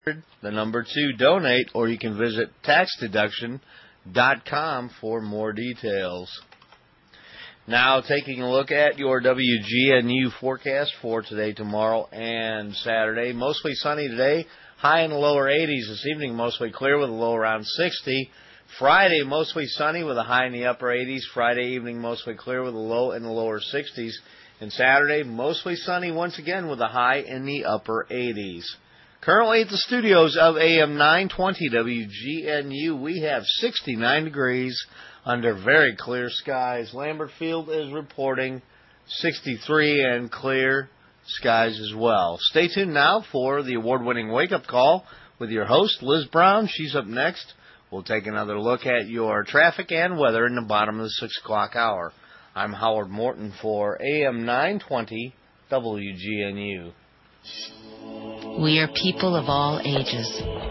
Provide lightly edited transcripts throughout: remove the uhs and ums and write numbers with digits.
the number 2, donate, or you can visit taxdeduction.com for more details. Now, taking a look at your WGNU forecast for today, tomorrow, and Saturday. Mostly sunny today, high in the lower 80s. This evening, mostly clear with a low around 60. Friday, mostly sunny with a high in the upper 80s. Friday evening, mostly clear with a low in the lower 60s. And Saturday, mostly sunny once again with a high in the upper 80s. Currently at the studios of AM 920 WGNU, we have 69 degrees under very clear skies. Lambert Field is reporting 63 and clear skies as well. Stay tuned now for the award-winning wake-up call with your host, Liz Brown. She's up next. We'll take another look at your traffic and weather in the bottom of the 6 o'clock hour. I'm Howard Morton for AM 920 WGNU. We are people of all ages,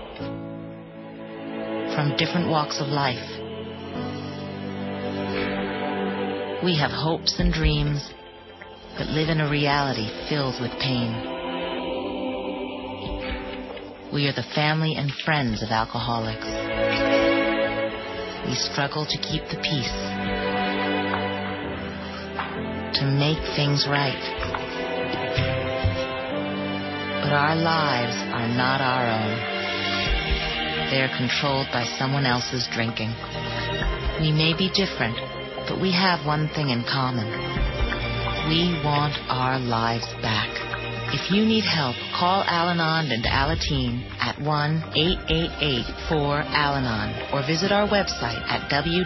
from different walks of life. We have hopes and dreams, but live in a reality filled with pain. We are the family and friends of alcoholics. We struggle to keep the peace, to make things right. But our lives are not our own. They are controlled by someone else's drinking. We may be different, but we have one thing in common. We want our lives back. If you need help, call Al-Anon and Alateen at 1-888-4-ALANON or visit our website at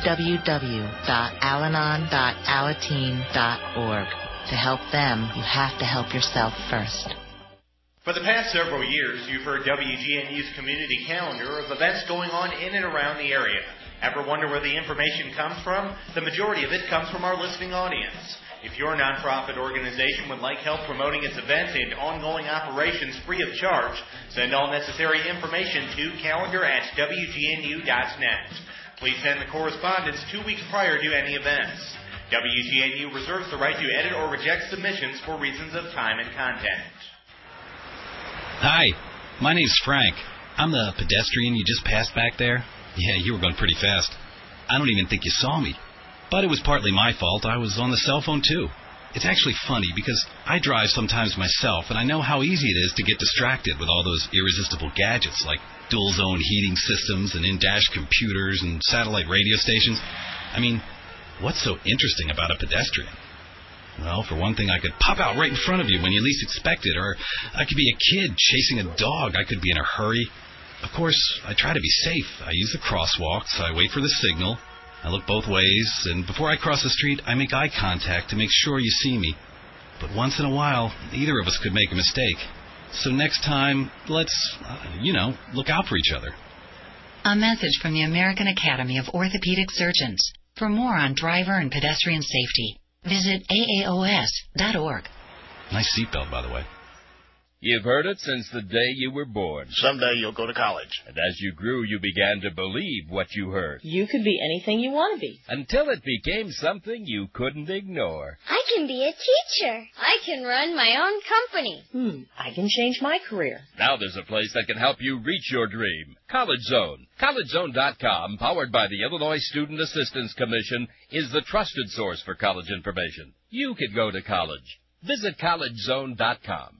www.alanon.alateen.org. To help them, you have to help yourself first. For the past several years, you've heard WGNU's community calendar of events going on in and around the area. Ever wonder where the information comes from? The majority of it comes from our listening audience. If your nonprofit organization would like help promoting its events and ongoing operations free of charge, send all necessary information to calendar@wgnu.net. Please send the correspondence 2 weeks prior to any events. WGNU reserves the right to edit or reject submissions for reasons of time and content. Hi, my name's Frank. I'm the pedestrian you just passed back there. Yeah, you were going pretty fast. I don't even think you saw me. But it was partly my fault. I was on the cell phone, too. It's actually funny because I drive sometimes myself, and I know how easy it is to get distracted with all those irresistible gadgets like dual-zone heating systems and in-dash computers and satellite radio stations. I mean, what's so interesting about a pedestrian? Well, for one thing, I could pop out right in front of you when you least expect it, or I could be a kid chasing a dog. I could be in a hurry. Of course, I try to be safe. I use the crosswalks. I wait for the signal. I look both ways, and before I cross the street, I make eye contact to make sure you see me. But once in a while, either of us could make a mistake. So next time, let's, look out for each other. A message from the American Academy of Orthopedic Surgeons. For more on driver and pedestrian safety, visit aaos.org. Nice seatbelt, by the way. You've heard it since the day you were born. Someday you'll go to college. And as you grew, you began to believe what you heard. You could be anything you want to be. Until it became something you couldn't ignore. I can be a teacher. I can run my own company. I can change my career. Now there's a place that can help you reach your dream. College Zone. CollegeZone.com, powered by the Illinois Student Assistance Commission, is the trusted source for college information. You could go to college. Visit CollegeZone.com.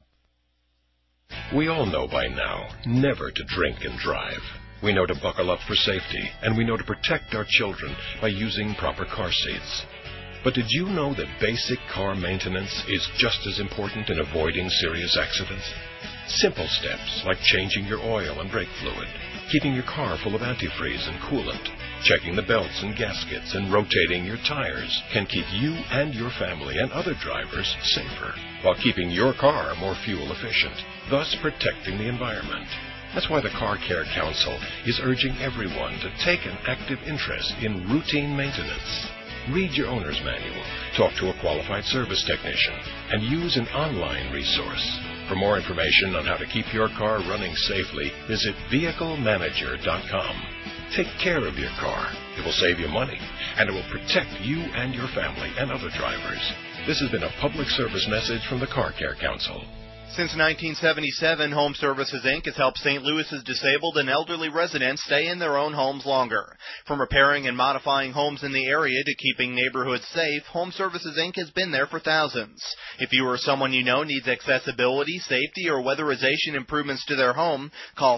We all know by now never to drink and drive. We know to buckle up for safety, and we know to protect our children by using proper car seats. But did you know that basic car maintenance is just as important in avoiding serious accidents? Simple steps like changing your oil and brake fluid, keeping your car full of antifreeze and coolant, checking the belts and gaskets, and rotating your tires can keep you and your family and other drivers safer, while keeping your car more fuel efficient, thus protecting the environment. That's why the Car Care Council is urging everyone to take an active interest in routine maintenance. Read your owner's manual, talk to a qualified service technician, and use an online resource. For more information on how to keep your car running safely, visit VehicleManager.com. Take care of your car. It will save you money, and it will protect you and your family and other drivers. This has been a public service message from the Car Care Council. Since 1977, Home Services, Inc. has helped St. Louis's disabled and elderly residents stay in their own homes longer. From repairing and modifying homes in the area to keeping neighborhoods safe, Home Services, Inc. has been there for thousands. If you or someone you know needs accessibility, safety, or weatherization improvements to their home, call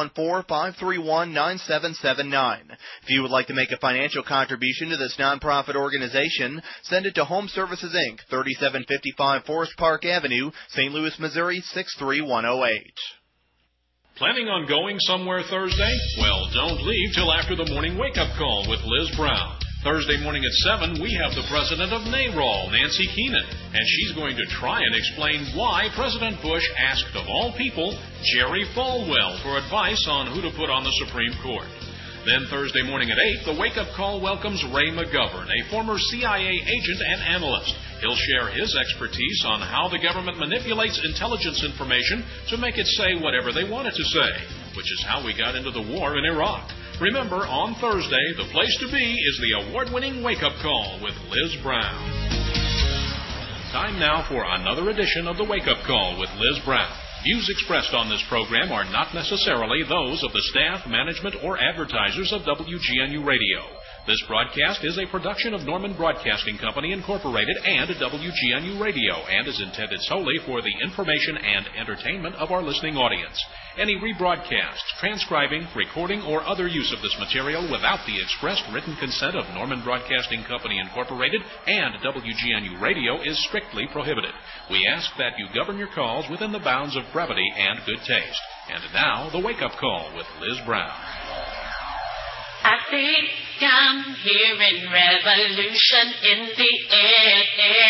314-531-9779. If you would like to make a financial contribution to this nonprofit organization, send it to Home Services, Inc., 3755 Forest Park Avenue, St. Louis, Missouri, 63108. Planning on going somewhere Thursday? Well, don't leave till after the morning wake-up call with Liz Brown. Thursday morning at 7, we have the president of NARAL, Nancy Keenan, and she's going to try and explain why President Bush asked, of all people, Jerry Falwell for advice on who to put on the Supreme Court. Then Thursday morning at 8, the wake-up call welcomes Ray McGovern, a former CIA agent and analyst. He'll share his expertise on how the government manipulates intelligence information to make it say whatever they want it to say, which is how we got into the war in Iraq. Remember, on Thursday, the place to be is the award-winning wake-up call with Liz Brown. Time now for another edition of the wake-up call with Liz Brown. Views expressed on this program are not necessarily those of the staff, management, or advertisers of WGNU Radio. This broadcast is a production of Norman Broadcasting Company, Incorporated, and WGNU Radio, and is intended solely for the information and entertainment of our listening audience. Any rebroadcast, transcribing, recording, or other use of this material without the expressed written consent of Norman Broadcasting Company, Incorporated, and WGNU Radio is strictly prohibited. We ask that you govern your calls within the bounds of brevity and good taste. And now, the wake-up call with Liz Brown. I think I'm hearing revolution in the air.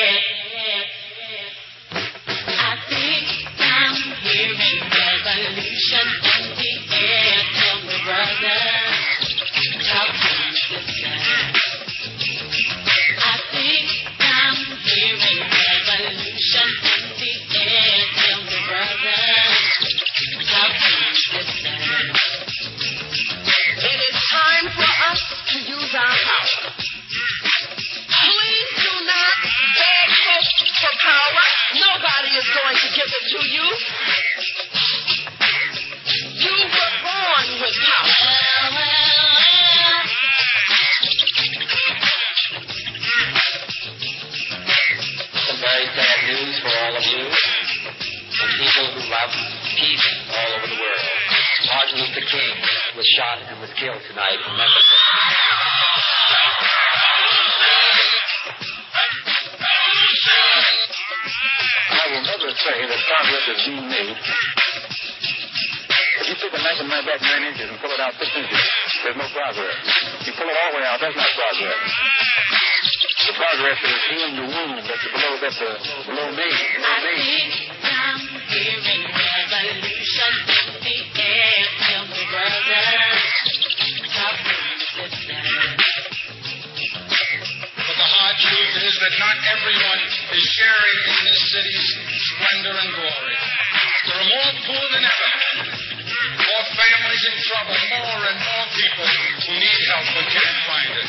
I think I'm hearing revolution in the air. Tell me, brother, how come this time? I think I'm hearing revolution in the air. Tell me, brother, how come this time? It is time for us to use our power. Please do not beg folks for power. Nobody is going to give it to you. You were born with power. Some very sad news for all of you and people who love peace all over the world. Martin Luther King was shot and was killed tonight in Memphis. I will never say that progress is being made. If you take a knife and knife back 9 inches and pull it out 6 inches, there's no progress. You pull it all the way out, that's not progress. The progress is healing the wound that's below me. I think I'm hearing revolution in the air. Tell me, brother, how come this time? But the hard truth is that not everyone is sharing in this city's splendor and glory. There are more poor than ever, more families in trouble, more and more people who need help but can't find it.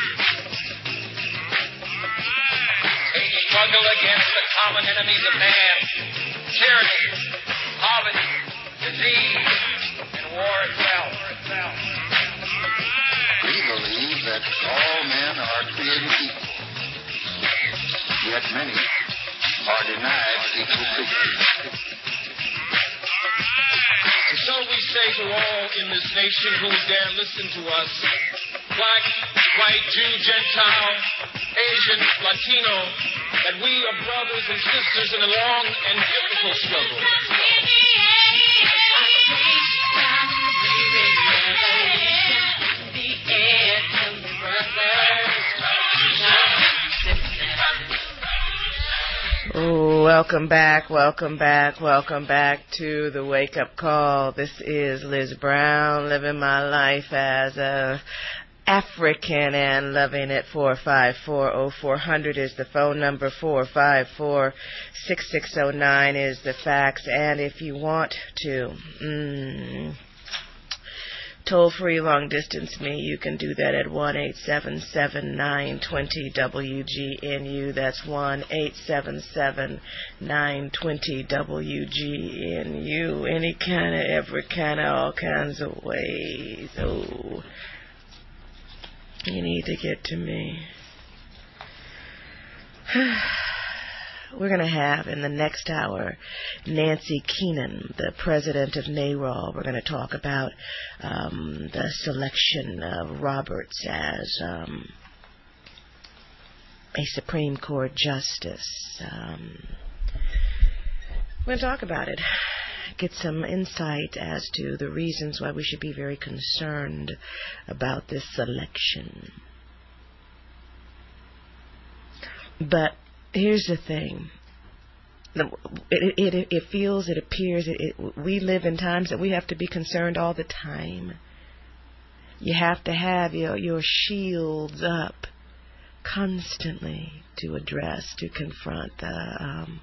They struggle against the common enemies of man: tyranny, poverty, disease, and war itself. We believe that all men are created equal, yet many are denied equal treatment. And so we say to all in this nation who dare listen to us, black, white, Jew, Gentile, Asian, Latino, that we are brothers and sisters in a long and difficult struggle. Welcome back to the Wake Up Call. This is Liz Brown, living my life as a African and loving it. 454-0400 is the phone number. 454-6609 is the fax. And if you want to Toll-free long-distance me, you can do that at 1-877-920-WGNU. That's 1-877-920-WGNU. Any kind of, every kind of, all kinds of ways. Oh, you need to get to me. We're going to have in the next hour Nancy Keenan, the president of NARAL. We're going to talk about the selection of Roberts as a Supreme Court justice. We're going to talk about it, get some insight as to the reasons why we should be very concerned about this selection. But here's the thing. It feels, it appears, we live in times that we have to be concerned all the time. You have to have your shields up constantly to address, to confront the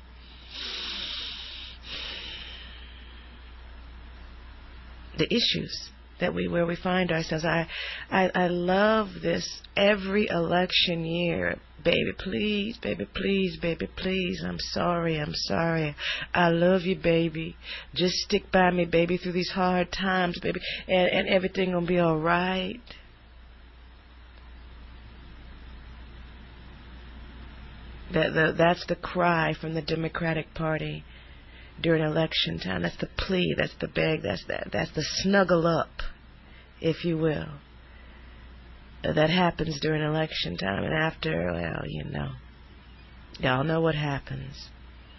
issues that where we find ourselves. I love this every election year. Baby, please, baby, please, baby, please. I'm sorry. I love you, baby. Just stick by me, baby, through these hard times, baby, and everything gonna be all right. That's the cry from the Democratic Party during election time. That's the plea, that's the beg, that's the snuggle up, if you will. That happens during election time. And after, well, y'all know what happens.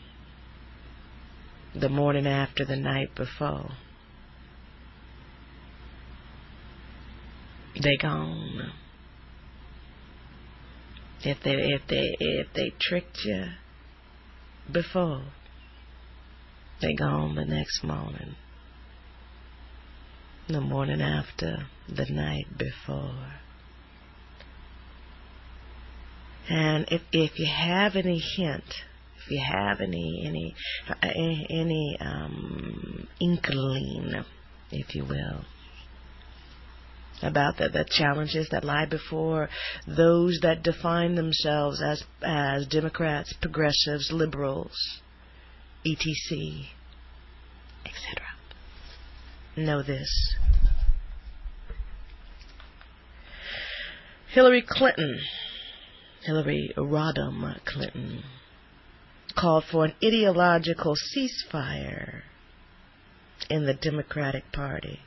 The morning after, the night before. They gone. If they tricked you before, they gone the next morning. The morning after, the night before. And if you have any hint, if you have any inkling, if you will, about the challenges that lie before those that define themselves as Democrats, progressives, liberals, etc., etc., know this. Hillary Rodham Clinton called for an ideological ceasefire in the Democratic Party.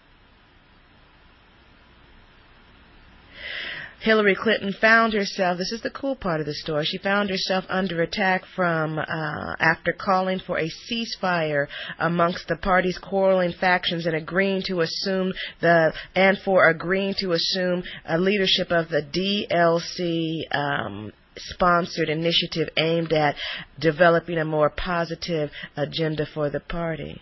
Hillary Clinton found herself, this is the cool part of the story, she found herself under attack from after calling for a ceasefire amongst the party's quarreling factions and agreeing to assume a leadership of the DLC sponsored initiative aimed at developing a more positive agenda for the party.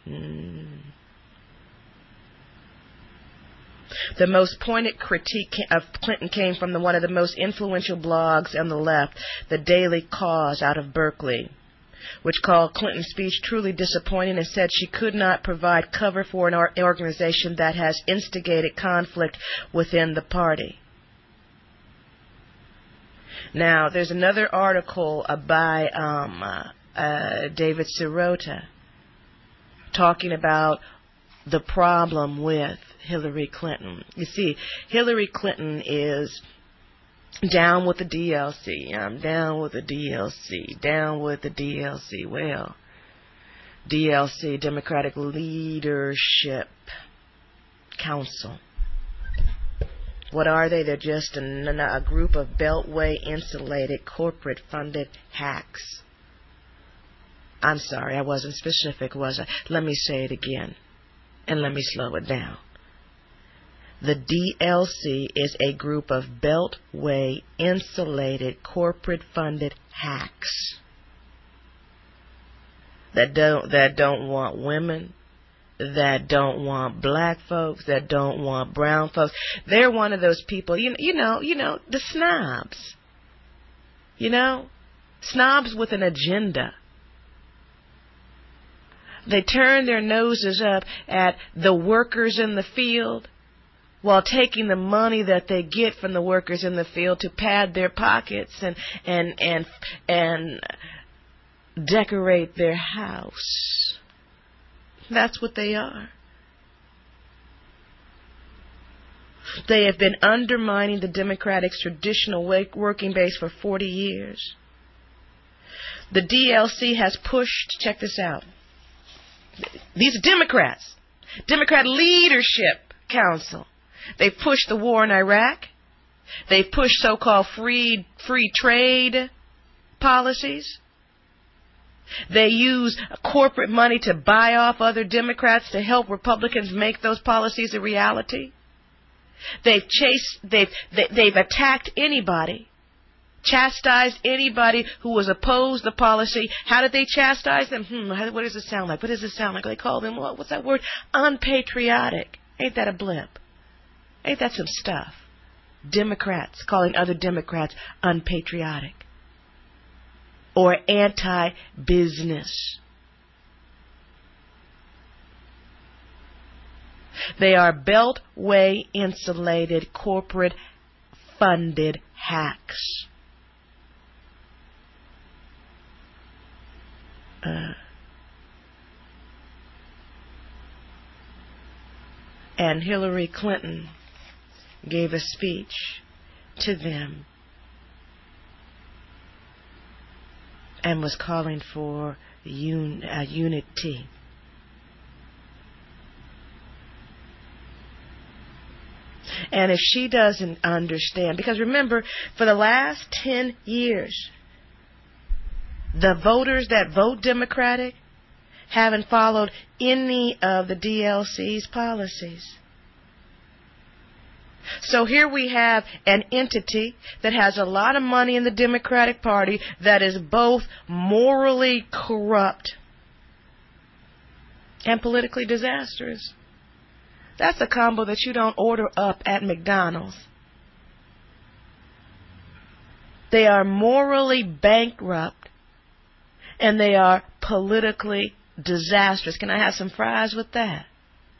The most pointed critique of Clinton came from one of the most influential blogs on the left, The Daily Cause out of Berkeley, which called Clinton's speech truly disappointing and said she could not provide cover for an organization that has instigated conflict within the party. Now, there's another article by David Sirota talking about the problem with Hillary Clinton. You see, Hillary Clinton is down with the DLC. I'm down with the DLC. Down with the DLC. Well, DLC, Democratic Leadership Council. What are they? They're just a group of beltway insulated corporate funded hacks. I'm sorry, I wasn't specific, was I? Let me say it again, and let me slow it down. The DLC is a group of beltway insulated corporate funded hacks that don't want women, that don't want black folks, that don't want brown folks. They're one of those people, you know, the snobs. Snobs with an agenda. They turn their noses up at the workers in the field while taking the money that they get from the workers in the field to pad their pockets and decorate their house. That's what they are. They have been undermining the Democratic's traditional working base for 40 years. The DLC has pushed, check this out, these are Democrats, Democrat Leadership Council. They've pushed the war in Iraq. They've pushed so-called free trade policies. They use corporate money to buy off other Democrats to help Republicans make those policies a reality. They've attacked anybody, chastised anybody who was opposed to the policy. How did they chastise them? What does it sound like? What does it sound like? They call them, what's that word? Unpatriotic. Ain't that a blip? Ain't that some stuff? Democrats calling other Democrats unpatriotic or anti-business. They are beltway insulated, corporate funded hacks. And Hillary Clinton gave a speech to them and was calling for unity. And if she doesn't understand, because remember, for the last 10 years, the voters that vote Democratic haven't followed any of the DLC's policies. So here we have an entity that has a lot of money in the Democratic Party that is both morally corrupt and politically disastrous. That's a combo that you don't order up at McDonald's. They are morally bankrupt and they are politically disastrous. Can I have some fries with that?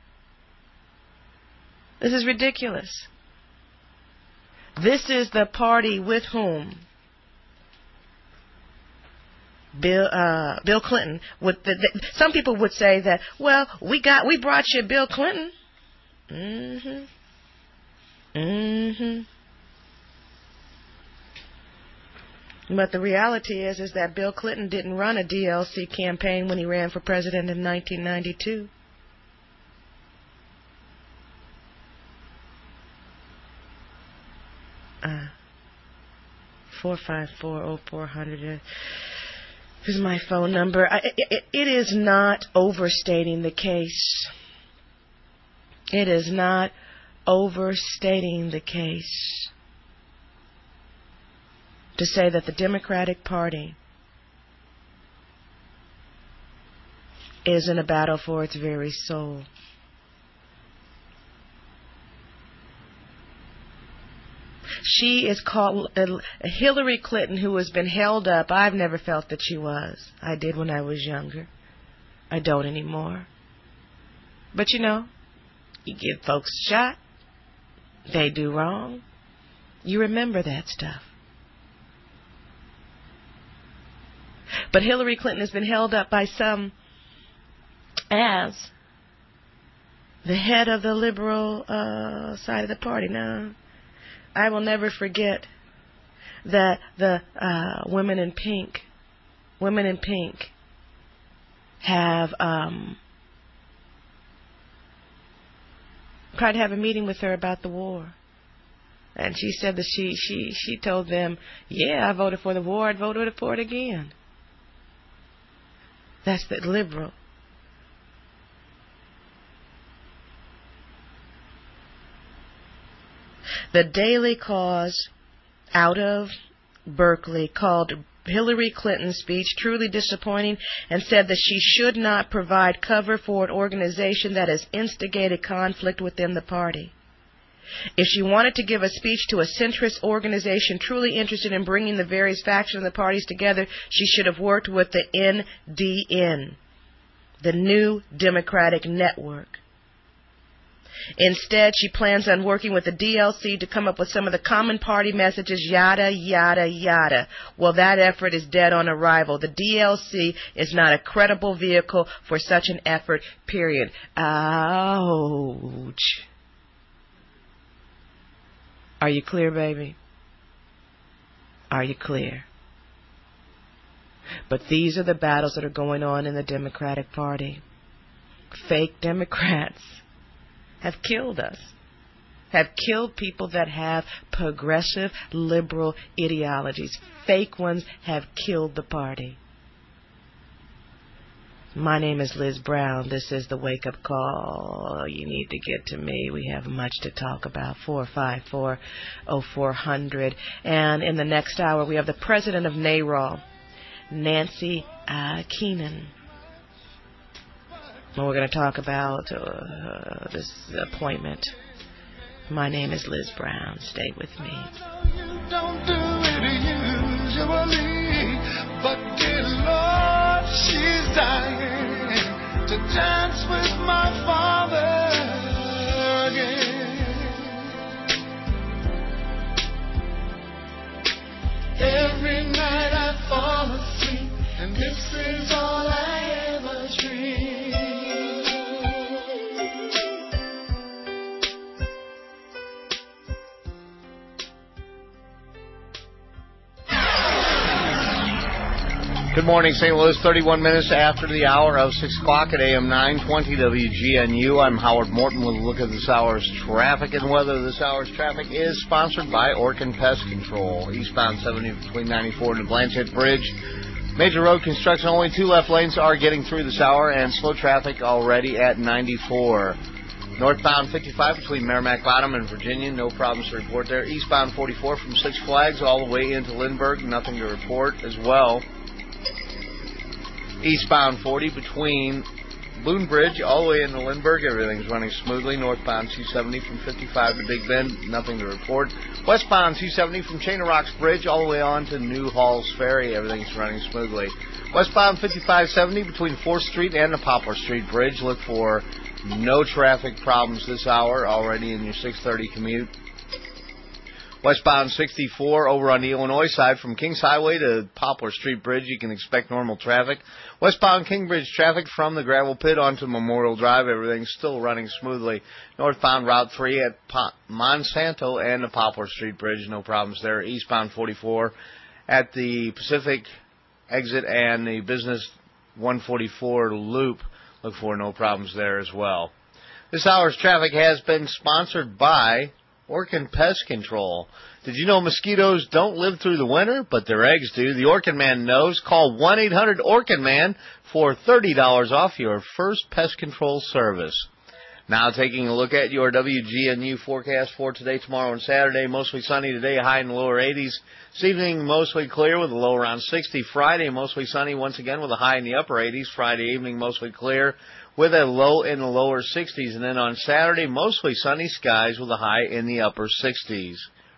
This is ridiculous. This is the party with whom Bill Clinton some people would say that, well, we brought you Bill Clinton. But the reality is that Bill Clinton didn't run a DLC campaign when he ran for president in 1992. Uh, 454-0400 is my phone number. It is not overstating the case. It is not overstating the case to say that the Democratic Party is in a battle for its very soul. She is called Hillary Clinton, who has been held up. I've never felt that she was. I did when I was younger. I don't anymore. But you know, you give folks a shot. They do wrong. You remember that stuff. But Hillary Clinton has been held up by some as the head of the liberal side of the party. Now, I will never forget that the women in pink have tried to have a meeting with her about the war. And she said that she told them, yeah, I voted for the war, I'd vote for it again. That's the liberal. The Daily Cause out of Berkeley called Hillary Clinton's speech truly disappointing and said that she should not provide cover for an organization that has instigated conflict within the party. If she wanted to give a speech to a centrist organization truly interested in bringing the various factions of the parties together, she should have worked with the NDN, the New Democratic Network. Instead, she plans on working with the DLC to come up with some of the common party messages, yada, yada, yada. Well, that effort is dead on arrival. The DLC is not a credible vehicle for such an effort, period. Ouch. Are you clear, baby? Are you clear? But these are the battles that are going on in the Democratic Party. Fake Democrats have killed us, have killed people that have progressive liberal ideologies. Fake ones have killed the party. My name is Liz Brown. This is the Wake Up Call. You need to get to me. We have much to talk about. 454-0400. And in the next hour, we have the president of NARAL, Nancy Keenan. And we're going to talk about this appointment. My name is Liz Brown. Stay with me. Don't do it usually, but dear Lord, she's dying to dance with my father again. Every night I fall asleep, and this is all I ever dream. Good morning, St. Louis. 31 minutes after the hour of 6 o'clock at AM 920 WGNU. I'm Howard Morton with a look at this hour's traffic and weather. This hour's traffic is sponsored by Orkin Pest Control. Eastbound 70 between 94 and the Blanchette Bridge. Major road construction. Only 2 left lanes are getting through this hour, and slow traffic already at 94. Northbound 55 between Merrimack Bottom and Virginia. No problems to report there. Eastbound 44 from Six Flags all the way into Lindbergh. Nothing to report as well. Eastbound 40 between Boone Bridge all the way into Lindbergh. Everything's running smoothly. Northbound 270 from 55 to Big Bend. Nothing to report. Westbound 270 from Chain of Rocks Bridge all the way on to New Halls Ferry. Everything's running smoothly. Westbound 5570 between 4th Street and the Poplar Street Bridge. Look for no traffic problems this hour already in your 6:30 commute. Westbound 64 over on the Illinois side from Kings Highway to Poplar Street Bridge, you can expect normal traffic. Westbound Kingbridge traffic from the gravel pit onto Memorial Drive, everything's still running smoothly. Northbound Route 3 at Monsanto and the Poplar Street Bridge, no problems there. Eastbound 44 at the Pacific exit and the Business 144 loop, look for no problems there as well. This hour's traffic has been sponsored by Orkin Pest Control. Did you know mosquitoes don't live through the winter, but their eggs do? The Orkin Man knows. Call 1-800-ORKIN-MAN for $30 off your first pest control service. Now taking a look at your WGNU forecast for today, tomorrow, and Saturday. Mostly sunny today, high in the lower 80s. This evening, mostly clear with a low around 60. Friday, mostly sunny once again with a high in the upper 80s. Friday evening, mostly clear with a low in the lower 60s. And then on Saturday, mostly sunny skies with a high in the upper 60s.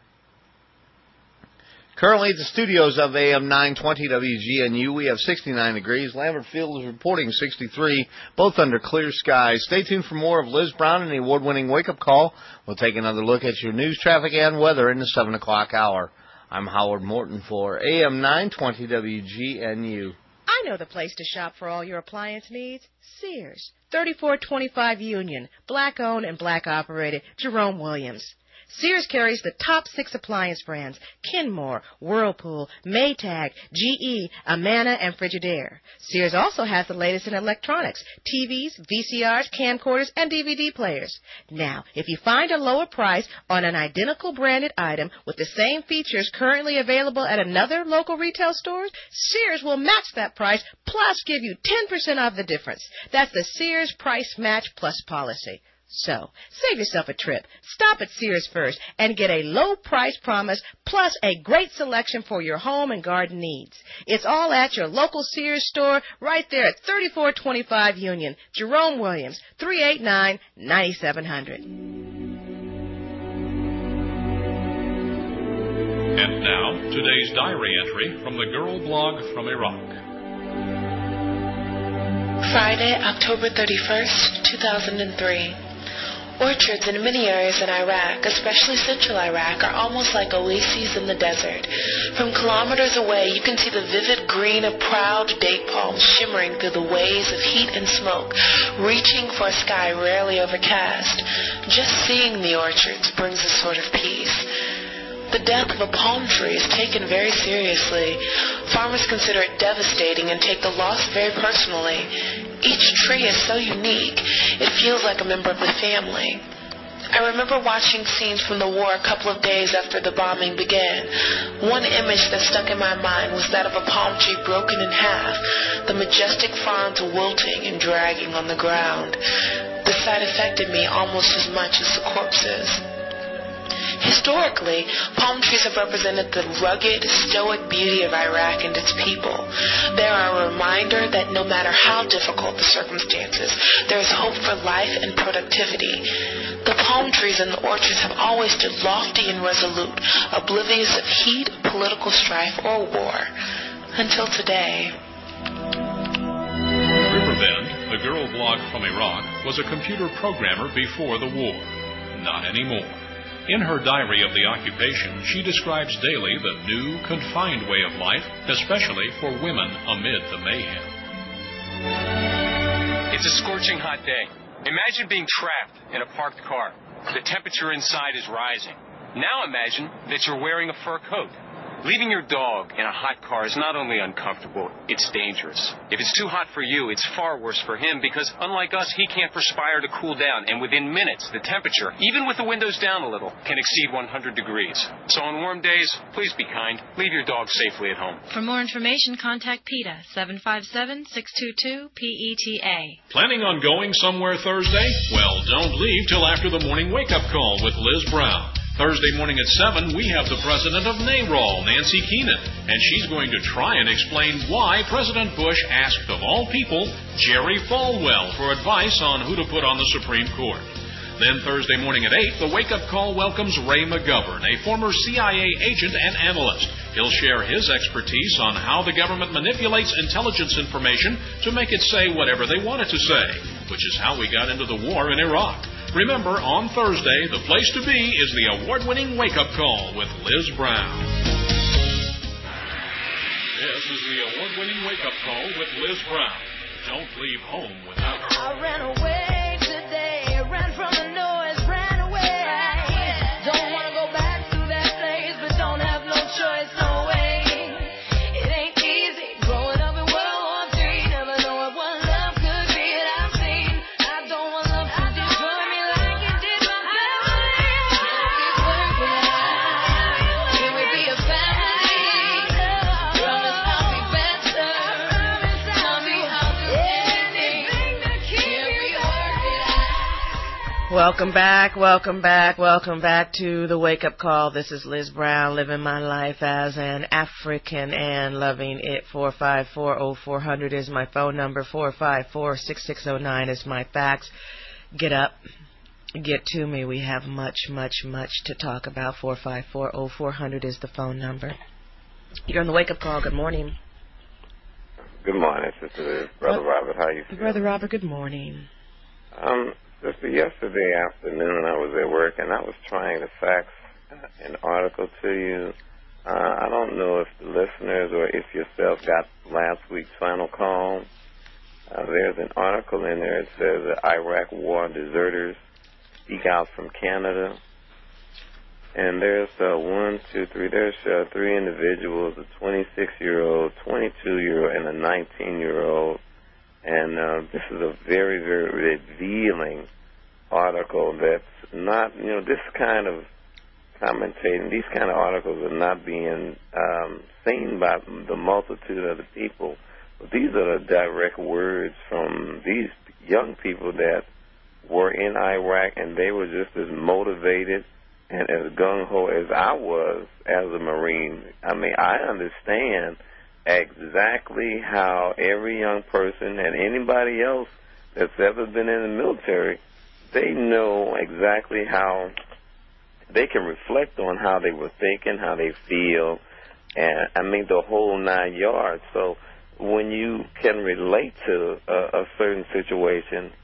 Currently at the studios of AM 920 WGNU, we have 69 degrees. Lambert Field is reporting 63, both under clear skies. Stay tuned for more of Liz Brown and the award-winning wake-up call. We'll take another look at your news, traffic, and weather in the 7 o'clock hour. I'm Howard Morton for AM 920 WGNU. I know the place to shop for all your appliance needs. Sears, 3425 Union, black-owned and black-operated. Jerome Williams. Sears carries the top 6 appliance brands: Kenmore, Whirlpool, Maytag, GE, Amana, and Frigidaire. Sears also has the latest in electronics: TVs, VCRs, camcorders, and DVD players. Now, if you find a lower price on an identical branded item with the same features currently available at another local retail store, Sears will match that price plus give you 10% off the difference. That's the Sears Price Match Plus policy. So, save yourself a trip. Stop at Sears first and get a low price promise plus a great selection for your home and garden needs. It's all at your local Sears store right there at 3425 Union. Jerome Williams, 389-9700. And now, today's diary entry from the Girl Blog from Iraq. Friday, October 31st, 2003. Orchards in many areas in Iraq, especially central Iraq, are almost like oases in the desert. From kilometers away, you can see the vivid green of proud date palms shimmering through the waves of heat and smoke, reaching for a sky rarely overcast. Just seeing the orchards brings a sort of peace. The death of a palm tree is taken very seriously. Farmers consider it devastating and take the loss very personally. Each tree is so unique, it feels like a member of the family. I remember watching scenes from the war a couple of days after the bombing began. One image that stuck in my mind was that of a palm tree broken in half, the majestic fronds wilting and dragging on the ground. The sight affected me almost as much as the corpses. Historically, palm trees have represented the rugged, stoic beauty of Iraq and its people. They are a reminder that no matter how difficult the circumstances, there is hope for life and productivity. The palm trees in the orchards have always stood lofty and resolute, oblivious of heat, political strife, or war. Until today. Riverbend, the girl blog from Iraq, was a computer programmer before the war. Not anymore. In her diary of the occupation, she describes daily the new, confined way of life, especially for women amid the mayhem. It's a scorching hot day. Imagine being trapped in a parked car. The temperature inside is rising. Now imagine that you're wearing a fur coat. Leaving your dog in a hot car is not only uncomfortable, it's dangerous. If it's too hot for you, it's far worse for him because, unlike us, he can't perspire to cool down, and within minutes, the temperature, even with the windows down a little, can exceed 100 degrees. So on warm days, please be kind. Leave your dog safely at home. For more information, contact PETA, 757-622-PETA. Planning on going somewhere Thursday? Well, don't leave till after the morning wake-up call with Liz Brown. Thursday morning at 7, we have the president of NARAL, Nancy Keenan, and she's going to try and explain why President Bush asked, of all people, Jerry Falwell for advice on who to put on the Supreme Court. Then Thursday morning at 8, the wake-up call welcomes Ray McGovern, a former CIA agent and analyst. He'll share his expertise on how the government manipulates intelligence information to make it say whatever they want it to say, which is how we got into the war in Iraq. Remember, on Thursday, the place to be is the award-winning wake-up call with Liz Brown. This is the award-winning wake-up call with Liz Brown. Don't leave home without her. I ran away today, ran from the noise, ran away. Don't want to go back to that place, but don't have no choice, no way. It ain't easy growing up in World War III, never knowing what love could be that I've seen. I don't want love to destroy me like it did my family. Can we be a family? Promise I'll be better. Tell me how to anything to keep you working. Welcome back to the Wake Up Call. This is Liz Brown, living my life as an African and loving it. 454-0400 is my phone number. 454-6609 is my fax. Get up, get to me. We have much to talk about. 454-0400 is the phone number. You're on the Wake Up Call. Good morning. Good morning, Sister Liz. Brother Robert, how you feeling? Brother Robert, good morning. Sister, yesterday afternoon I was at work and I was trying to fax an article to you. I don't know if the listeners or if yourself got last week's final call. There's an article in there. It says Iraq war deserters speak out from Canada. And there's there's three individuals, a 26-year-old, 22-year-old, and a 19-year-old. And this is a very, very revealing article that's not, this kind of commentating, these kind of articles are not being seen by the multitude of the people. But these are the direct words from these young people that were in Iraq, and they were just as motivated and as gung-ho as I was as a Marine. I mean, I understand exactly how every young person and anybody else that's ever been in the military, they know exactly how they can reflect on how they were thinking, how they feel, and I mean the whole 9 yards. So when you can relate to a certain situation,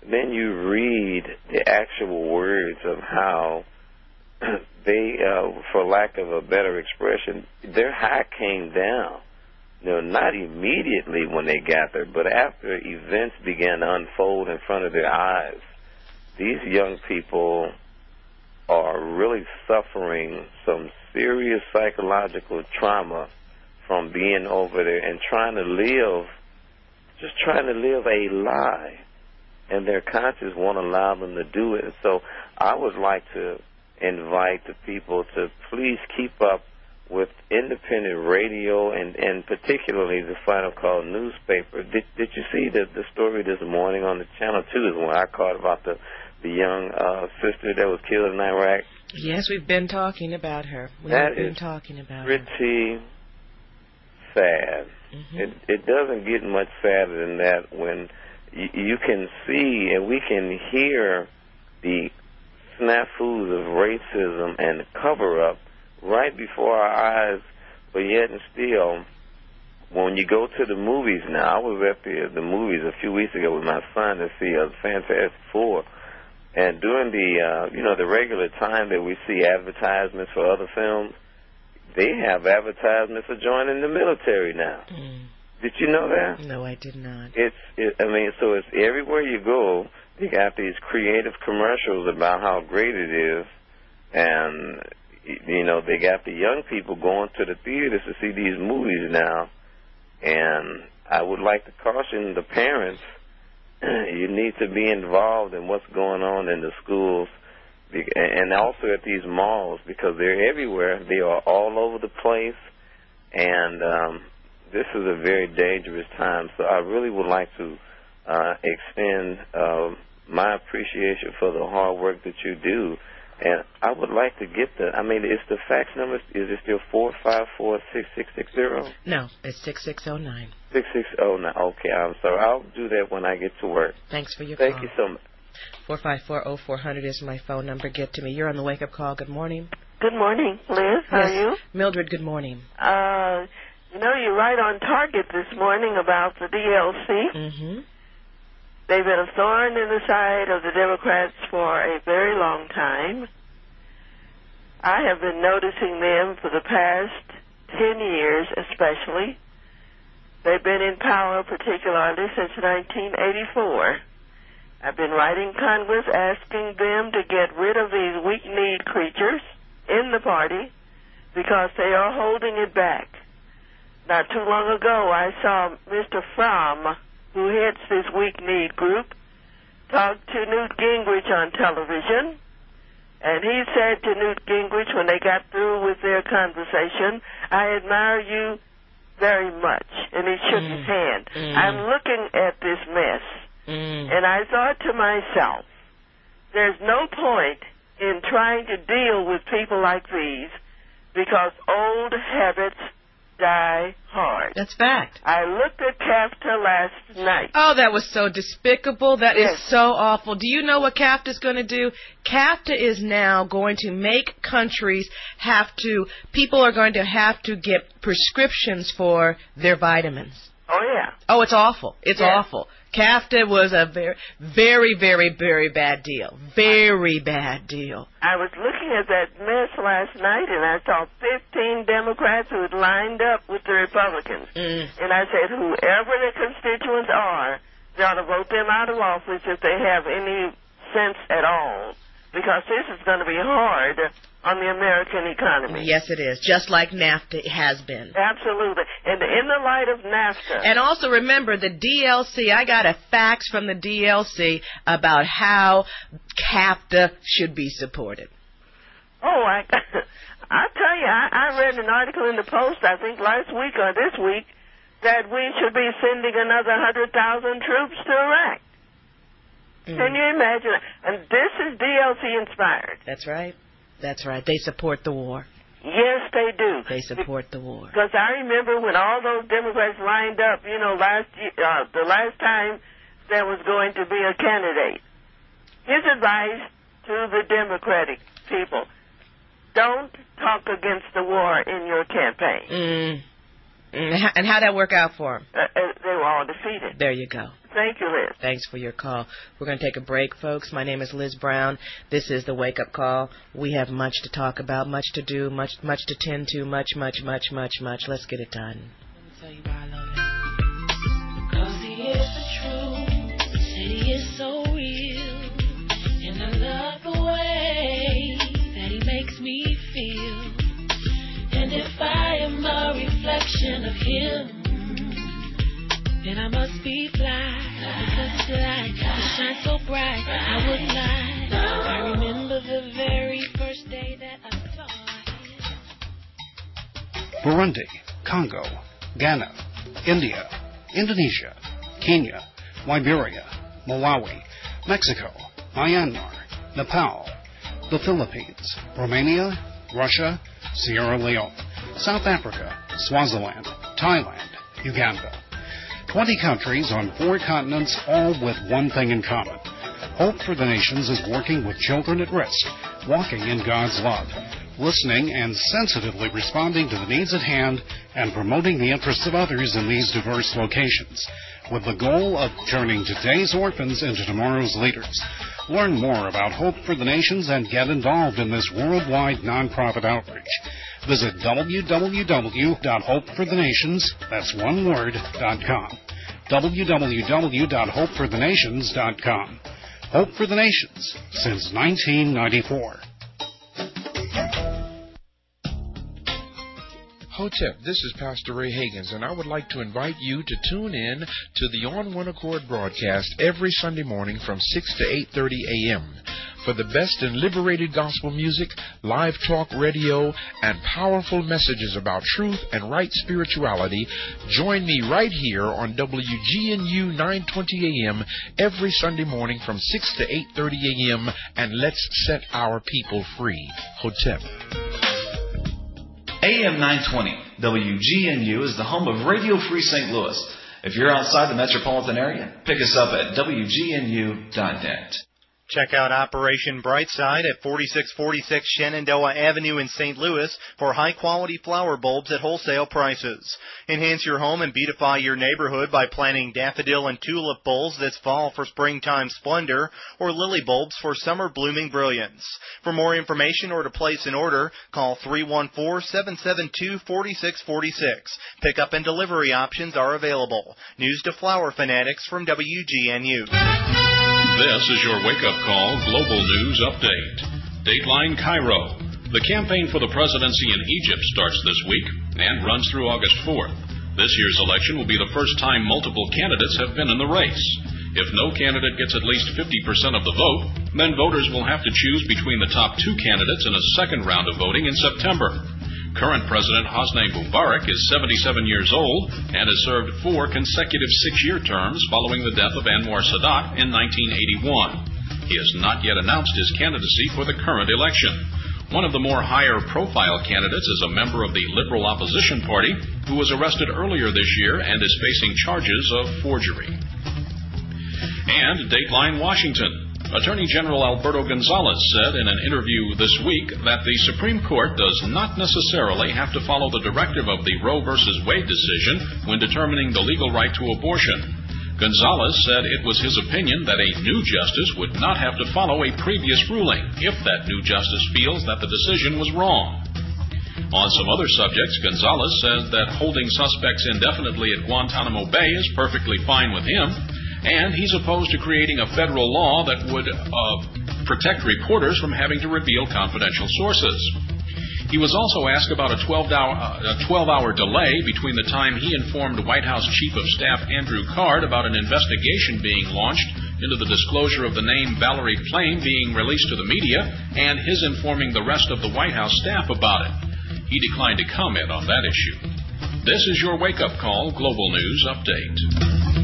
then you read the actual words of how they, for lack of a better expression, their high came down. Not immediately when they got there, but after events began to unfold in front of their eyes. These young people are really suffering some serious psychological trauma from being over there and trying to live a lie. And their conscience won't allow them to do it. So I would like to invite the people to please keep up with independent radio and particularly the Final Call newspaper. Did you see the story this morning on the Channel 2 is when I caught about the young sister that was killed in Iraq? Yes, we've been talking about her. Pretty sad. Mm-hmm. It doesn't get much sadder than that when you can see and we can hear the snafus of racism and cover-up right before our eyes, but yet and still, when you go to the movies now, I was at the movies a few weeks ago with my son to see Fantastic Four, and during the regular time that we see advertisements for other films, they have advertisements for joining the military now. Mm. Did you know that? No, I did not. So it's everywhere you go, you got these creative commercials about how great it is, and they got the young people going to the theaters to see these movies now, and I would like to caution the parents, you need to be involved in what's going on in the schools and also at these malls because they're everywhere. They are all over the place, and this is a very dangerous time. So I really would like to extend my appreciation for the hard work that you do. And I would like to get is the fax number, is it still 454-6660? No, it's 6609. 6609, okay, I'm sorry. I'll do that when I get to work. Thanks for your call. Thank you so much. 454-0400 is my phone number. Get to me. You're on the Wake Up Call. Good morning. Good morning, Liz. How are you? Mildred, good morning. You're right on target this morning about the DLC. Mm-hmm. They've been a thorn in the side of the Democrats for a very long time. I have been noticing them for the past 10 years especially. They've been in power particularly since 1984. I've been writing Congress asking them to get rid of these weak-kneed creatures in the party because they are holding it back. Not too long ago, I saw Mr. Fromm, who heads this weak-kneed group, talk to Newt Gingrich on television, and he said to Newt Gingrich when they got through with their conversation, I admire you very much, and he shook his hand. I'm looking at this mess, and I thought to myself, there's no point in trying to deal with people like these because old habits die hard. That's fact. I looked at CAFTA last night. Oh, that was so despicable. That is so awful. Do you know what CAFTA's going to do? CAFTA is now going to make countries people are going to have to get prescriptions for their vitamins. Oh, yeah. Oh, it's awful. It's awful. CAFTA was a very, very, very, very bad deal. Very bad deal. I was looking at that mess last night, and I saw 15 Democrats who had lined up with the Republicans. And I said, whoever the constituents are, they ought to vote them out of office if they have any sense at all, because this is going to be hard on the American economy. Yes, it is, just like NAFTA has been. Absolutely. And in the light of NAFTA. And also remember the DLC, I got a fax from the DLC about how CAFTA should be supported. Oh, I tell you, I read an article in the Post, I think last week or this week, that we should be sending another 100,000 troops to Iraq. Can you imagine? And this is DLC inspired. That's right. That's right. They support the war. Yes, they do. They support the war. Because I remember when all those Democrats lined up, the last time there was going to be a candidate. His advice to the Democratic people, don't talk against the war in your campaign. And how'd that work out for them? They were all defeated. There you go. Thank you, Liz. Thanks for your call. We're going to take a break, folks. My name is Liz Brown. This is the Wake Up Call. We have much to talk about, much to do, much to tend to, much. Let's get it done. Let me tell you why I love him. 'Cause he is the truth. Said he is so real. And I love the way that he makes me feel. And if I am a reflection of him, then I must be fly. Because the light shines so bright, I wouldn't lie. I remember the very first day that I saw him. Burundi, Congo, Ghana, India, Indonesia, Kenya, Liberia, Malawi, Mexico, Myanmar, Nepal, the Philippines, Romania, Russia, Sierra Leone, South Africa, Swaziland, Thailand, Uganda. 20 countries on 4 continents, all with one thing in common. Hope for the Nations is working with children at risk, walking in God's love, listening and sensitively responding to the needs at hand, and promoting the interests of others in these diverse locations, with the goal of turning today's orphans into tomorrow's leaders. Learn more about Hope for the Nations and get involved in this worldwide nonprofit outreach. Visit www.hopeforthenations, that's one word, .com. www.hopeforthenations.com. Hope for the Nations, since 1994. Hotep, this is Pastor Ray Higgins, and I would like to invite you to tune in to the On One Accord broadcast every Sunday morning from 6 to 8:30 a.m. For the best in liberated gospel music, live talk radio, and powerful messages about truth and right spirituality, join me right here on WGNU 920 AM every Sunday morning from 6 to 8:30 a.m. and let's set our people free. Hotep. AM 920, WGNU is the home of Radio Free St. Louis. If you're outside the metropolitan area, pick us up at WGNU.net. Check out Operation Brightside at 4646 Shenandoah Avenue in St. Louis for high-quality flower bulbs at wholesale prices. Enhance your home and beautify your neighborhood by planting daffodil and tulip bulbs this fall for springtime splendor, or lily bulbs for summer blooming brilliance. For more information or to place an order, call 314-772-4646. Pickup and delivery options are available. News to flower fanatics from WGNU. This is your wake-up call global news update. Dateline Cairo. The campaign for the presidency in Egypt starts this week and runs through August 4th. This year's election will be the first time multiple candidates have been in the race. If no candidate gets at least 50% of the vote, then voters will have to choose between the top 2 candidates in a second round of voting in September. Current President Hosni Mubarak is 77 years old and has served 4 consecutive 6-year terms following the death of Anwar Sadat in 1981. He has not yet announced his candidacy for the current election. One of the more higher-profile candidates is a member of the Liberal Opposition Party who was arrested earlier this year and is facing charges of forgery. And Dateline Washington. Attorney General Alberto Gonzales said in an interview this week that the Supreme Court does not necessarily have to follow the directive of the Roe v. Wade decision when determining the legal right to abortion. Gonzales said it was his opinion that a new justice would not have to follow a previous ruling if that new justice feels that the decision was wrong. On some other subjects, Gonzales says that holding suspects indefinitely at Guantanamo Bay is perfectly fine with him, and he's opposed to creating a federal law that would protect reporters from having to reveal confidential sources. He was also asked about a 12-hour delay between the time he informed White House Chief of Staff Andrew Card about an investigation being launched into the disclosure of the name Valerie Plame being released to the media and his informing the rest of the White House staff about it. He declined to comment on that issue. This is your wake-up call Global News Update.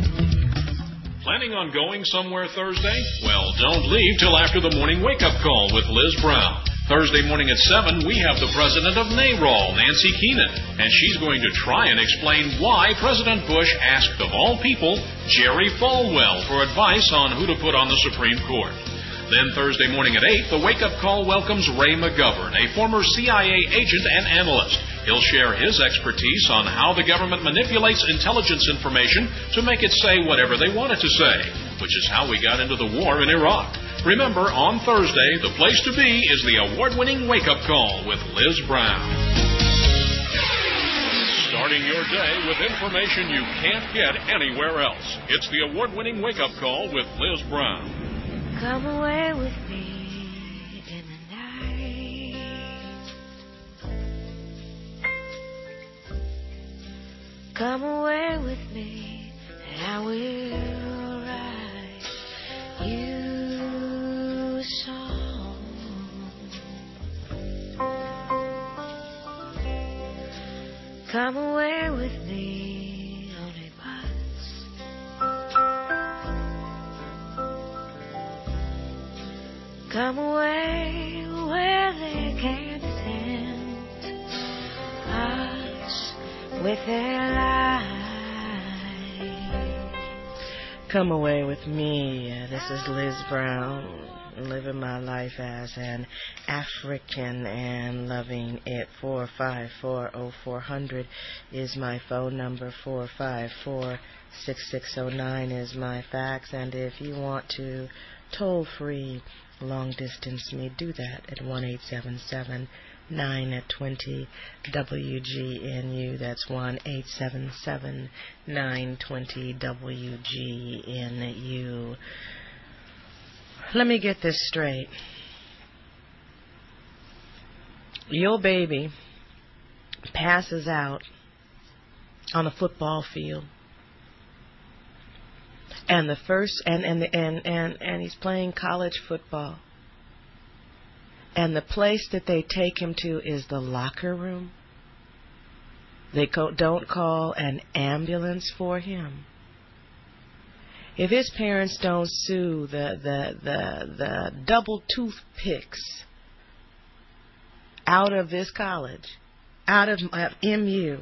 Planning on going somewhere Thursday? Well, don't leave till after the morning wake-up call with Liz Brown. Thursday morning at 7, we have the president of NARAL, Nancy Keenan, and she's going to try and explain why President Bush asked, of all people, Jerry Falwell for advice on who to put on the Supreme Court. Then Thursday morning at 8, the wake-up call welcomes Ray McGovern, a former CIA agent and analyst. He'll share his expertise on how the government manipulates intelligence information to make it say whatever they want it to say, which is how we got into the war in Iraq. Remember, on Thursday, the place to be is the award-winning Wake-Up Call with Liz Brown. Starting your day with information you can't get anywhere else. It's the award-winning Wake-Up Call with Liz Brown. Come away with me in the night. Come away with me and I will write you a song. Come away with me only once. Come away where they can't tempt us with their lies. Come away with me. This is Liz Brown, living my life as an African and loving it. 454-0400 is my phone number. 454-6609 is my fax. And if you want to toll free long distance me, do that at 1-877-920 WGNU. That's 1-877-920 WGNU. Let me get this straight. Your baby passes out on a football field, and the first and he's playing college football, and the place that they take him to is the locker room. They don't call an ambulance for him. If his parents don't sue the double toothpicks out of this college, out of MU,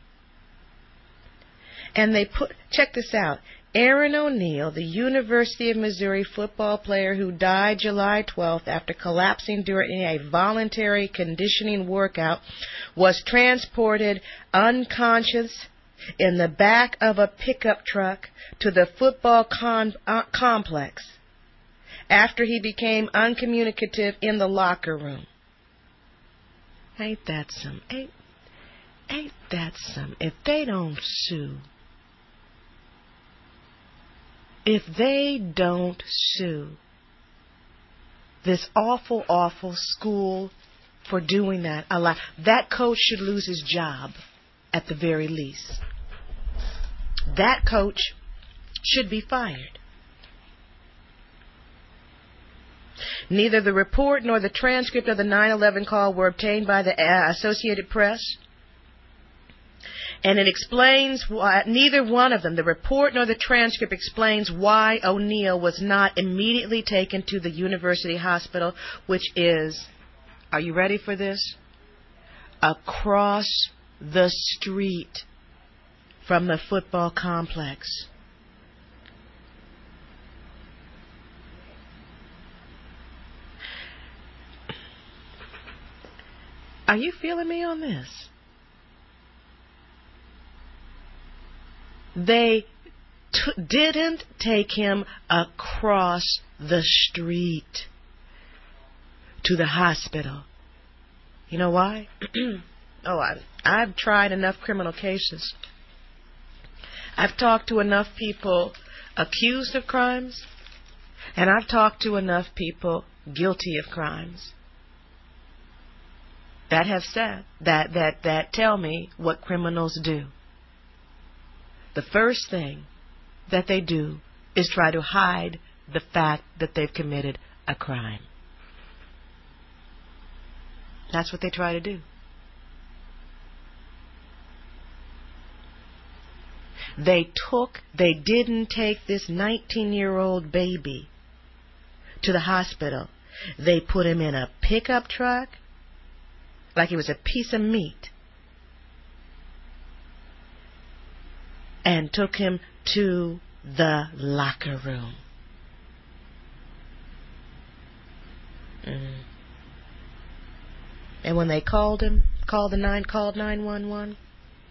and they check this out, Aaron O'Neal, the University of Missouri football player who died July 12th after collapsing during a voluntary conditioning workout, was transported unconscious in the back of a pickup truck to the football complex after he became uncommunicative in the locker room. Ain't that some? Ain't that some? If they don't sue, this awful, awful school for doing that, that coach should lose his job at the very least. That coach should be fired. Neither the report nor the transcript of the 9/11 call were obtained by the Associated Press. And it explains why, neither one of them, the report nor the transcript, explains why O'Neal was not immediately taken to the university hospital, which is, are you ready for this? Across the street from the football complex. Are you feeling me on this? They didn't take him across the street to the hospital. You know why? I've tried enough criminal cases. I've talked to enough people accused of crimes, and I've talked to enough people guilty of crimes that have said that tell me what criminals do. The first thing that they do is try to hide the fact that they've committed a crime. That's what they try to do. They didn't take this 19-year-old baby to the hospital. They put him in a pickup truck like he was a piece of meat and took him to the locker room. And when they called 911,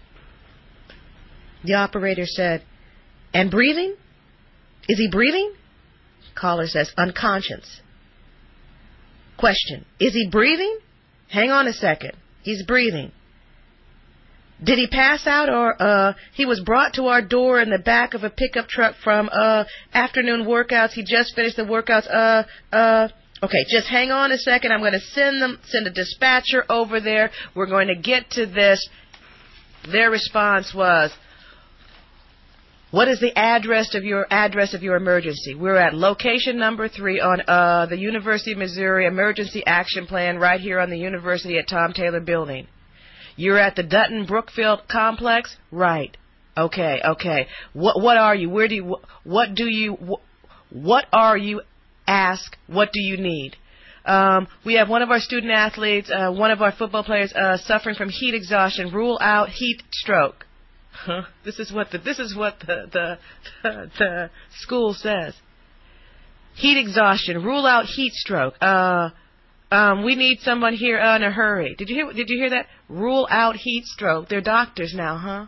the operator said, "And breathing? Is he breathing?" Caller says, "Unconscious." Question, "Is he breathing?" "Hang on a second. He's breathing." "Did he pass out or he was brought to our door in the back of a pickup truck from afternoon workouts. He just finished the workouts. Okay, just hang on a second. I'm going to send a dispatcher over there. We're going to get to this." Their response was, "What is the address of your emergency?" "We're at location number 3 on the University of Missouri Emergency Action Plan right here on the University at Tom Taylor Building." "You're at the Dutton Brookfield Complex?" "Right." Okay. What are you? What are you? Ask, what do you need? We have one of our student athletes, one of our football players, suffering from heat exhaustion. Rule out heat stroke. Huh? This is what the school says. Heat exhaustion. Rule out heat stroke. We need someone here in a hurry. Did you hear that? Rule out heat stroke. They're doctors now, huh?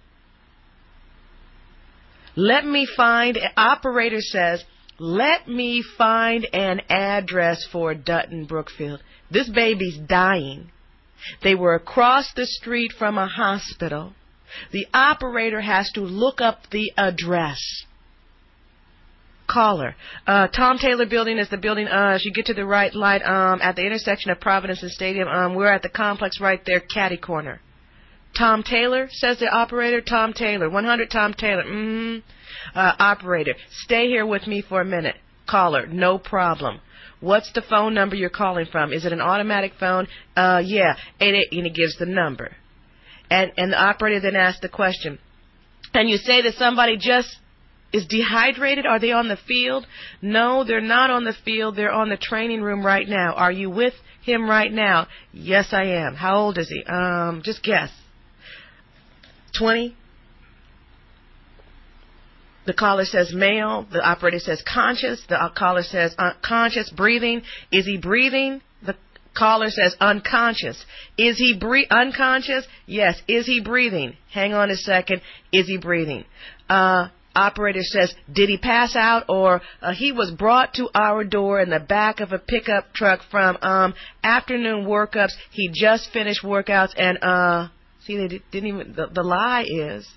Operator says, "Let me find an address for Dutton Brookfield. This baby's dying. They were across the street from a hospital. The operator has to look up the address." Caller, Tom Taylor Building is the building as you get to the right light at the intersection of Providence and Stadium. We're at the complex right there, catty corner. "Tom Taylor," says the operator. "Tom Taylor, 100 Tom Taylor." Operator, "Stay here with me for a minute." Caller, "No problem. What's the phone number you're calling from? Is it an automatic phone?" Yeah, 88, and he gives the number. And the operator then asks the question, "Can you say that somebody just is dehydrated? Are they on the field?" "No, they're not on the field. They're on the training room right now." "Are you with him right now?" "Yes, I am." "How old is he?" Just guess. 20? The caller says male. The operator says conscious. The caller says unconscious. Breathing. "Is he breathing?" The caller says unconscious. "Is he unconscious?" "Yes." "Is he breathing?" "Hang on a second. Is he breathing?" Operator says, "Did he pass out or he was brought to our door in the back of a pickup truck from afternoon workups. He just finished workouts and see, they didn't even, the lie is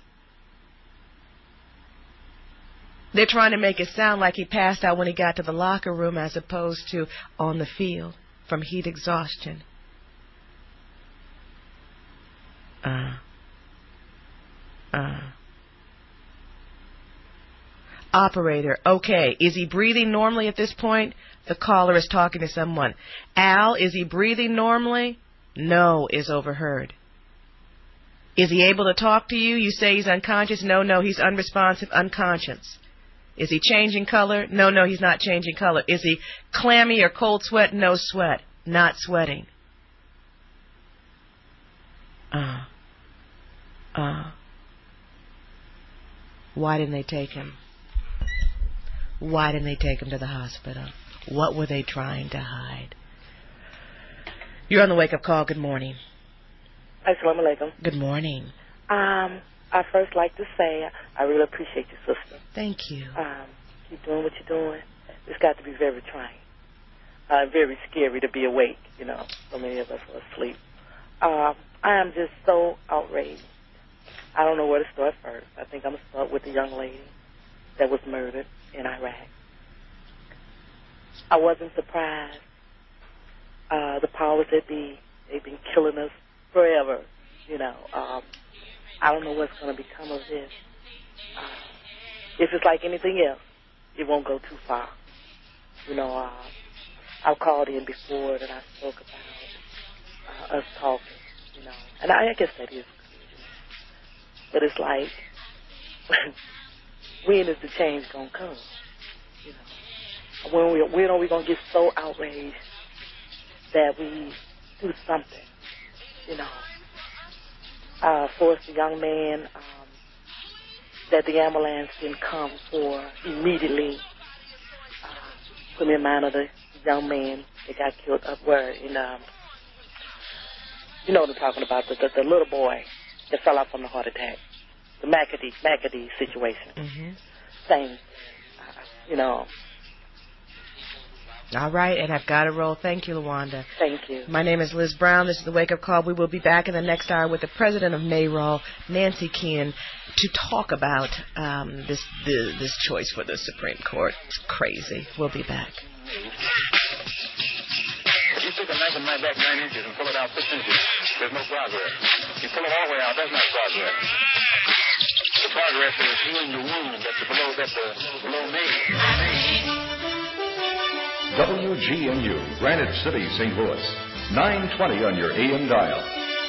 they're trying to make it sound like he passed out when he got to the locker room as opposed to on the field from heat exhaustion. Operator, okay, is he breathing normally at this point? The caller is talking to someone. "Al, is he breathing normally?" "No," is overheard. "Is he able to talk to you?" You say he's unconscious. No, he's unresponsive, unconscious. "Is he changing color?" No, he's not changing color. "Is he clammy or cold sweat?" No sweat, not sweating. Why didn't they take him? Why didn't they take him to the hospital? What were they trying to hide? You're on the wake-up call. Good morning. Assalamu alaikum. Good morning. I first like to say I really appreciate you, sister. Thank you. Keep doing what you're doing. It's got to be very trying. Very scary to be awake, you know. So many of us are asleep. I am just so outraged. I don't know where to start first. I think I'm going to start with the young lady that was murdered in Iraq. I wasn't surprised. The powers that be, they've been killing us forever, you know. I don't know what's going to become of this. If it's like anything else, it won't go too far. You know, I've called in before and I spoke about us talking, you know. And I guess that is good. But it's like, when is the change going to come? You know, when are we going to get so outraged that we do something, you know? Force the young man that the ambulance didn't come for immediately. Put me in mind of the young man that got killed up where in, you know what I'm talking about, the little boy that fell off from the heart attack. The McAdee situation. Mm-hmm. Same, you know. All right, and I've got to roll. Thank you, LaWanda. Thank you. My name is Liz Brown. This is the Wake Up Call. We will be back in the next hour with the president of NARAL, Nancy Keene, to talk about this choice for the Supreme Court. It's crazy. We'll be back. If you take a knife and knife back 9 inches and pull it out 6 inches, there's no progress. You pull it all the way out, that's not progress. The progress is healing the wound that's below me. WGNU, Granite City, St. Louis. 920 on your AM dial.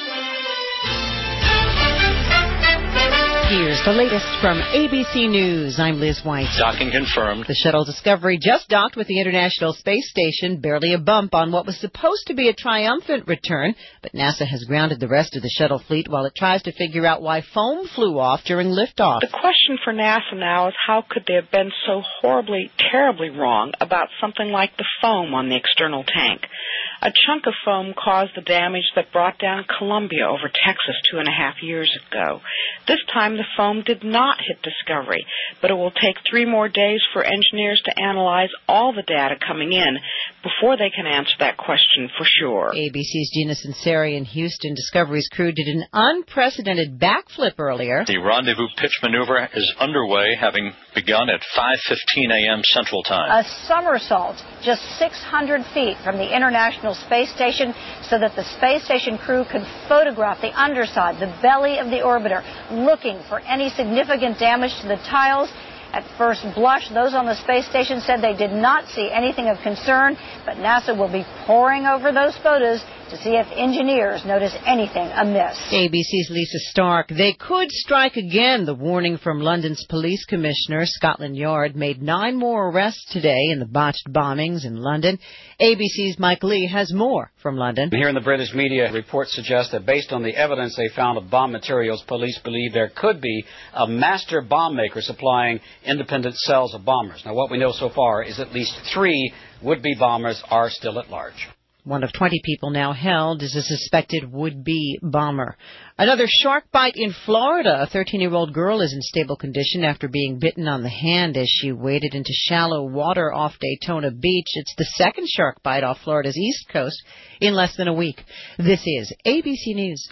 Here's the latest from ABC News. I'm Liz White. Docking confirmed. The shuttle Discovery just docked with the International Space Station, barely a bump on what was supposed to be a triumphant return, but NASA has grounded the rest of the shuttle fleet while it tries to figure out why foam flew off during liftoff. The question for NASA now is how could they have been so horribly, terribly wrong about something like the foam on the external tank? A chunk of foam caused the damage that brought down Columbia over Texas 2.5 years ago. This time the foam did not hit Discovery, but it will take 3 more days for engineers to analyze all the data coming in before they can answer that question for sure. ABC's Gina Sunseri in Houston. Discovery's crew did an unprecedented backflip earlier. The rendezvous pitch maneuver is underway, having begun at 5:15 a.m. Central Time. A somersault just 600 feet from the International Space Station so that the space station crew could photograph the underside, the belly of the orbiter, looking for any significant damage to the tiles. At first blush, those on the space station said they did not see anything of concern, but NASA will be poring over those photos to see if engineers notice anything amiss. ABC's Lisa Stark. They could strike again. The warning from London's police commissioner, Scotland Yard, made 9 more arrests today in the botched bombings in London. ABC's Mike Lee has more from London. Here in the British media, reports suggest that based on the evidence they found of bomb materials, police believe there could be a master bomb maker supplying independent cells of bombers. Now, what we know so far is at least 3 would-be bombers are still at large. One of 20 people now held is a suspected would-be bomber. Another shark bite in Florida. A 13-year-old girl is in stable condition after being bitten on the hand as she waded into shallow water off Daytona Beach. It's the second shark bite off Florida's east coast in less than a week. This is ABC News.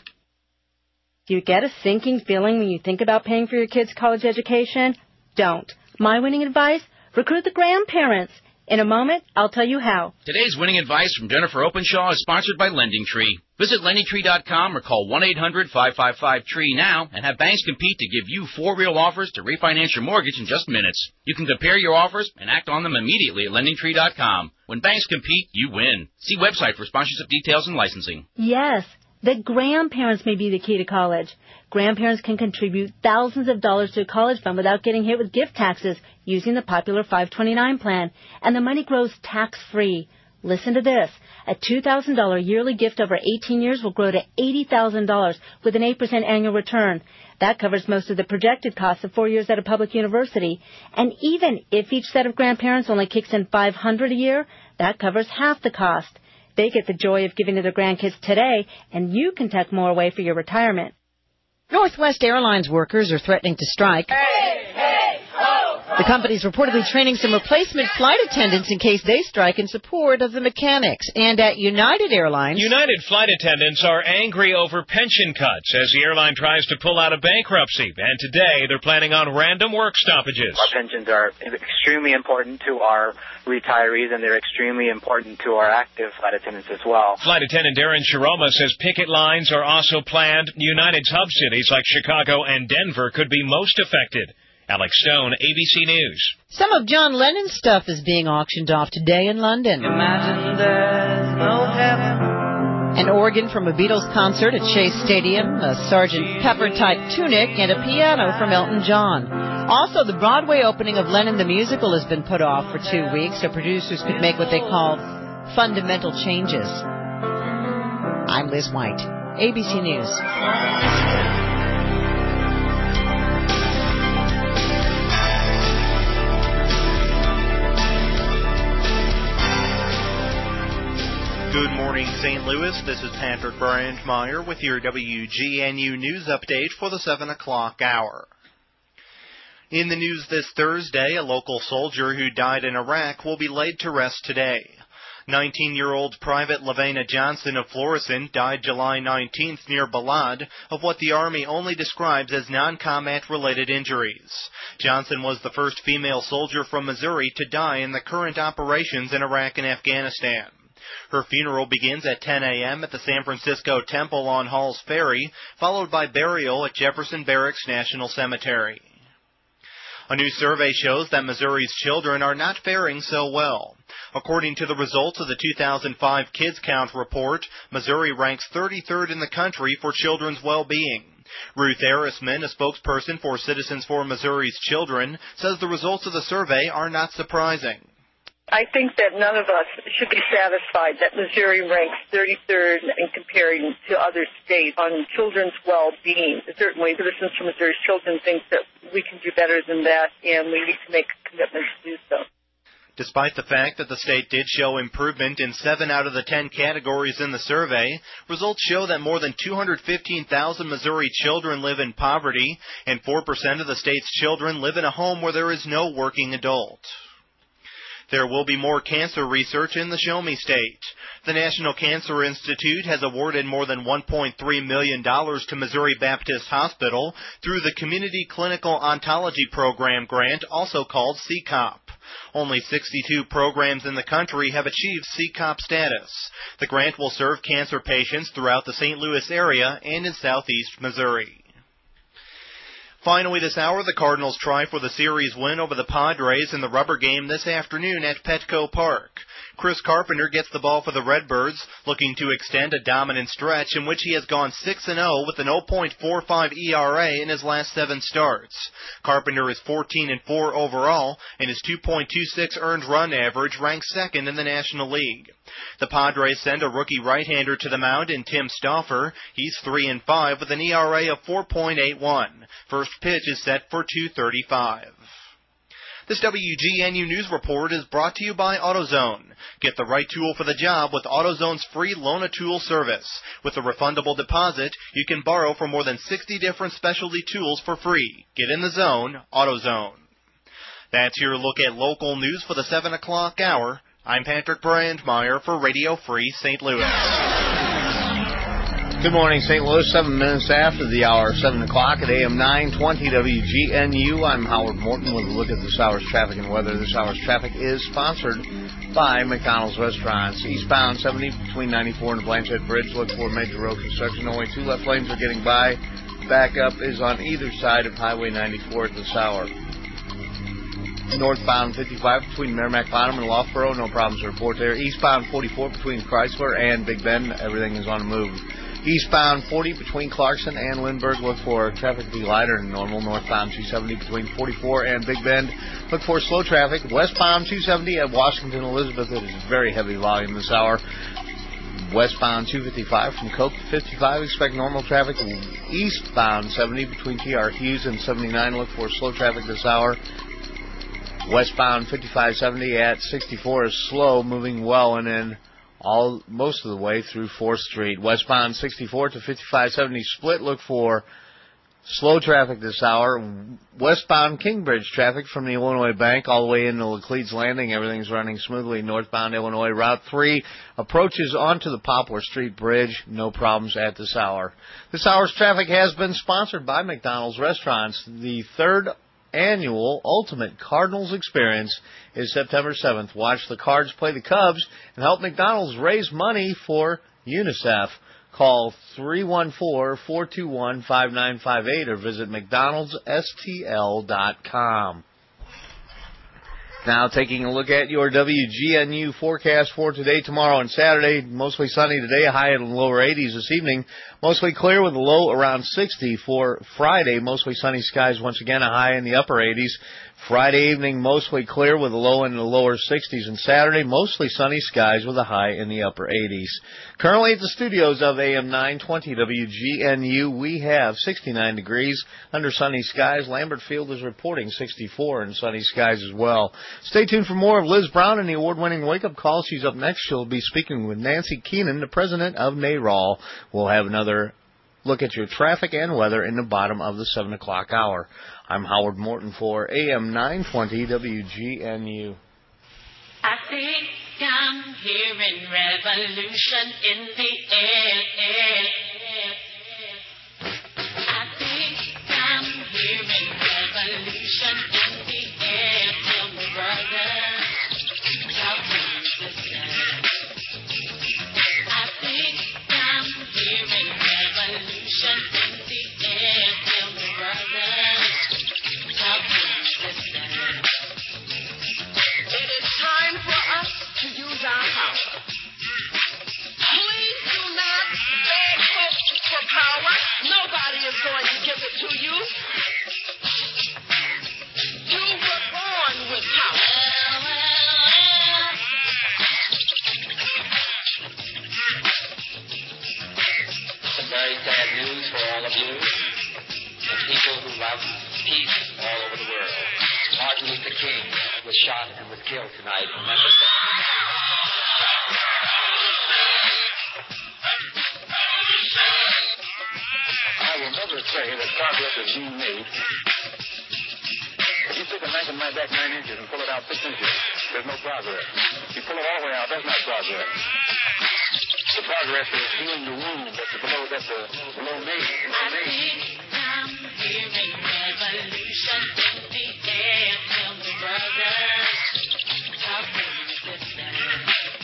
Do you get a sinking feeling when you think about paying for your kids' college education? Don't. My winning advice? Recruit the grandparents. In a moment, I'll tell you how. Today's winning advice from Jennifer Openshaw is sponsored by LendingTree. Visit LendingTree.com or call 1-800-555-TREE now and have banks compete to give you 4 real offers to refinance your mortgage in just minutes. You can compare your offers and act on them immediately at LendingTree.com. When banks compete, you win. See website for sponsorship details and licensing. Yes, the grandparents may be the key to college. Grandparents can contribute thousands of dollars to a college fund without getting hit with gift taxes using the popular 529 plan, and the money grows tax-free. Listen to this. A $2,000 yearly gift over 18 years will grow to $80,000 with an 8% annual return. That covers most of the projected costs of 4 years at a public university. And even if each set of grandparents only kicks in $500 a year, that covers half the cost. They get the joy of giving to their grandkids today, and you can tuck more away for your retirement. Northwest Airlines workers are threatening to strike. The company's reportedly training some replacement flight attendants in case they strike in support of the mechanics. And at United Airlines... United flight attendants are angry over pension cuts as the airline tries to pull out of bankruptcy. And today they're planning on random work stoppages. Our pensions are extremely important to our retirees, and they're extremely important to our active flight attendants as well. Flight attendant Darren Shiroma says picket lines are also planned. United's hub cities like Chicago and Denver could be most affected. Alex Stone, ABC News. Some of John Lennon's stuff is being auctioned off today in London. Imagine there's no heaven. An organ from a Beatles concert at Shea Stadium, a Sgt. Pepper-type tunic, and a piano from Elton John. Also, the Broadway opening of Lennon the Musical has been put off for 2 weeks so producers could make what they call fundamental changes. I'm Liz White, ABC News. Good morning, St. Louis. This is Patrick Brandmeier with your WGNU News Update for the 7 o'clock hour. In the news this Thursday, a local soldier who died in Iraq will be laid to rest today. 19-year-old Private Lavena Johnson of Florissant died July 19th near Balad of what the Army only describes as non-combat-related injuries. Johnson was the first female soldier from Missouri to die in the current operations in Iraq and Afghanistan. Her funeral begins at 10 a.m. at the San Francisco Temple on Halls Ferry, followed by burial at Jefferson Barracks National Cemetery. A new survey shows that Missouri's children are not faring so well. According to the results of the 2005 Kids Count report, Missouri ranks 33rd in the country for children's well-being. Ruth Arisman, a spokesperson for Citizens for Missouri's Children, says the results of the survey are not surprising. I think that none of us should be satisfied that Missouri ranks 33rd in comparing to other states on children's well-being. Certainly, Citizens for Missouri's Children think that we can do better than that, and we need to make a commitment to do so. Despite the fact that the state did show improvement in 7 out of the 10 categories in the survey, results show that more than 215,000 Missouri children live in poverty, and 4% of the state's children live in a home where there is no working adult. There will be more cancer research in the Show Me State. The National Cancer Institute has awarded more than $1.3 million to Missouri Baptist Hospital through the Community Clinical Ontology Program grant, also called CCOP. Only 62 programs in the country have achieved CCOP status. The grant will serve cancer patients throughout the St. Louis area and in southeast Missouri. Finally this hour, the Cardinals try for the series win over the Padres in the rubber game this afternoon at Petco Park. Chris Carpenter gets the ball for the Redbirds, looking to extend a dominant stretch in which he has gone 6-0 with an 0.45 ERA in his last 7 starts. Carpenter is 14-4 overall, and his 2.26 earned run average ranks second in the National League. The Padres send a rookie right-hander to the mound in Tim Stauffer. He's 3-5 with an ERA of 4.81. First pitch is set for 2:35. This WGNU News Report is brought to you by AutoZone. Get the right tool for the job with AutoZone's free Loan-A-Tool service. With a refundable deposit, you can borrow from more than 60 different specialty tools for free. Get in the zone, AutoZone. That's your look at local news for the 7 o'clock hour. I'm Patrick Brandmeier for Radio Free St. Louis. Good morning, St. Louis. 7 minutes after the hour, 7 o'clock at AM 920 WGNU. I'm Howard Morton with a look at this hour's traffic and weather. This hour's traffic is sponsored by McDonald's Restaurants. Eastbound 70 between 94 and the Blanchette Bridge. Look for major road construction. Only 2 left lanes are getting by. Backup is on either side of Highway 94 at this hour. Northbound 55 between Merrimack Bottom and Loughborough. No problems to report there. Eastbound 44 between Chrysler and Big Bend. Everything is on the move. Eastbound 40 between Clarkson and Lindbergh. Look for traffic to be lighter than normal. Northbound 270 between 44 and Big Bend. Look for slow traffic. Westbound 270 at Washington Elizabeth. It is very heavy volume this hour. Westbound 255 from Coke to 55. Expect normal traffic. Eastbound 70 between TR Hughes and 79. Look for slow traffic this hour. Westbound 5570 at 64 is slow, moving well and in most of the way through 4th Street. Westbound 64 to 5570 split. Look for slow traffic this hour. Westbound Kingbridge traffic from the Illinois Bank all the way into Laclede's Landing. Everything's running smoothly. Northbound Illinois Route 3 approaches onto the Poplar Street Bridge. No problems at this hour. This hour's traffic has been sponsored by McDonald's Restaurants. The third annual Ultimate Cardinals Experience is September 7th. Watch the Cards play the Cubs and help McDonald's raise money for UNICEF. Call 314-421-5958 or visit McDonald'sSTL.com. Now taking a look at your WGNU forecast for today, tomorrow, and Saturday. Mostly sunny today, a high in the lower 80s this evening. Mostly clear with a low around 60 for Friday. Mostly sunny skies, once again a high in the upper 80s. Friday evening, mostly clear with a low in the lower 60s. And Saturday, mostly sunny skies with a high in the upper 80s. Currently at the studios of AM 920 WGNU, we have 69 degrees under sunny skies. Lambert Field is reporting 64 and sunny skies as well. Stay tuned for more of Liz Brown and the award-winning wake-up call. She's up next. She'll be speaking with Nancy Keenan, the president of NARAL. We'll have another look at your traffic and weather in the bottom of the 7 o'clock hour. I'm Howard Morton for AM 920 WGNU. I think I'm hearing revolution in the air. I think I'm hearing revolution in the air. Tell me, brother, how can you stand? I think I'm hearing revolution in the air. Tell me, brother, how can you stand? It is time for us to use our power. Please do not beg folks for power. Nobody is going to give it to you. You were born with power. Some very sad news for all of you, the people who love peace all over the world. Martin Luther King was shot and was killed tonight in Memphis. I will never say that progress is being made. If you take a knife and knife back 9 inches and pull it out 6 inches, there's no progress. If you pull it all the way out, that's not progress. The progress is healing the wound that's below me. I think I'm hearing revolution in the air. Tell me, brother, how can you stand?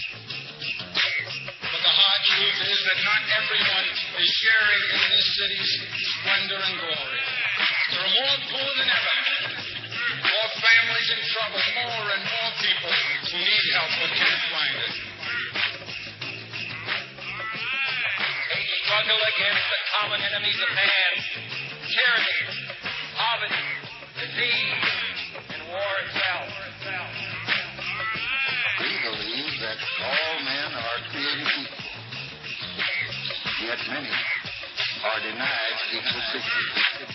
But the hard truth is that not everyone is sharing in this city's splendor and glory. There are more poor than ever, more families in trouble, more and more people who need help but can't find it. They struggle against the common enemies of man: tyranny, poverty, disease, and war itself. We believe that all men are created equal, yet many are denied equal treatment.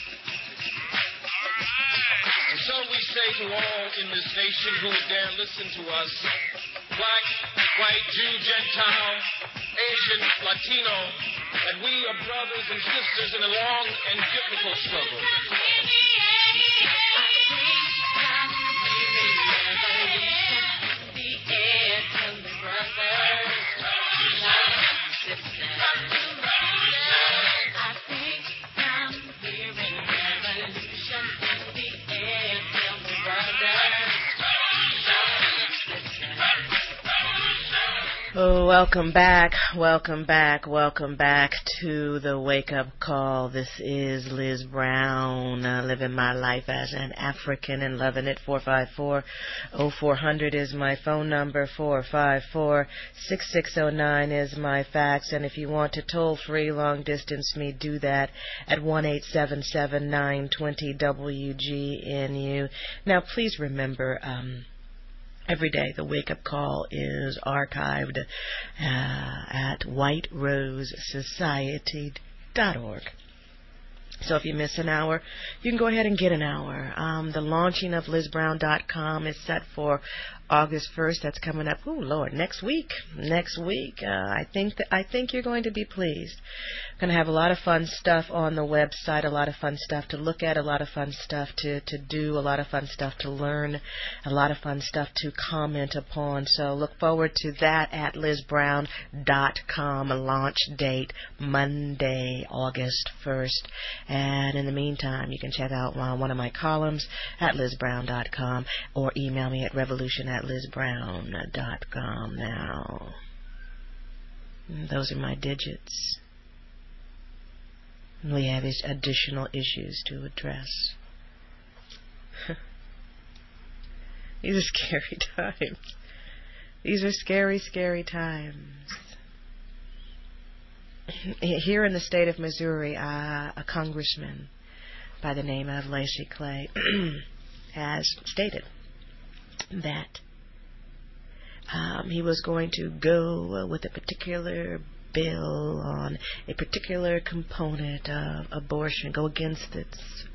And so we say to all in this nation who dare listen to us, black, white, Jew, Gentile, Asian, Latino, that we are brothers and sisters in a long and difficult struggle. Oh, welcome back to the Wake Up Call. This is Liz Brown, living my life as an African and loving it. 454-0400 is my phone number. 454-6609 is my fax. And if you want to toll free, long distance me, do that at 1-877-920-WGNU. Now, please remember, every day, the Wake Up Call is archived at whiterosesociety.org. So if you miss an hour, you can go ahead and get an hour. The launching of LizBrown.com is set for August 1st. That's coming up. Oh Lord, next week. I think you're going to be pleased. Going to have a lot of fun stuff on the website. A lot of fun stuff to look at. A lot of fun stuff to do. A lot of fun stuff to learn. A lot of fun stuff to comment upon. So look forward to that at LizBrown.com. Launch date Monday, August 1st. And in the meantime, you can check out one of my columns at LizBrown.com or email me at revolution@LizBrown.com. Now, those are my digits. We have additional issues to address. These are scary times. These are scary, scary times. Here in the state of Missouri, a congressman by the name of Lacy Clay has stated that he was going to go with a particular bill on a particular component of abortion, go against it,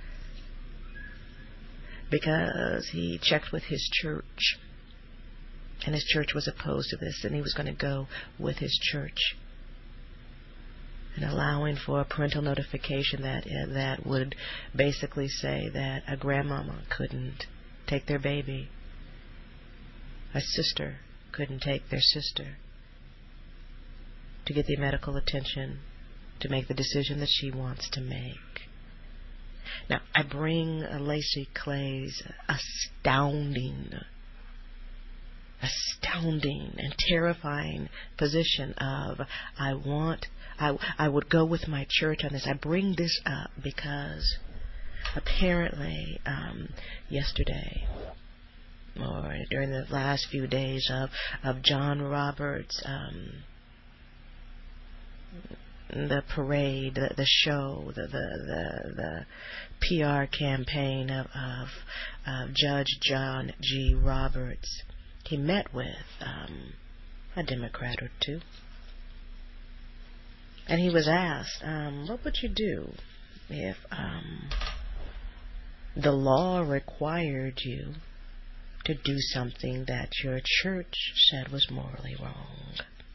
because he checked with his church, and his church was opposed to this, and he was going to go with his church, and allowing for a parental notification that would basically say that a grandmama couldn't take their baby, a sister couldn't take their sister, to get the medical attention to make the decision that she wants to make. Now, I bring Lacy Clay's astounding and terrifying position of I would go with my church on this. I bring this up because apparently yesterday, or during the last few days of John Roberts' the parade, the show, the PR campaign of Judge John G. Roberts, he met with a Democrat or two, and he was asked, what would you do if the law required you to do something that your church said was morally wrong?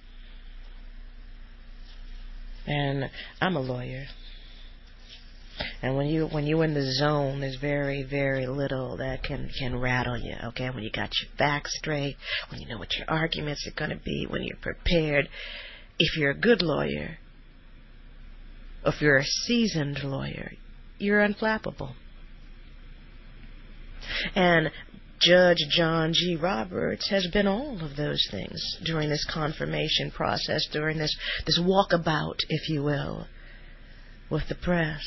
And I'm a lawyer, and when you're in the zone, there's very, very little that can rattle you. Okay, when you got your facts straight, when you know what your arguments are going to be, when you're prepared. If you're a good lawyer, if you're a seasoned lawyer, you're unflappable. And Judge John G. Roberts has been all of those things during this confirmation process, during this walkabout, if you will, with the press.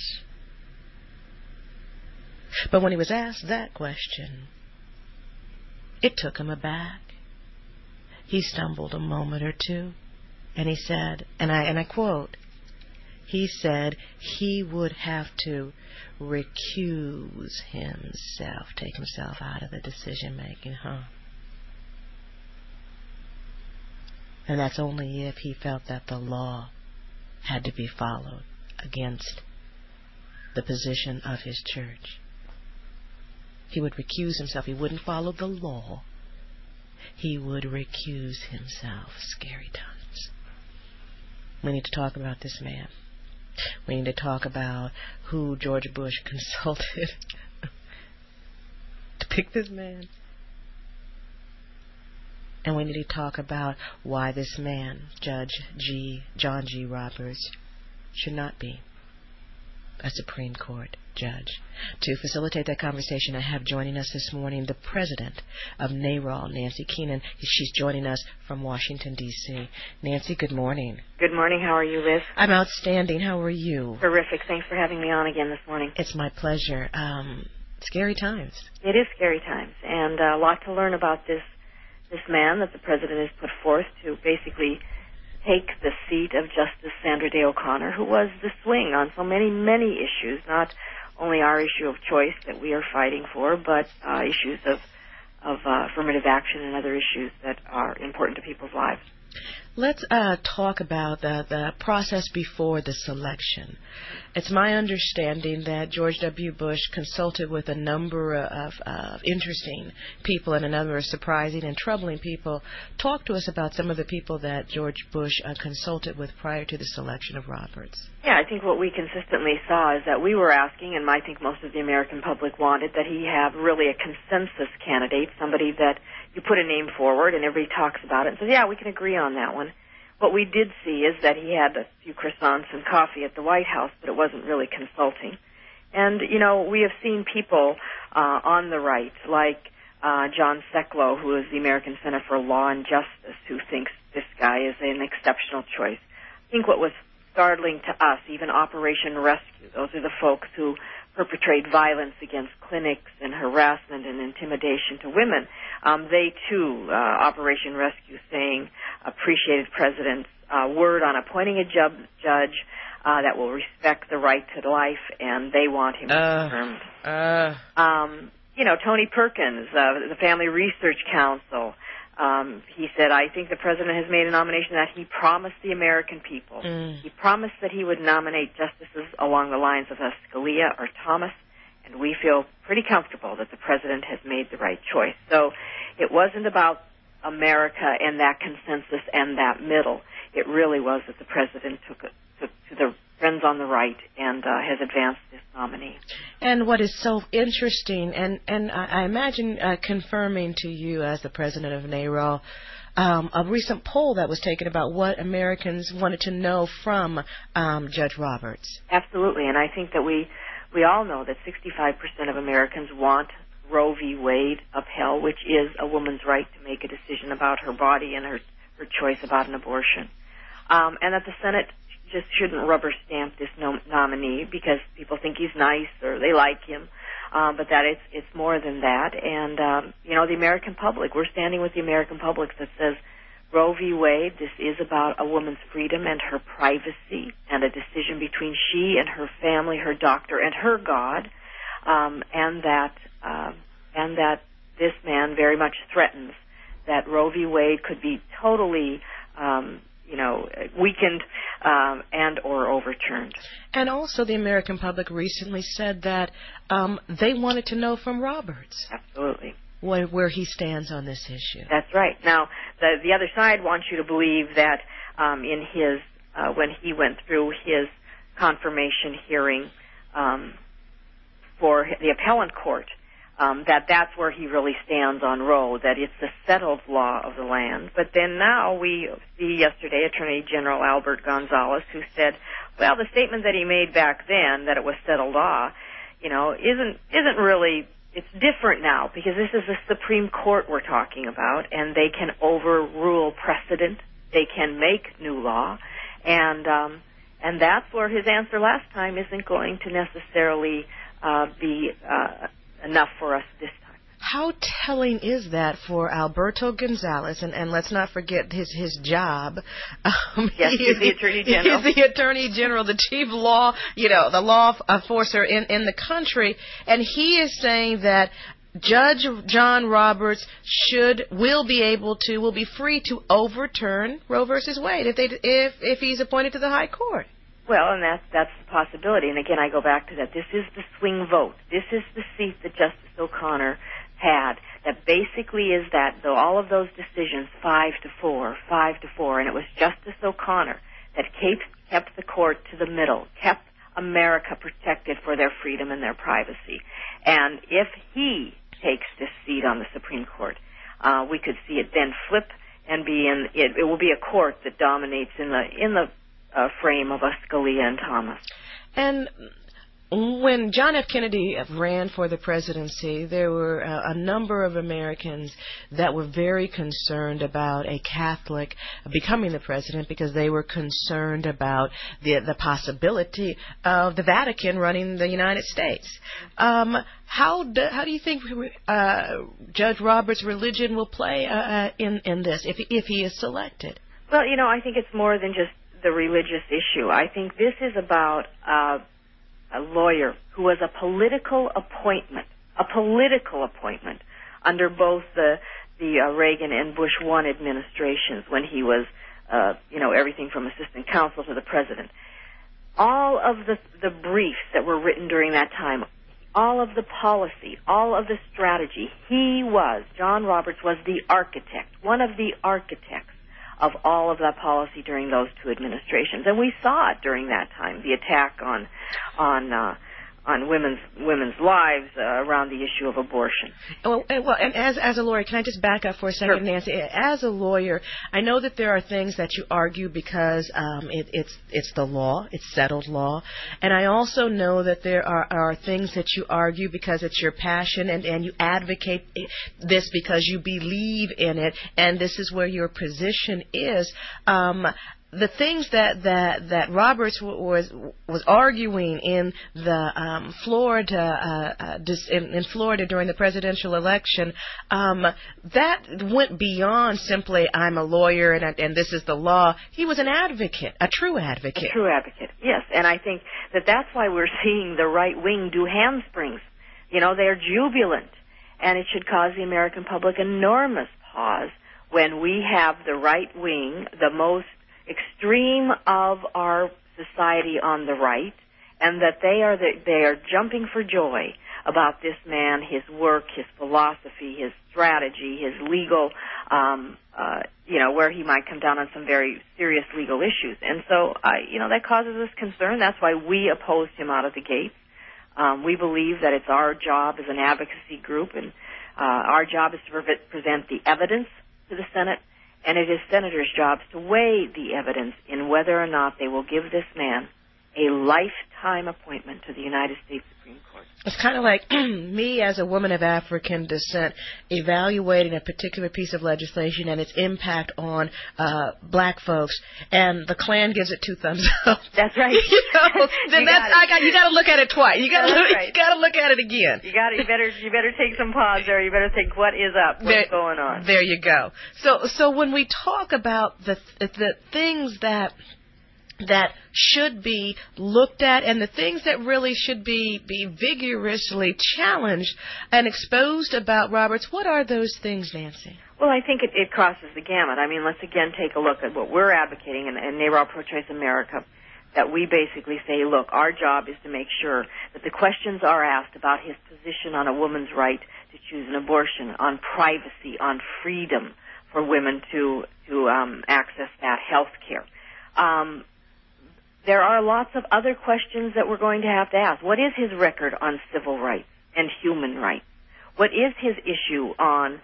But when he was asked that question, it took him aback. He stumbled a moment or two, and he said, and I quote, he said he would have to recuse himself, take himself out of the decision making, And that's only if he felt that the law had to be followed against the position of his church. He would recuse himself. He wouldn't follow the law. He would recuse himself. Scary times. We need to talk about this man. We need to talk about who George Bush consulted to pick this man. And we need to talk about why this man, John G. Roberts, should not be a Supreme Court judge. To facilitate that conversation, I have joining us this morning the president of NARAL, Nancy Keenan. She's joining us from Washington, D.C. Nancy, good morning. Good morning. How are you, Liz? I'm outstanding. How are you? Terrific. Thanks for having me on again this morning. It's my pleasure. Scary times. It is scary times, and a lot to learn about this man that the president has put forth to basically take the seat of Justice Sandra Day O'Connor, who was the swing on so many, many issues, not only our issue of choice that we are fighting for, but issues of affirmative action and other issues that are important to people's lives. Let's talk about the process before the selection. It's my understanding that George W. Bush consulted with a number of interesting people and a number of surprising and troubling people. Talk to us about some of the people that George Bush consulted with prior to the selection of Roberts. Yeah, I think what we consistently saw is that we were asking, and I think most of the American public wanted, that he have really a consensus candidate, somebody that you put a name forward and everybody talks about it and says, yeah, we can agree on that one. What we did see is that he had a few croissants and coffee at the White House, but it wasn't really consulting. And, you know, we have seen people on the right, like John Sekulow, who is the American Center for Law and Justice, who thinks this guy is an exceptional choice. I think what was startling to us, even Operation Rescue, those are the folks who perpetrate violence against clinics and harassment and intimidation to women. They, too, Operation Rescue, saying, appreciated President's word on appointing a judge that will respect the right to life, and they want him confirmed. Tony Perkins, the Family Research Council, he said, I think the president has made a nomination that he promised the American people. He promised that he would nominate justices along the lines of Scalia or Thomas, and we feel pretty comfortable that the president has made the right choice. So it wasn't about America and that consensus and that middle. It really was that the president took to the friends on the right and has advanced this nominee. And what is so interesting, and I imagine confirming to you as the president of NARAL, a recent poll that was taken about what Americans wanted to know from Judge Roberts. Absolutely, and I think that we all know that 65% of Americans want Roe v. Wade upheld, which is a woman's right to make a decision about her body and her choice about an abortion. And that the Senate just shouldn't rubber stamp this nominee because people think he's nice or they like him, but that it's more than that. And, the American public, we're standing with the American public that says Roe v. Wade, this is about a woman's freedom and her privacy and a decision between she and her family, her doctor, and her God, and that this man very much threatens that Roe v. Wade could be totally weakened and or overturned. And also the American public recently said that they wanted to know from Roberts. Absolutely. Where he stands on this issue. That's right. Now, the other side wants you to believe that in his when he went through his confirmation hearing for the appellant court, that's where he really stands on Roe, that it's a settled law of the land. But then now we see yesterday Attorney General Albert Gonzales, who said, well, the statement that he made back then, that it was settled law, isn't really, it's different now, because this is the Supreme Court we're talking about, and they can overrule precedent. They can make new law. And that's where his answer last time isn't going to necessarily be enough for us this time. How telling is that for Alberto Gonzales? And let's not forget his job. Yes, he's the Attorney General. He's the Attorney General, the chief law, the law enforcer in the country. And he is saying that Judge John Roberts will be free to overturn Roe versus Wade if he's appointed to the High Court. Well, and that's the possibility. And again, I go back to that. This is the swing vote. This is the seat that Justice O'Connor had. That basically is that, though all of those decisions, 5-4, and it was Justice O'Connor that kept the court to the middle, kept America protected for their freedom and their privacy. And if he takes this seat on the Supreme Court, we could see it then flip and it will be a court that dominates in the frame of Scalia and Thomas. And when John F. Kennedy ran for the presidency, there were a number of Americans that were very concerned about a Catholic becoming the president because they were concerned about the possibility of the Vatican running the United States. How do you think Judge Roberts' religion will play in this if he is selected? Well, I think it's more than just the religious issue. I think this is about a lawyer who was a political appointment under both the Reagan and Bush 1 administrations when he was, everything from assistant counsel to the president. All of the briefs that were written during that time, all of the policy, all of the strategy, John Roberts was the architect, one of the architects of all of that policy during those two administrations. And we saw it during that time, the attack on women's lives around the issue of abortion. Well, and as a lawyer, can I just back up for a second, sure. Nancy? As a lawyer, I know that there are things that you argue because it's the law, it's settled law, and I also know that there are things that you argue because it's your passion and you advocate this because you believe in it, and this is where your position is. The things that Roberts was arguing in the Florida during the presidential election, that went beyond simply I'm a lawyer and this is the law. He was an advocate, a true advocate. A true advocate, yes. And I think that's why we're seeing the right wing do handsprings. They're jubilant and it should cause the American public enormous pause when we have the right wing, the most extreme of our society on the right, and that they are jumping for joy about this man, his work, his philosophy, his strategy, his legal, where he might come down on some very serious legal issues. And so, that causes us concern. That's why we opposed him out of the gate. We believe that it's our job as an advocacy group, and our job is to present the evidence to the Senate, and it is senators' jobs to weigh the evidence in whether or not they will give this man a lifetime appointment to the United States Supreme Court. It's kind of like me as a woman of African descent evaluating a particular piece of legislation and its impact on black folks, and the Klan gives it 2 thumbs up. That's right. You got to look at it twice. You got to look at it again. You better take some pause there. You better think, what is up? What's going on? There you go. So when we talk about the things that should be looked at and the things that really should be vigorously challenged and exposed about Roberts, what are those things, Nancy? Well, I think it crosses the gamut. I mean, let's again take a look at what we're advocating in NARAL Pro-Choice America, that we basically say, look, our job is to make sure that the questions are asked about his position on a woman's right to choose an abortion, on privacy, on freedom for women to access that health care. There are lots of other questions that we're going to have to ask. What is his record on civil rights and human rights? What is his issue on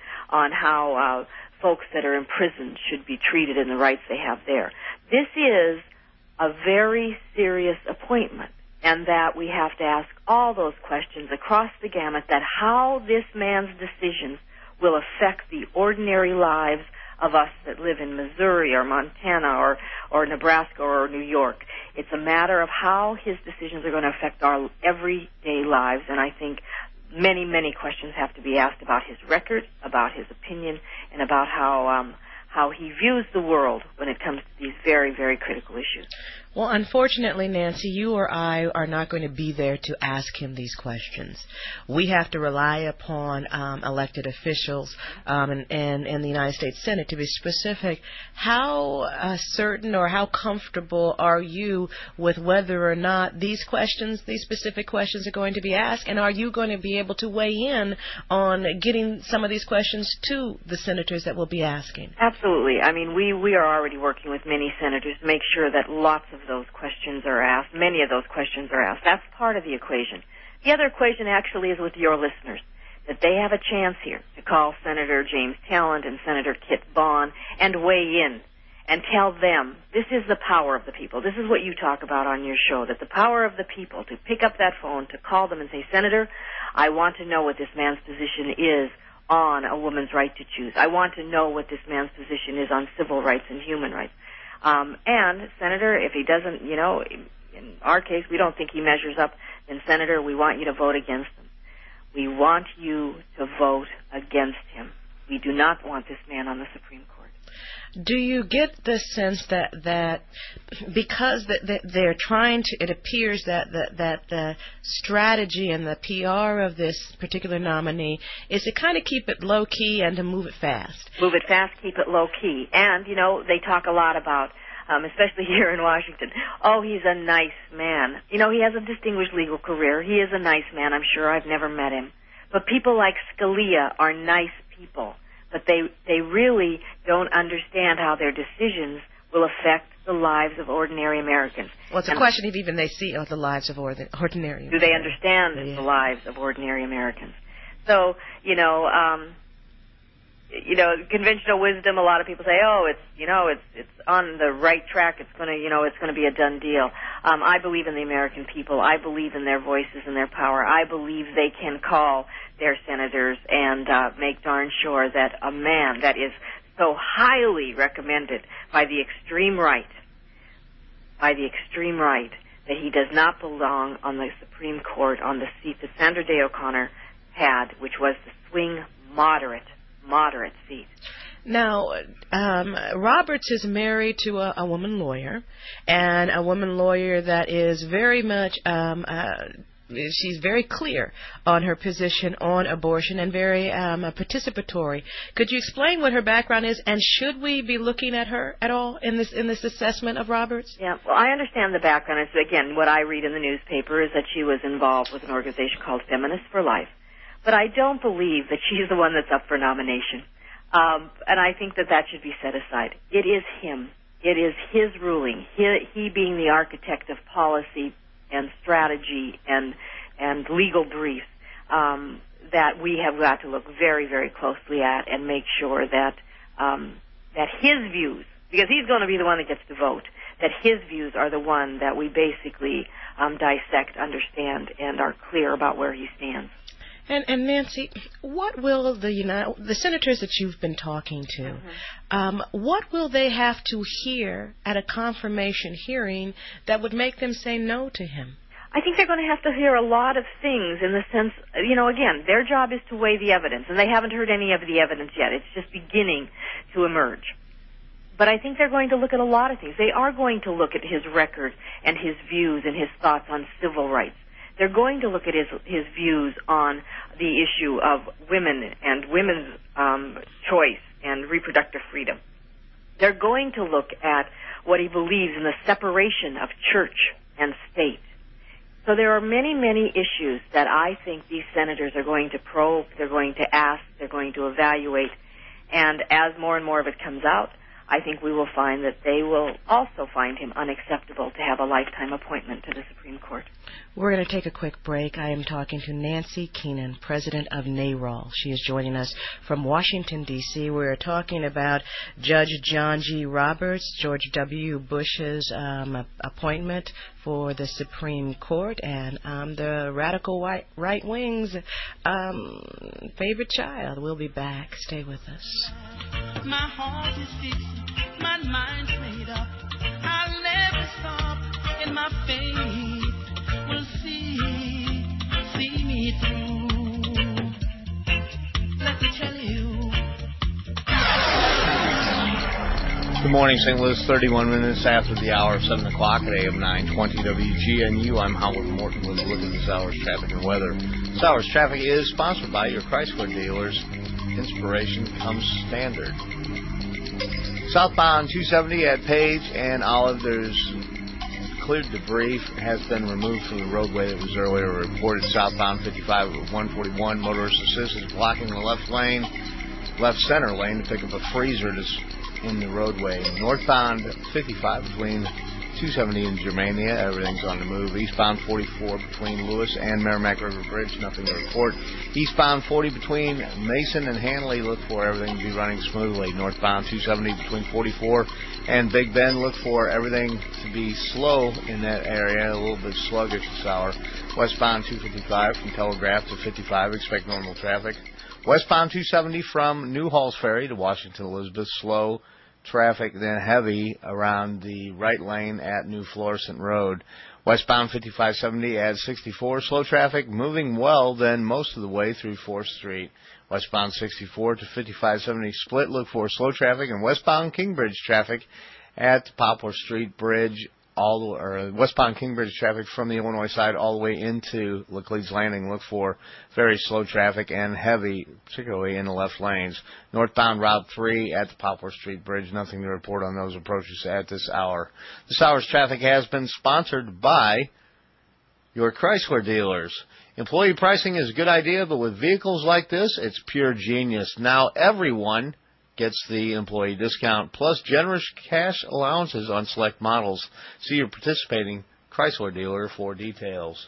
how folks that are imprisoned should be treated and the rights they have there? This is a very serious appointment, and that we have to ask all those questions across the gamut, that how this man's decisions will affect the ordinary lives of us that live in Missouri or Montana or Nebraska or New York. It's a matter of how his decisions are going to affect our everyday lives, and I think many, many questions have to be asked about his record, about his opinion, and about how he views the world when it comes to these very, very critical issues. Well, unfortunately, Nancy, you or I are not going to be there to ask him these questions. We have to rely upon elected officials and the United States Senate to be specific. How certain or how comfortable are you with whether or not these specific questions are going to be asked, and are you going to be able to weigh in on getting some of these questions to the senators that will be asking? Absolutely. I mean, we are already working with many senators to make sure that lots of those questions are asked. Many of those questions are asked. That's part of the equation. The other equation actually is with your listeners, that they have a chance here to call Senator James Talent and Senator Kit Vaughn and weigh in and tell them, this is the power of the people. This is what you talk about on your show, that the power of the people, to pick up that phone, to call them and say, Senator, I want to know what this man's position is on a woman's right to choose. I want to know what this man's position is on civil rights and human rights. And, Senator, if he doesn't, in our case, we don't think he measures up, then, Senator, we want you to vote against him. We want you to vote against him. We do not want this man on the Supreme Court. Do you get the sense that because they're trying to, it appears that the strategy and the PR of this particular nominee is to kind of keep it low key and to move it fast? Move it fast, keep it low key. And, they talk a lot about, especially here in Washington, oh, he's a nice man. He has a distinguished legal career. He is a nice man, I'm sure. I've never met him. But people like Scalia are nice people. But they really don't understand how their decisions will affect the lives of ordinary Americans. Well, it's a question of even they see the lives of ordinary Americans. Do they understand the lives of ordinary Americans? So, conventional wisdom, a lot of people say, oh, it's on the right track. It's going to be a done deal. I believe in the American people. I believe in their voices and their power. I believe they can call their senators and make darn sure that a man that is so highly recommended by the extreme right, that he does not belong on the Supreme Court on the seat that Sandra Day O'Connor had, which was the swing moderate seat. Now, Roberts is married to a woman lawyer, and a woman lawyer that is very much she's very clear on her position on abortion and very participatory. Could you explain what her background is, and should we be looking at her at all in this assessment of Roberts? Yeah, well, I understand the background. It's, again, what I read in the newspaper is that she was involved with an organization called Feminists for Life. But I don't believe that she's the one that's up for nomination. And I think that should be set aside. It is him. It is his ruling. He being the architect of policy and strategy and legal briefs that we have got to look very, very closely at and make sure that his views, because he's going to be the one that gets to vote, that his views are the one that we basically dissect, understand, and are clear about where he stands. And Nancy, what will the senators that you've been talking to, what will they have to hear at a confirmation hearing that would make them say no to him? I think they're going to have to hear a lot of things in the sense, again, their job is to weigh the evidence, and they haven't heard any of the evidence yet. It's just beginning to emerge. But I think they're going to look at a lot of things. They are going to look at his record and his views and his thoughts on civil rights. They're going to look at his views on the issue of women and women's choice and reproductive freedom. They're going to look at what he believes in the separation of church and state. So there are many, many issues that I think these senators are going to probe, they're going to ask, they're going to evaluate, and as more and more of it comes out, I think we will find that they will also find him unacceptable to have a lifetime appointment to the Supreme Court. We're going to take a quick break. I am talking to Nancy Keenan, president of NARAL. She is joining us from Washington, D.C. We're talking about Judge John G. Roberts, George W. Bush's appointment for the Supreme Court, and the radical right wing's favorite child. We'll be back. Stay with us. My heart is fixed, my mind's made up. I'll never stop in my faith. Will see me through. Let me tell you. Good morning, St. Louis. 31 minutes after the hour of 7 o'clock at AM 920 WGNU. I'm Howard Morton with a look at this hour's traffic and weather. This hour's traffic is sponsored by your Chrysler dealers. Inspiration comes standard. Southbound 270 at Page and Olive, there's cleared debris has been removed from the roadway that was earlier reported. Southbound 55 at 141, motorist assistance blocking the left center lane to pick up a freezer in the roadway. Northbound 55 between 270 and Germania, everything's on the move. Eastbound 44 between Lewis and Merrimack River Bridge, nothing to report. Eastbound 40 between Mason and Hanley, look for everything to be running smoothly. Northbound 270 between 44 and Big Bend, look for everything to be slow in that area, a little bit sluggish this hour. Westbound 255 from Telegraph to 55, expect normal traffic. Westbound 270 from Newhalls Ferry to Washington Elizabeth, slow traffic, then heavy around the right lane at New Florissant Road. Westbound 5570 at 64, slow traffic, moving well then most of the way through 4th Street. Westbound 64 to 5570 split, look for slow traffic, and westbound Kingbridge traffic at Poplar Street Bridge, westbound Kingbridge traffic from the Illinois side all the way into Laclede's Landing. Look for very slow traffic and heavy, particularly in the left lanes. Northbound Route 3 at the Poplar Street Bridge. Nothing to report on those approaches at this hour. This hour's traffic has been sponsored by your Chrysler dealers. Employee pricing is a good idea, but with vehicles like this, it's pure genius. Now everyone gets the employee discount, plus generous cash allowances on select models. See your participating Chrysler dealer for details.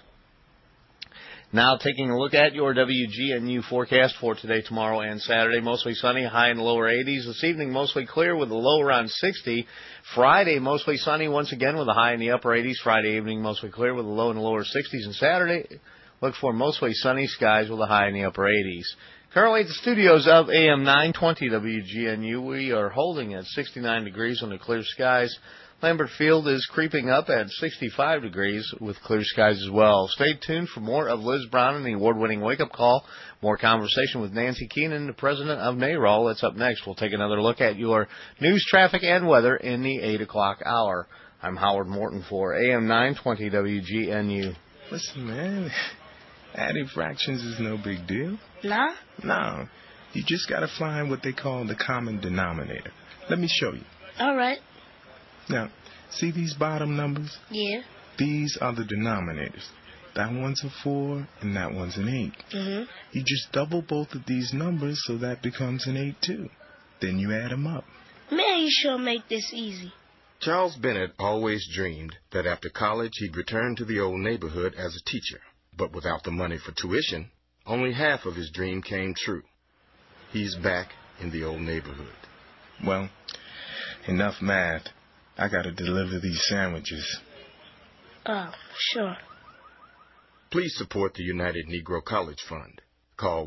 Now taking a look at your WGNU forecast for today, tomorrow, and Saturday. Mostly sunny, high in the lower 80s. This evening, mostly clear with a low around 60. Friday, mostly sunny once again with a high in the upper 80s. Friday evening, mostly clear with a low in the lower 60s. And Saturday, look for mostly sunny skies with a high in the upper 80s. Currently at the studios of AM 920 WGNU, we are holding at 69 degrees under clear skies. Lambert Field is creeping up at 65 degrees with clear skies as well. Stay tuned for more of Liz Brown and the award-winning wake-up call. More conversation with Nancy Keenan, the president of NARAL. That's up next. We'll take another look at your news, traffic, and weather in the 8 o'clock hour. I'm Howard Morton for AM 920 WGNU. Listen, man, adding fractions is no big deal. Nah? No. You just gotta find what they call the common denominator. Let me show you. All right. Now, see these bottom numbers? Yeah. These are the denominators. That one's a 4 and that one's an 8. Mm-hmm. You just double both of these numbers so that becomes an 8 too. Then you add them up. Man, you sure make this easy. Charles Bennett always dreamed that after college he'd return to the old neighborhood as a teacher. But without the money for tuition, only half of his dream came true. He's back in the old neighborhood. Well, enough math. I gotta deliver these sandwiches. Oh, sure. Please support the United Negro College Fund. Call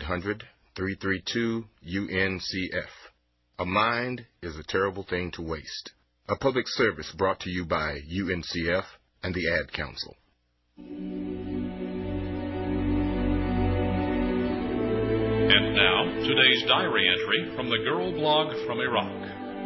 1-800-332-UNCF. A mind is a terrible thing to waste. A public service brought to you by UNCF and the Ad Council. And now, today's diary entry from the Girl Blog from Iraq.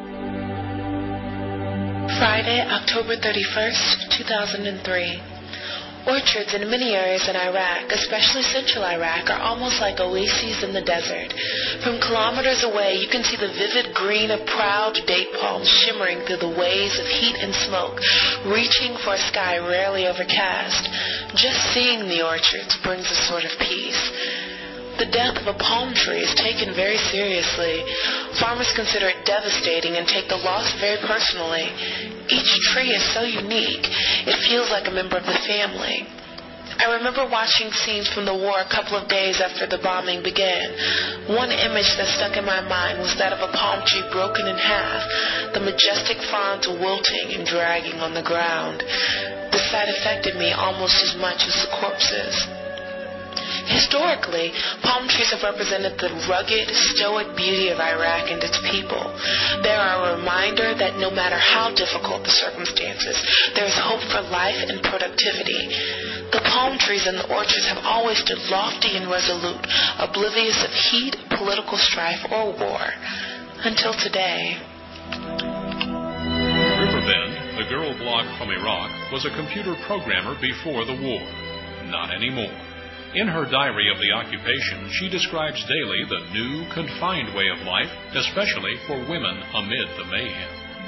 Friday, October 31st, 2003. Orchards in many areas in Iraq, especially central Iraq, are almost like oases in the desert. From kilometers away, you can see the vivid green of proud date palms shimmering through the waves of heat and smoke, reaching for a sky rarely overcast. Just seeing the orchards brings a sort of peace. The death of a palm tree is taken very seriously. Farmers consider it devastating and take the loss very personally. Each tree is so unique, it feels like a member of the family. I remember watching scenes from the war a couple of days after the bombing began. One image that stuck in my mind was that of a palm tree broken in half, the majestic fronds wilting and dragging on the ground. The sight affected me almost as much as the corpses. Historically, palm trees have represented the rugged, stoic beauty of Iraq and its people. They are a reminder that no matter how difficult the circumstances, there is hope for life and productivity. The palm trees in the orchards have always stood lofty and resolute, oblivious of heat, political strife, or war. Until today. Riverbend, the Girl Blog from Iraq, was a computer programmer before the war. Not anymore. In her diary of the occupation, she describes daily the new, confined way of life, especially for women amid the mayhem.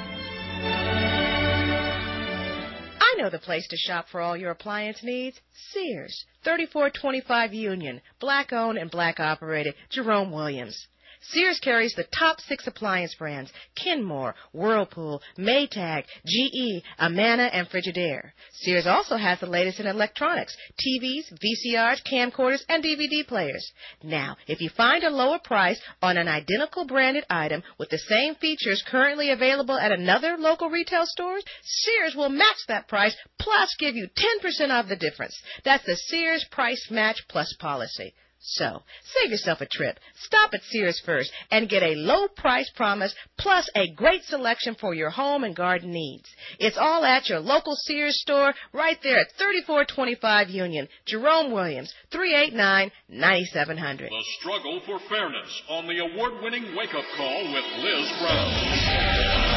I know the place to shop for all your appliance needs. Sears, 3425 Union, black-owned and black-operated, Jerome Williams. Sears carries the top 6 appliance brands: Kenmore, Whirlpool, Maytag, GE, Amana, and Frigidaire. Sears also has the latest in electronics: TVs, VCRs, camcorders, and DVD players. Now, if you find a lower price on an identical branded item with the same features currently available at another local retail store, Sears will match that price plus give you 10% off the difference. That's the Sears Price Match Plus policy. So, save yourself a trip. Stop at Sears first and get a low price promise plus a great selection for your home and garden needs. It's all at your local Sears store right there at 3425 Union. Jerome Williams, 389-9700. The struggle for fairness on the award-winning Wake Up Call with Liz Brown.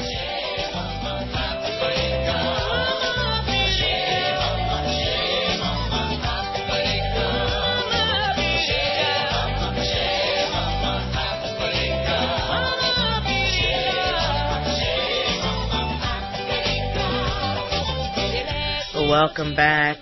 Welcome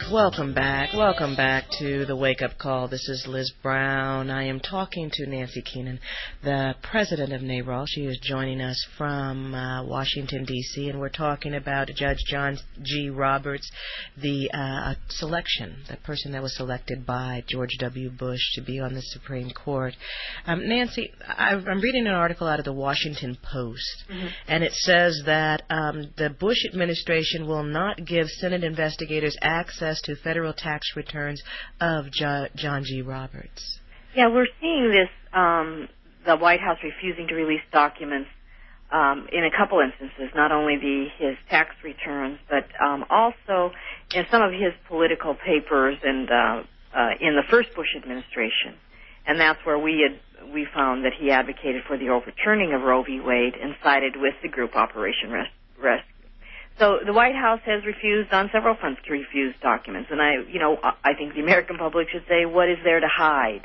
back to the Wake Up Call. This is Liz Brown. I am talking to Nancy Keenan, the president of NARAL. She is joining us from Washington, D.C., and we're talking about Judge John G. Roberts, the person that was selected by George W. Bush to be on the Supreme Court. Nancy, I'm reading an article out of the Washington Post, and it says that the Bush administration will not give Senate investigators access to federal tax returns of John G. Roberts. Yeah, we're seeing this, the White House refusing to release documents in a couple instances, not only his tax returns, but also in some of his political papers and in the first Bush administration. And that's where we found that he advocated for the overturning of Roe v. Wade and sided with the group Operation Rescue. So the White House has refused on several fronts to refuse documents, and I think the American public should say, what is there to hide?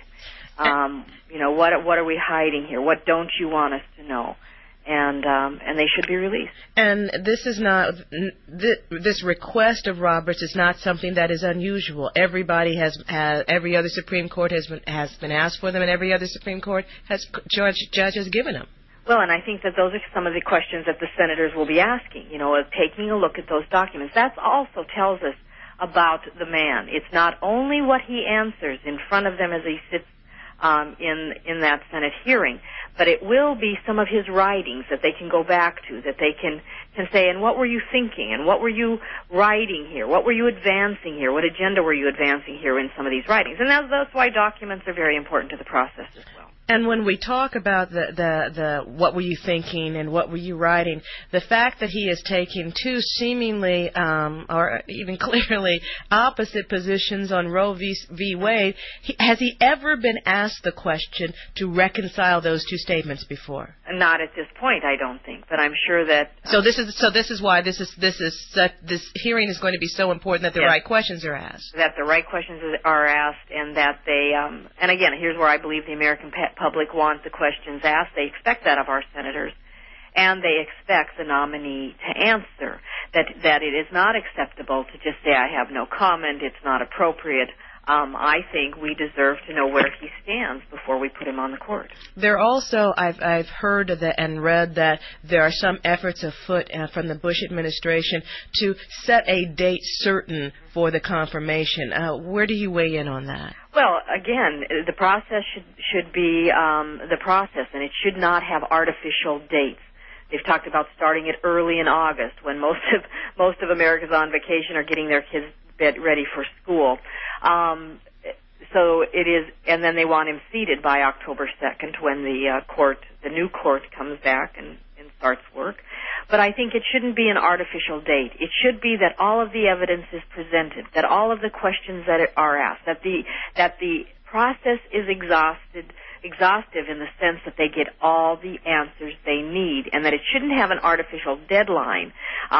What are we hiding here? What don't you want us to know? And they should be released. And this is not this request of Roberts is not something that is unusual. Every other Supreme Court has been asked for them, and every other Supreme Court judge has given them. Well, and I think that those are some of the questions that the senators will be asking, of taking a look at those documents. That also tells us about the man. It's not only what he answers in front of them as he sits in that Senate hearing, but it will be some of his writings that they can go back to, that they can say, and what were you thinking, and what were you writing here, what were you advancing here, what agenda were you advancing here in some of these writings. And that's why documents are very important to the process as well. And when we talk about the what were you thinking and what were you writing, the fact that he is taking two seemingly or even clearly opposite positions on Roe v. Wade, has he ever been asked the question to reconcile those two statements before? Not at this point, I don't think, but I'm sure that. So this is why this hearing is going to be so important, that the right questions are asked. That the right questions are asked, and that they and again, here's where I believe the American public want the questions asked. They expect that of our senators, and they expect the nominee to answer. That it is not acceptable to just say, I have no comment, it's not appropriate. I think we deserve to know where he stands before we put him on the court. There also, I've heard and read that there are some efforts afoot from the Bush administration to set a date certain for the confirmation. Where do you weigh in on that? Well, again, the process should be the process, and it should not have artificial dates. They've talked about starting it early in August, when most of America's on vacation or getting their kids ready for school. So it is, and then they want him seated by October 2nd when the new court comes back and starts work. But I think it shouldn't be an artificial date. It should be that all of the evidence is presented, that all of the questions that are asked, that the process is exhaustive in the sense that they get all the answers they need, and that it shouldn't have an artificial deadline,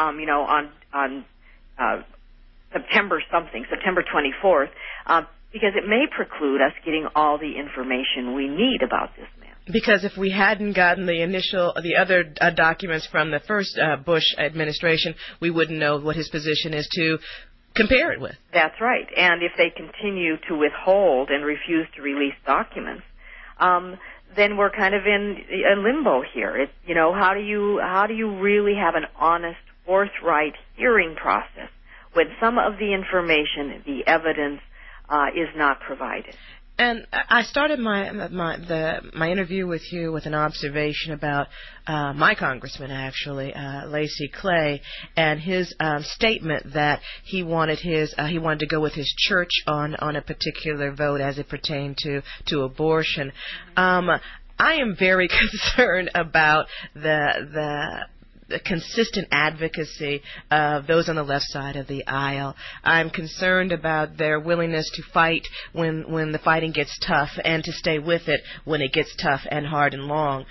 on September 24th, because it may preclude us getting all the information we need about this man. Because if we hadn't gotten the other documents from the first Bush administration, we wouldn't know what his position is to compare it with. That's right. And if they continue to withhold and refuse to release documents, then we're kind of in a limbo here. How do you really have an honest, forthright hearing process when some of the information, the evidence, is not provided? And I started my interview with you with an observation about my congressman, actually, Lacy Clay, and his statement that he wanted to go with his church on a particular vote as it pertained to abortion. I am very concerned about the consistent advocacy of those on the left side of the aisle. I'm concerned about their willingness to fight when the fighting gets tough, and to stay with it when it gets tough and hard and long.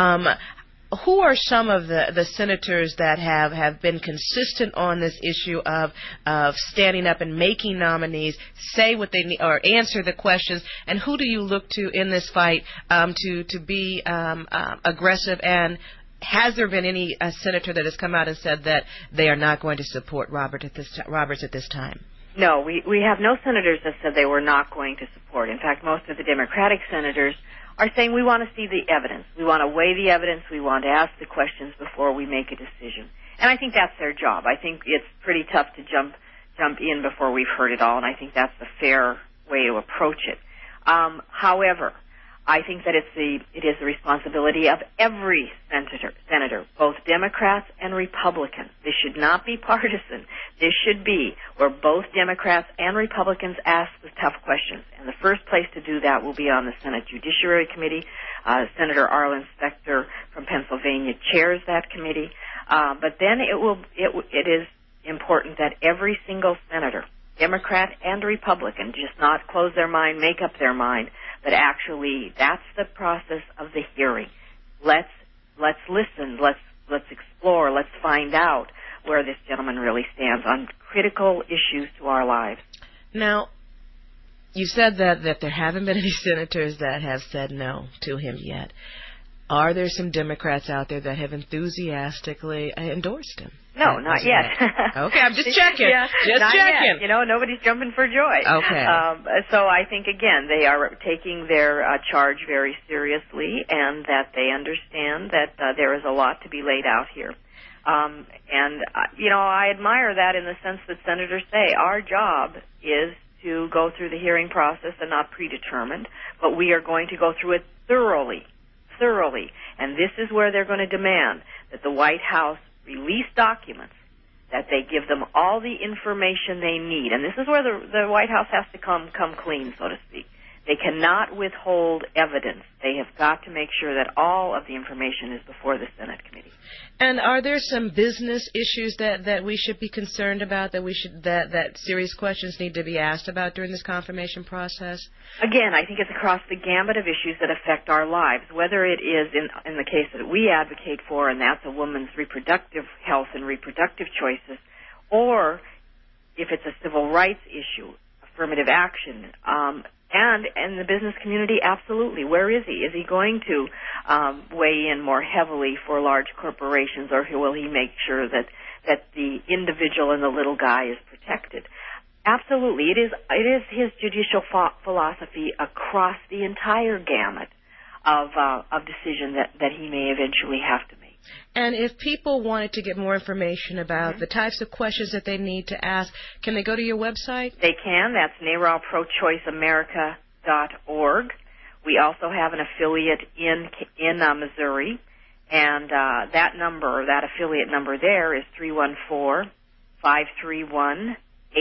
Who are some of the senators that have been consistent on this issue of standing up and making nominees say what they need or answer the questions? And who do you look to in this fight to be aggressive? And has there been any senator that has come out and said that they are not going to support Roberts at this time? No, we have no senators that said they were not going to support. In fact, most of the Democratic senators are saying we want to see the evidence. We want to weigh the evidence. We want to ask the questions before we make a decision. And I think that's their job. I think it's pretty tough to jump in before we've heard it all, and I think that's a fair way to approach it. However, I think that it is the responsibility of every senator, both Democrats and Republicans. This should not be partisan. This should be where both Democrats and Republicans ask the tough questions. And the first place to do that will be on the Senate Judiciary Committee. Senator Arlen Specter from Pennsylvania chairs that committee. But then it is important that every single senator, Democrat and Republican, just not close their mind, make up their mind, but actually that's the process of the hearing. Let's listen, let's explore, let's find out. where this gentleman really stands on critical issues to our lives. Now, you said that there haven't been any senators that have said no to him yet. Are there some Democrats out there that have enthusiastically endorsed him? No, not yet. Okay, I'm just checking. Yeah, just not checking. Yet. You know, nobody's jumping for joy. Okay. So I think, again, they are taking their charge very seriously, and that they understand that there is a lot to be laid out here. I admire that in the sense that senators say our job is to go through the hearing process and not predetermined, but we are going to go through it thoroughly. And this is where they're going to demand that the White House release documents, that they give them all the information they need. And this is where the White House has to come clean, so to speak. They cannot withhold evidence. They have got to make sure that all of the information is before the Senate committee. And are there some business issues that we should be concerned about, that serious questions need to be asked about during this confirmation process? Again, I think it's across the gamut of issues that affect our lives, whether it is in the case that we advocate for, and that's a woman's reproductive health and reproductive choices, or if it's a civil rights issue, affirmative action, and the business community, absolutely. Where is he? Is he going to weigh in more heavily for large corporations, or will he make sure that the individual and the little guy is protected? Absolutely. It is his judicial philosophy across the entire gamut of decision that he may eventually have to make. And if people wanted to get more information about the types of questions that they need to ask, can they go to your website? They can. That's NARALProChoiceAmerica.org. We also have an affiliate in Missouri, and that affiliate number there is 314-531-8616,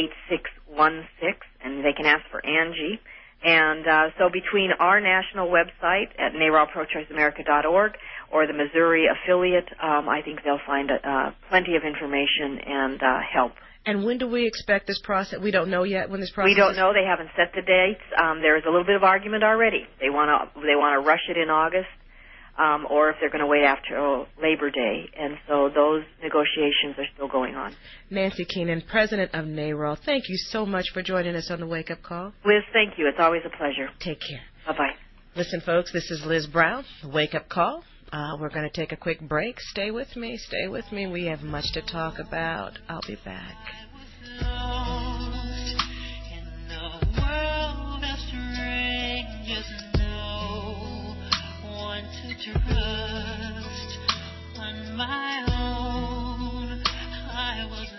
and they can ask for Angie. And so between our national website at NARALProChoiceAmerica.org or the Missouri affiliate, I think they'll find plenty of information and help. And when do we expect this process? We don't know yet when this process. We don't know. They haven't set the dates. There is a little bit of argument already. They want to rush it in August, or if they're going to wait after Labor Day. And so those negotiations are still going on. Nancy Keenan, president of NARAL, thank you so much for joining us on the Wake Up Call. Liz, thank you. It's always a pleasure. Take care. Bye-bye. Listen, folks, this is Liz Brown, Wake Up Call. We're going to take a quick break. Stay with me. We have much to talk about. I'll be back. Trust on my own, I was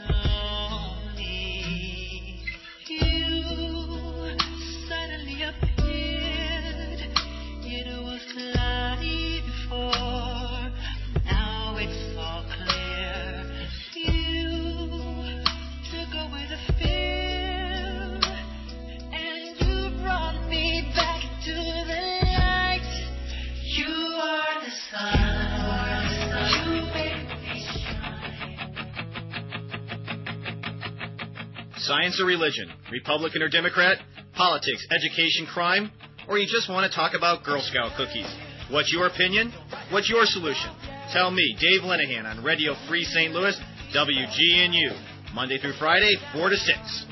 lonely. You suddenly appeared. It was cloudy before, now it's all clear. You took away the fear, and you brought me back to the light. You are the sun, you make me shine. Science or religion, Republican or Democrat, politics, education, crime, or you just want to talk about Girl Scout cookies. What's your opinion? What's your solution? Tell me, Dave Linehan on Radio Free St. Louis, WGNU, Monday through Friday, 4 to 6.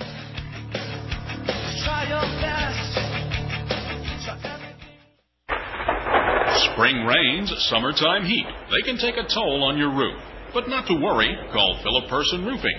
Try your best. Spring rains, summertime heat. They can take a toll on your roof. But not to worry. Call Philip Person Roofing,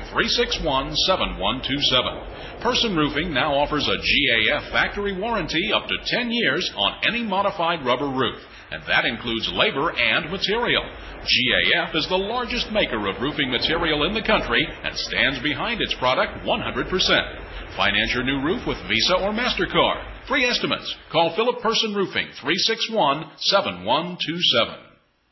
361-7127. Person Roofing now offers a GAF factory warranty up to 10 years on any modified rubber roof. And that includes labor and material. GAF is the largest maker of roofing material in the country and stands behind its product 100%. Finance your new roof with Visa or MasterCard. Free estimates. Call Philip Person Roofing, 361-7127.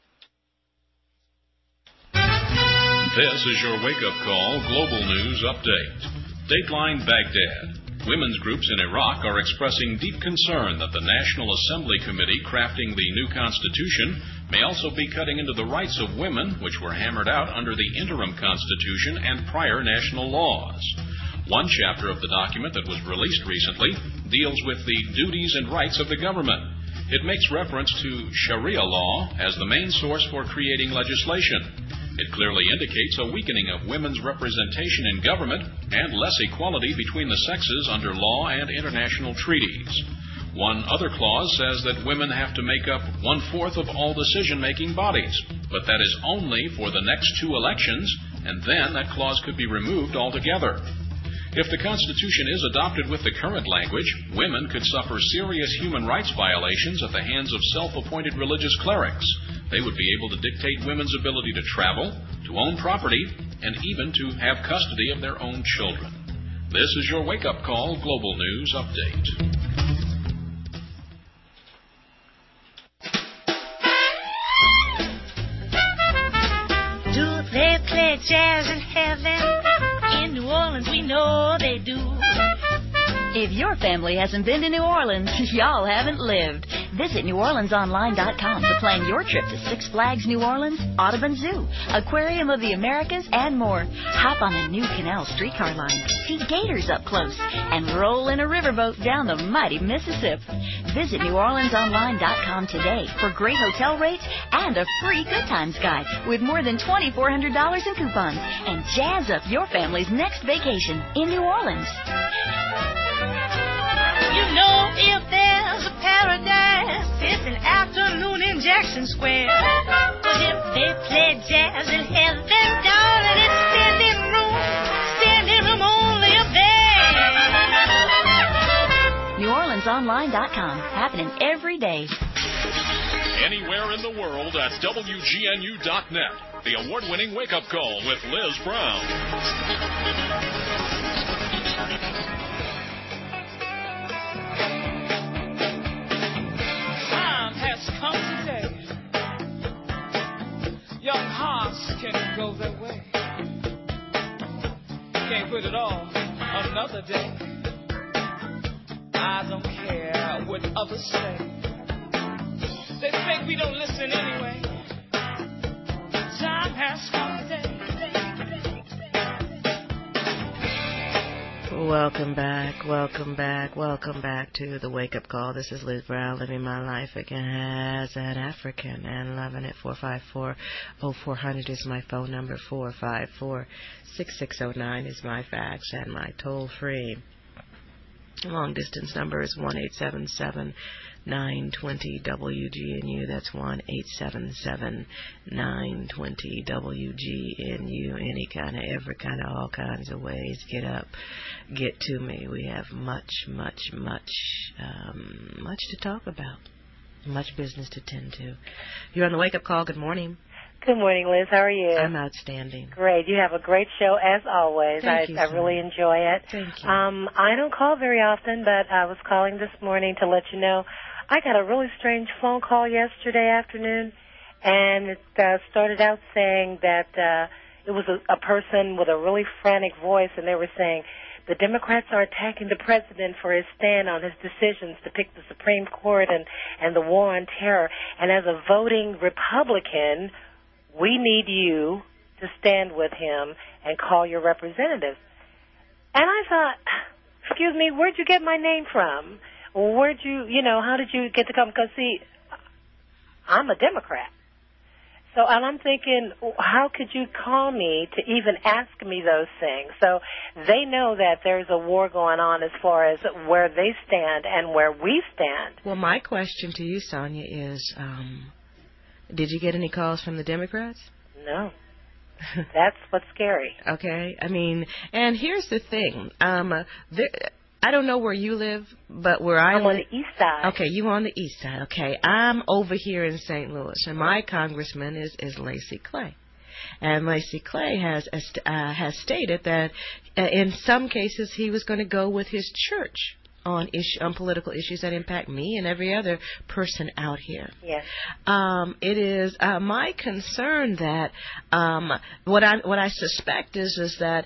This is your wake-up call global news update. Dateline Baghdad. Women's groups in Iraq are expressing deep concern that the National Assembly Committee crafting the new constitution may also be cutting into the rights of women, which were hammered out under the interim constitution and prior national laws. One chapter of the document that was released recently deals with the duties and rights of the government. It makes reference to Sharia law as the main source for creating legislation. It clearly indicates a weakening of women's representation in government and less equality between the sexes under law and international treaties. One other clause says that women have to make up 1/4 of all decision-making bodies, but that is only for the next 2 elections, and then that clause could be removed altogether. If the Constitution is adopted with the current language, women could suffer serious human rights violations at the hands of self-appointed religious clerics. They would be able to dictate women's ability to travel, to own property, and even to have custody of their own children. This is your wake-up call Global News Update. They play jazz in heaven. In New Orleans, we know they do. If your family hasn't been to New Orleans, y'all haven't lived. Visit NewOrleansOnline.com to plan your trip to Six Flags New Orleans, Audubon Zoo, Aquarium of the Americas, and more. Hop on a new Canal streetcar line, see gators up close, and roll in a riverboat down the mighty Mississippi. Visit NewOrleansOnline.com today for great hotel rates and a free Good Times guide with more than $2,400 in coupons. And jazz up your family's next vacation in New Orleans. You know, if there's a paradise, it's an afternoon in Jackson Square. But if they play jazz in heaven, darling, it's standing room only up there. NewOrleansOnline.com, happening every day. Anywhere in the world at WGNU.net. The award-winning wake-up call with Liz Brown. Come today. Young hearts can go their way. Can't put it off another day. I don't care what others say. They think we don't listen anyway. Time has come today. Welcome back to the Wake Up Call. This is Liz Brown, living my life again as an African and loving it. 454-0400 is my phone number. 454-6609 is my fax, and my toll-free long distance number is 1-877-920-WGNU. That's 1-877-920-WGNU. Any kind of, every kind of, all kinds of ways. Get up, get to me. We have much to talk about. Much business to tend to. You're on the Wake Up Call. Good morning. Good morning, Liz. How are you? I'm outstanding. Great. You have a great show as always. I really enjoy it. Thank you. I don't call very often, but I was calling this morning to let you know I got a really strange phone call yesterday afternoon, and it started out saying that it was a person with a really frantic voice, and they were saying the Democrats are attacking the president for his stand on his decisions to pick the Supreme Court and the war on terror. And as a voting Republican, we need you to stand with him and call your representatives. And I thought, excuse me, where'd you get my name from? Where'd you, how did you get to come? Because, see, I'm a Democrat. So, and I'm thinking, how could you call me to even ask me those things? So they know that there's a war going on as far as where they stand and where we stand. Well, my question to you, Sonia, is did you get any calls from the Democrats? No. That's what's scary. Okay. I mean, and here's the thing. I don't know where you live, but where I'm on the east side. Okay, you on the east side. Okay, I'm over here in St. Louis, and my congressman is Lacy Clay. And Lacy Clay has stated that in some cases he was going to go with his church on political issues that impact me and every other person out here. Yes. It is my concern that what I suspect is that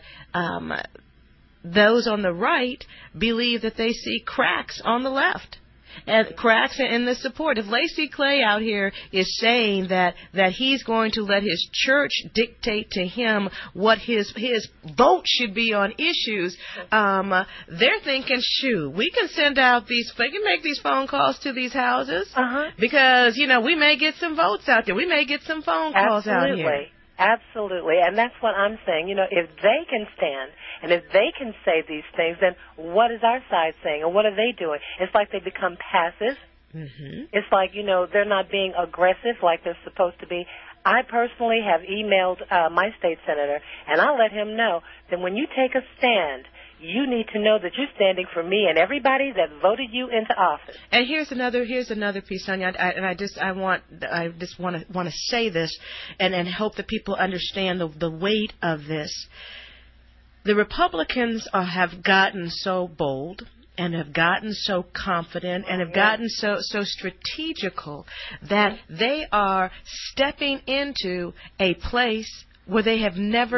those on the right believe that they see cracks on the left. And cracks in the support. If Lacy Clay out here is saying that he's going to let his church dictate to him what his vote should be on issues, they're thinking, shoot, we can send out they can make these phone calls to these houses because, we may get some votes out there. We may get some phone calls out here. Absolutely, and that's what I'm saying. You know, if they can stand and if they can say these things, then what is our side saying, and what are they doing? It's like they become passive. Mm-hmm. It's like, you know, they're not being aggressive like they're supposed to be. I personally have emailed my state senator, and I let him know that when you take a stand, you need to know that you're standing for me and everybody that voted you into office. And here's another piece, Sonia. I just want to say this, and hope that people understand the weight of this. The Republicans have gotten so bold and have gotten so confident and have gotten so strategical that they are stepping into a place where they have never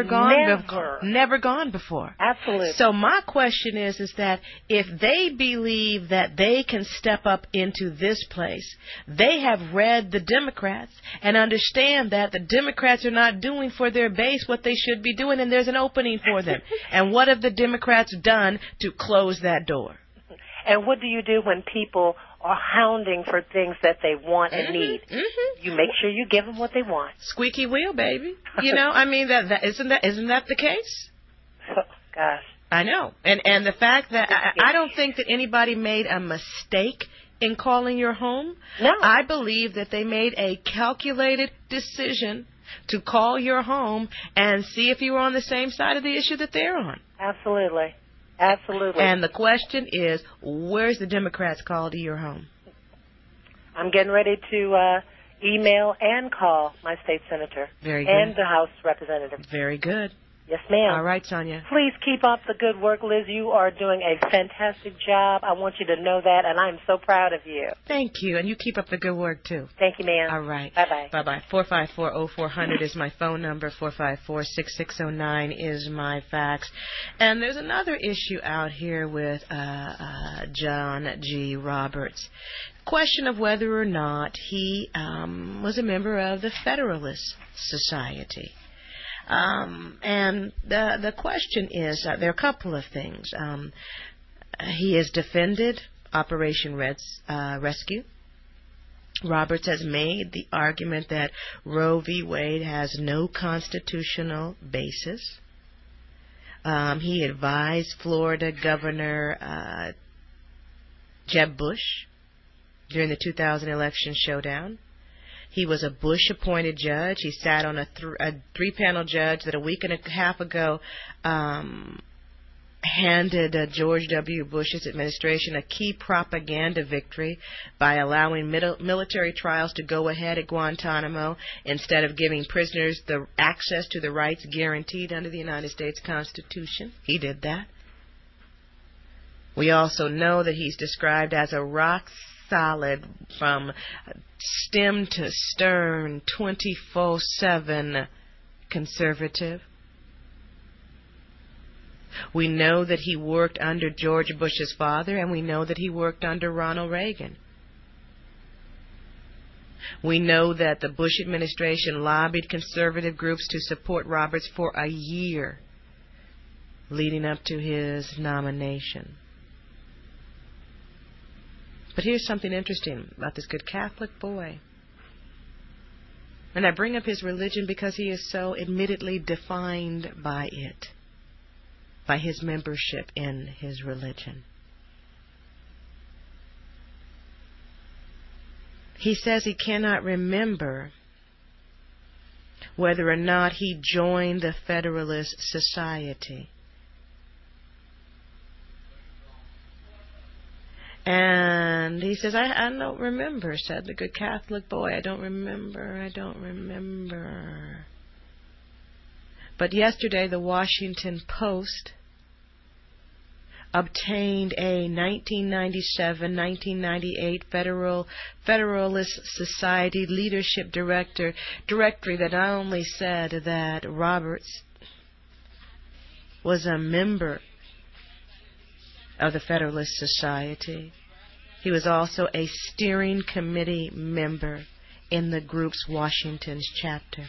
gone before. Absolutely. So my question is that if they believe that they can step up into this place, they have read the Democrats and understand that the Democrats are not doing for their base what they should be doing, and there's an opening for them. And what have the Democrats done to close that door? And what do you do when people are hounding for things that they want and need? Mm-hmm. You make sure you give them what they want. Squeaky wheel, baby. You know, I mean, isn't that the case? Oh, gosh. I know. And the fact that I don't think that anybody made a mistake in calling your home. No. I believe that they made a calculated decision to call your home and see if you were on the same side of the issue that they're on. Absolutely. Absolutely. And the question is, where's the Democrats' call to your home? I'm getting ready to email and call my state senator. Very good. And the House representative. Very good. Yes, ma'am. All right, Sonia. Please keep up the good work, Liz. You are doing a fantastic job. I want you to know that, and I'm so proud of you. Thank you, and you keep up the good work, too. Thank you, ma'am. All right. Bye-bye. Bye-bye. 454-0400 is my phone number. 454-6609 is my fax. And there's another issue out here with John G. Roberts. Question of whether or not he was a member of the Federalist Society. And the question is, there are a couple of things. He has defended Operation Rescue. Roberts has made the argument that Roe v. Wade has no constitutional basis. He advised Florida Governor Jeb Bush during the 2000 election showdown. He was a Bush-appointed judge. He sat on a three-panel judge that a week and a half ago handed George W. Bush's administration a key propaganda victory by allowing military trials to go ahead at Guantanamo instead of giving prisoners the access to the rights guaranteed under the United States Constitution. He did that. We also know that he's described as a rock-solid, from stem to stern, 24/7 conservative. We know that he worked under George Bush's father, and we know that he worked under Ronald Reagan. We know that the Bush administration lobbied conservative groups to support Roberts for a year leading up to his nomination. But here's something interesting about this good Catholic boy. And I bring up his religion because he is so admittedly defined by it, by his membership in his religion. He says he cannot remember whether or not he joined the Federalist Society. And he says, I don't remember, said the good Catholic boy. I don't remember. But yesterday, the Washington Post obtained a 1997-1998 Federalist Society leadership directory that not only said that Roberts was a member of the Federalist Society, he was also a steering committee member in the group's Washington's chapter.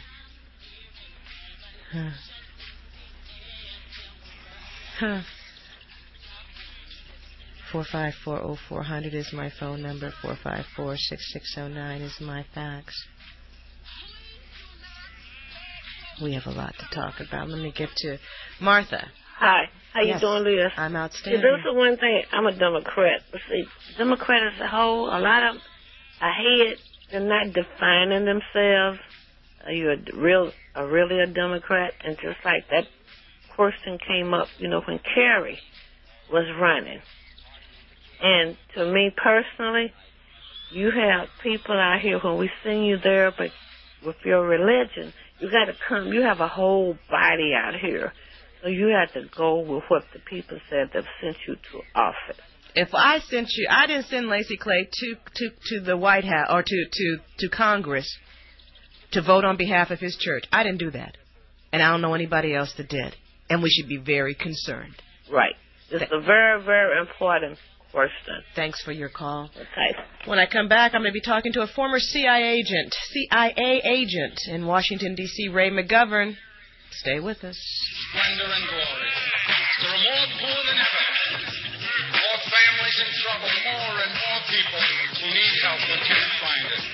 454-0400 is my phone number. 454-6609 is my fax. We have a lot to talk about. Let me get to Martha. Hi. How you doing, Liz? I'm outstanding. This is the one thing. I'm a Democrat. But see, Democrats as a whole, a lot of them, I hate they're not defining themselves. Are you really a Democrat? And just like that question came up, when Kerry was running. And to me personally, you have people out here, when we send you there, but with your religion, you got to come. You have a whole body out here. So you have to go with what the people said that sent you to office. If I sent you, I didn't send Lacey Clay to the White House or to Congress to vote on behalf of his church. I didn't do that. And I don't know anybody else that did. And we should be very concerned. Right. It's a very, very important question. Thanks for your call. Okay. When I come back, I'm going to be talking to a former CIA agent in Washington, D.C., Ray McGovern. Stay with us. Splendor and glory. There are more poor than ever. More families in trouble. More and more people who need help but can't find it.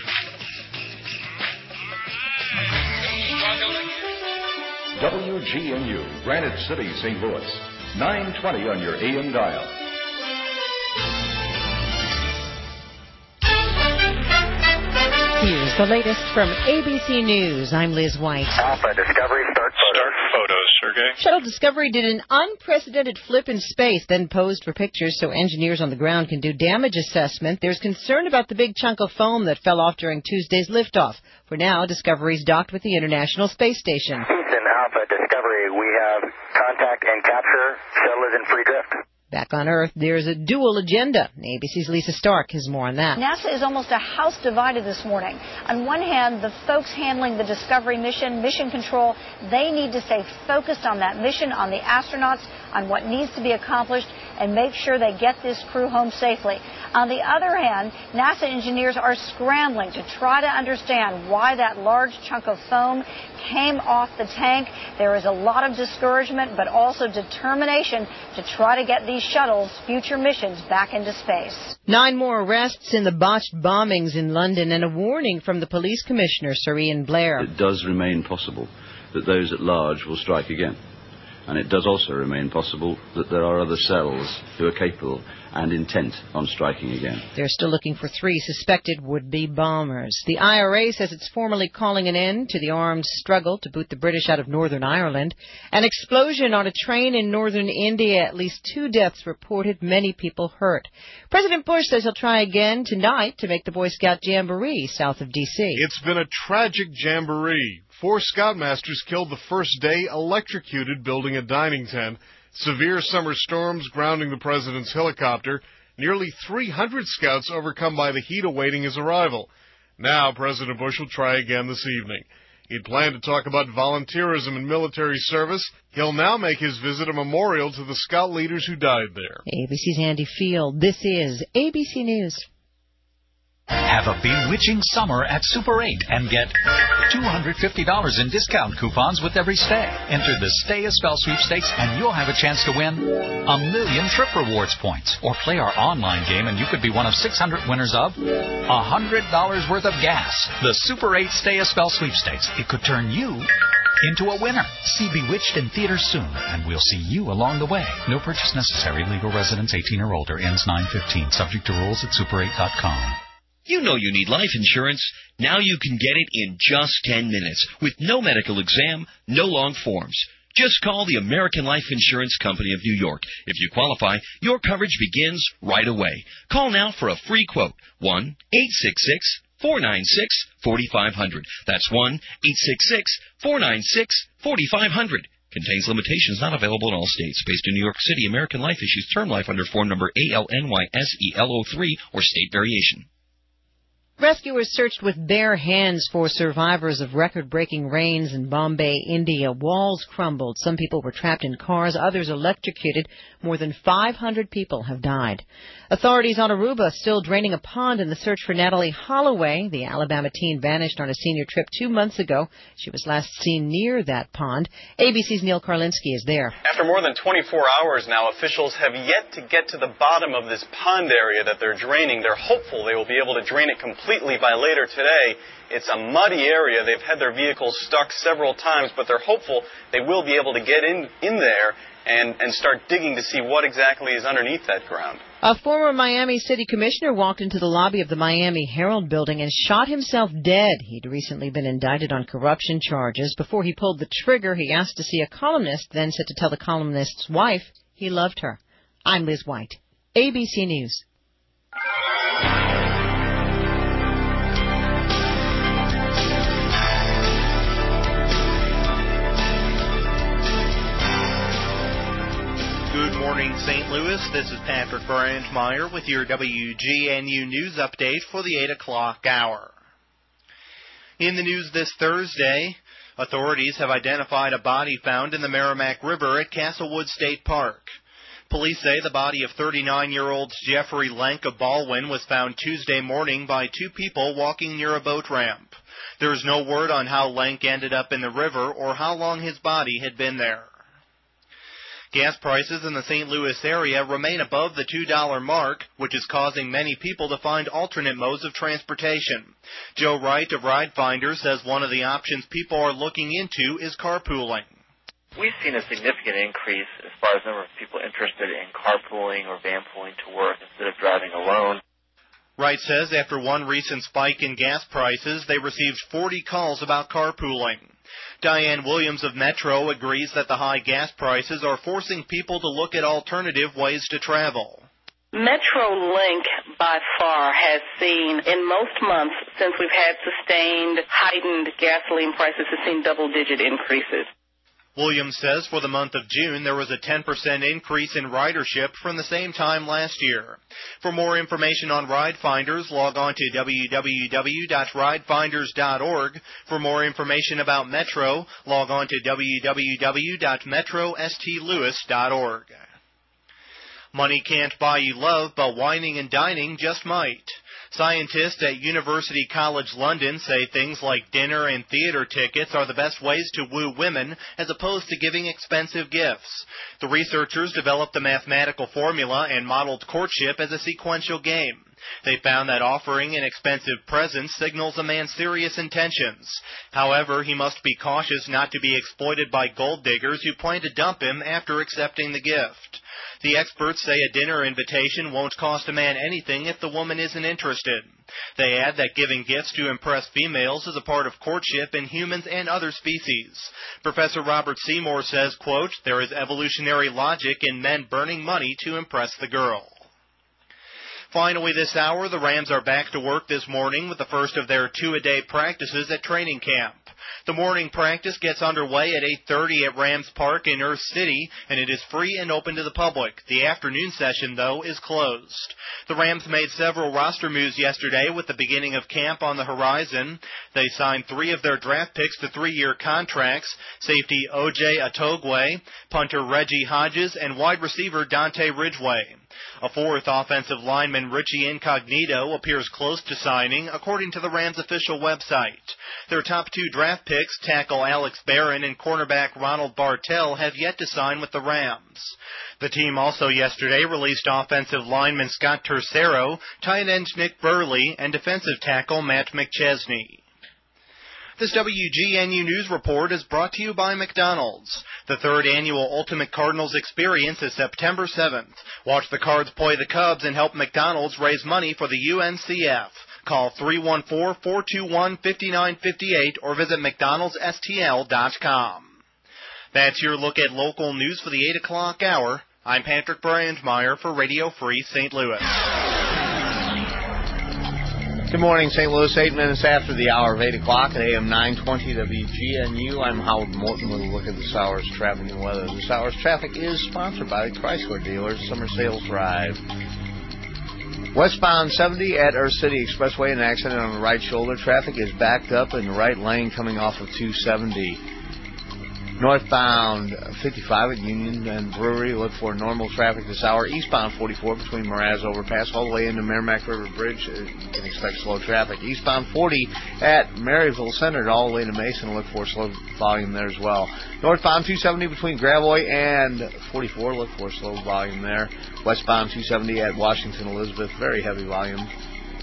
WGNU, Granite City, St. Louis. 920 on your AM dial. Here's the latest from ABC News. I'm Liz White. Alpha Discovery, start photos, Sergey. Shuttle Discovery did an unprecedented flip in space, then posed for pictures so engineers on the ground can do damage assessment. There's concern about the big chunk of foam that fell off during Tuesday's liftoff. For now, Discovery's docked with the International Space Station. Houston, Alpha Discovery, we have contact and capture. Shuttle is in free drift. Back on Earth, there's a dual agenda. ABC's Lisa Stark has more on that. NASA is almost a house divided this morning. On one hand, the folks handling the Discovery mission, Mission Control, they need to stay focused on that mission, on the astronauts, on what needs to be accomplished, and make sure they get this crew home safely. On the other hand, NASA engineers are scrambling to try to understand why that large chunk of foam came off the tank. There is a lot of discouragement, but also determination to try to get these shuttles' future missions back into space. 9 more arrests in the botched bombings in London and a warning from the police commissioner, Sir Ian Blair. It does remain possible that those at large will strike again. And it does also remain possible that there are other cells who are capable and intent on striking again. They're still looking for 3 suspected would-be bombers. The IRA says it's formally calling an end to the armed struggle to boot the British out of Northern Ireland. An explosion on a train in northern India, at least 2 deaths reported, many people hurt. President Bush says he'll try again tonight to make the Boy Scout Jamboree south of D.C. It's been a tragic jamboree. 4 Scoutmasters killed the first day, electrocuted building a dining tent, severe summer storms grounding the president's helicopter, nearly 300 scouts overcome by the heat awaiting his arrival. Now President Bush will try again this evening. He'd planned to talk about volunteerism and military service. He'll now make his visit a memorial to the scout leaders who died there. ABC's Andy Field. This is ABC News. Have a bewitching summer at Super 8 and get $250 in discount coupons with every stay. Enter the Stay a Spell sweepstakes and you'll have a chance to win 1 million Trip Rewards points. Or play our online game and you could be one of 600 winners of $100 worth of gas. The Super 8 Stay a Spell sweepstakes. It could turn you into a winner. See Bewitched in theaters soon, and we'll see you along the way. No purchase necessary. Legal residents 18 or older. Ends 9/15. Subject to rules at super8.com. You know you need life insurance. Now you can get it in just 10 minutes with no medical exam, no long forms. Just call the American Life Insurance Company of New York. If you qualify, your coverage begins right away. Call now for a free quote. 1-866-496-4500. That's 1-866-496-4500. Contains limitations, not available in all states. Based in New York City, American Life issues term life under form number ALNYSEL03 or state variation. Rescuers searched with bare hands for survivors of record-breaking rains in Bombay, India. Walls crumbled. Some people were trapped in cars, others electrocuted. More than 500 people have died. Authorities on Aruba still draining a pond in the search for Natalie Holloway. The Alabama teen vanished on a senior trip 2 months ago. She was last seen near that pond. ABC's Neil Karlinski is there. After more than 24 hours now, officials have yet to get to the bottom of this pond area that they're draining. They're hopeful they will be able to drain it completely completely by later today. It's a muddy area. They've had their vehicles stuck several times, but they're hopeful they will be able to get in there and start digging to see what exactly is underneath that ground. A former Miami City Commissioner walked into the lobby of the Miami Herald building and shot himself dead. He'd recently been indicted on corruption charges. Before he pulled the trigger, he asked to see a columnist, then said to tell the columnist's wife he loved her. I'm Liz White, ABC News. Good morning, St. Louis. This is Patrick Brandmeier with your WGNU News Update for the 8 o'clock hour. In the news this Thursday, authorities have identified a body found in the Merrimack River at Castlewood State Park. Police say the body of 39-year-old Jeffrey Lenk of Baldwin was found Tuesday morning by two people walking near a boat ramp. There is no word on how Lenk ended up in the river or how long his body had been there. Gas prices in the St. Louis area remain above the $2 mark, which is causing many people to find alternate modes of transportation. Joe Wright of Ride Finder says one of the options people are looking into is carpooling. We've seen a significant increase as far as the number of people interested in carpooling or vanpooling to work instead of driving alone. Wright says after one recent spike in gas prices, they received 40 calls about carpooling. Diane Williams of Metro agrees that the high gas prices are forcing people to look at alternative ways to travel. MetroLink, by far, has seen, in most months since we've had sustained, heightened gasoline prices, has seen double-digit increases. Williams says for the month of June, there was a 10% increase in ridership from the same time last year. For more information on Ride Finders, log on to www.ridefinders.org. For more information about Metro, log on to www.metrostlouis.org. Money can't buy you love, but whining and dining just might. Scientists at University College London say things like dinner and theater tickets are the best ways to woo women as opposed to giving expensive gifts. The researchers developed the mathematical formula and modeled courtship as a sequential game. They found that offering an expensive present signals a man's serious intentions. However, he must be cautious not to be exploited by gold diggers who plan to dump him after accepting the gift. The experts say a dinner invitation won't cost a man anything if the woman isn't interested. They add that giving gifts to impress females is a part of courtship in humans and other species. Professor Robert Seymour says, quote, there is evolutionary logic in men burning money to impress the girl. Finally this hour, the Rams are back to work this morning with the first of their two-a-day practices at training camp. The morning practice gets underway at 8:30 at Rams Park in Earth City, and it is free and open to the public. The afternoon session, though, is closed. The Rams made several roster moves yesterday with the beginning of camp on the horizon. They signed 3 of their draft picks to 3-year contracts, safety O.J. Atogwe, punter Reggie Hodges, and wide receiver Dante Ridgeway. A 4th offensive lineman, Richie Incognito, appears close to signing, according to the Rams' official website. Their top 2 draft picks, tackle Alex Barron and cornerback Ronald Bartell, have yet to sign with the Rams. The team also yesterday released offensive lineman Scott Tercero, tight end Nick Burley, and defensive tackle Matt McChesney. This WGNU News Report is brought to you by McDonald's. The 3rd annual Ultimate Cardinals Experience is September 7th. Watch the Cards play the Cubs and help McDonald's raise money for the UNCF. Call 314-421-5958 or visit McDonaldsSTL.com. That's your look at local news for the 8 o'clock hour. I'm Patrick Brandmeier for Radio Free St. Louis. Good morning, St. Louis. 8 minutes after the hour of 8 o'clock at AM 920 WGNU. I'm Howard Morton with a look at this hour's traffic and weather. This hour's traffic is sponsored by Chrysler Dealers Summer Sales Drive. Westbound 70 at Earth City Expressway, an accident on the right shoulder. Traffic is backed up in the right lane coming off of 270. Northbound 55 at Union and Brewery, look for normal traffic this hour. Eastbound 44 between Mraz Overpass all the way into Merrimack River Bridge, you can expect slow traffic. Eastbound 40 at Maryville Center all the way to Mason, look for slow volume there as well. Northbound 270 between Gravois and 44, look for slow volume there. Westbound 270 at Washington Elizabeth, very heavy volume.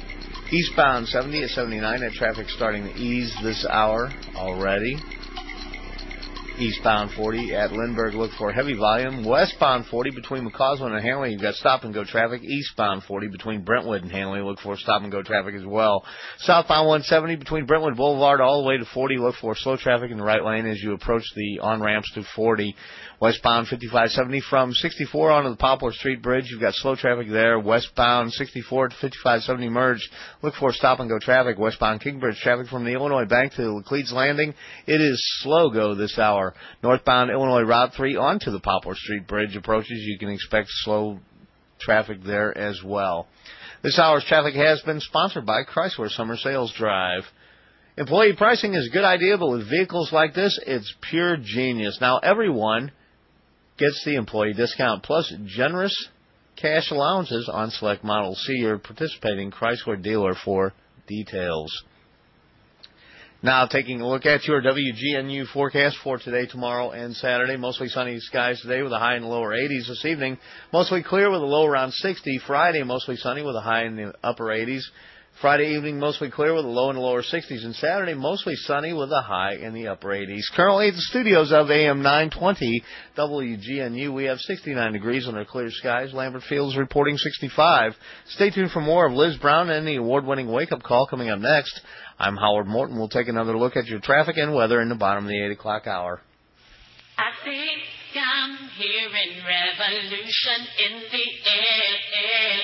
Eastbound 70 at 79. That traffic starting to ease this hour already. Eastbound 40 at Lindbergh, look for heavy volume. Westbound 40 between McCausland and Hanley, you've got stop-and-go traffic. Eastbound 40 between Brentwood and Hanley, look for stop-and-go traffic as well. Southbound 170 between Brentwood Boulevard all the way to 40, look for slow traffic in the right lane as you approach the on-ramps to 40. Westbound 5570 from 64 onto the Poplar Street Bridge, you've got slow traffic there. Westbound 64 to 5570 merge, look for stop-and-go traffic. Westbound Kingsbridge traffic from the Illinois Bank to Laclede's Landing, it is slow go this hour. Northbound Illinois Route 3 onto the Poplar Street Bridge approaches, you can expect slow traffic there as well. This hour's traffic has been sponsored by Chrysler Summer Sales Drive. Employee pricing is a good idea, but with vehicles like this, it's pure genius. Now, everyone gets the employee discount plus generous cash allowances on select models. See your participating Chrysler dealer for details. Now, taking a look at your WGNU forecast for today, tomorrow, and Saturday. Mostly sunny skies today with a high in the lower 80s. This evening, mostly clear with a low around 60. Friday, mostly sunny with a high in the upper 80s. Friday evening, mostly clear with a low in the lower 60s. And Saturday, mostly sunny with a high in the upper 80s. Currently at the studios of AM 920 WGNU, we have 69 degrees under clear skies. Lambert Field is reporting 65. Stay tuned for more of Liz Brown and the award-winning wake-up call coming up next. I'm Howard Morton. We'll take another look at your traffic and weather in the bottom of the 8 o'clock hour. I think I'm hearing revolution in the air.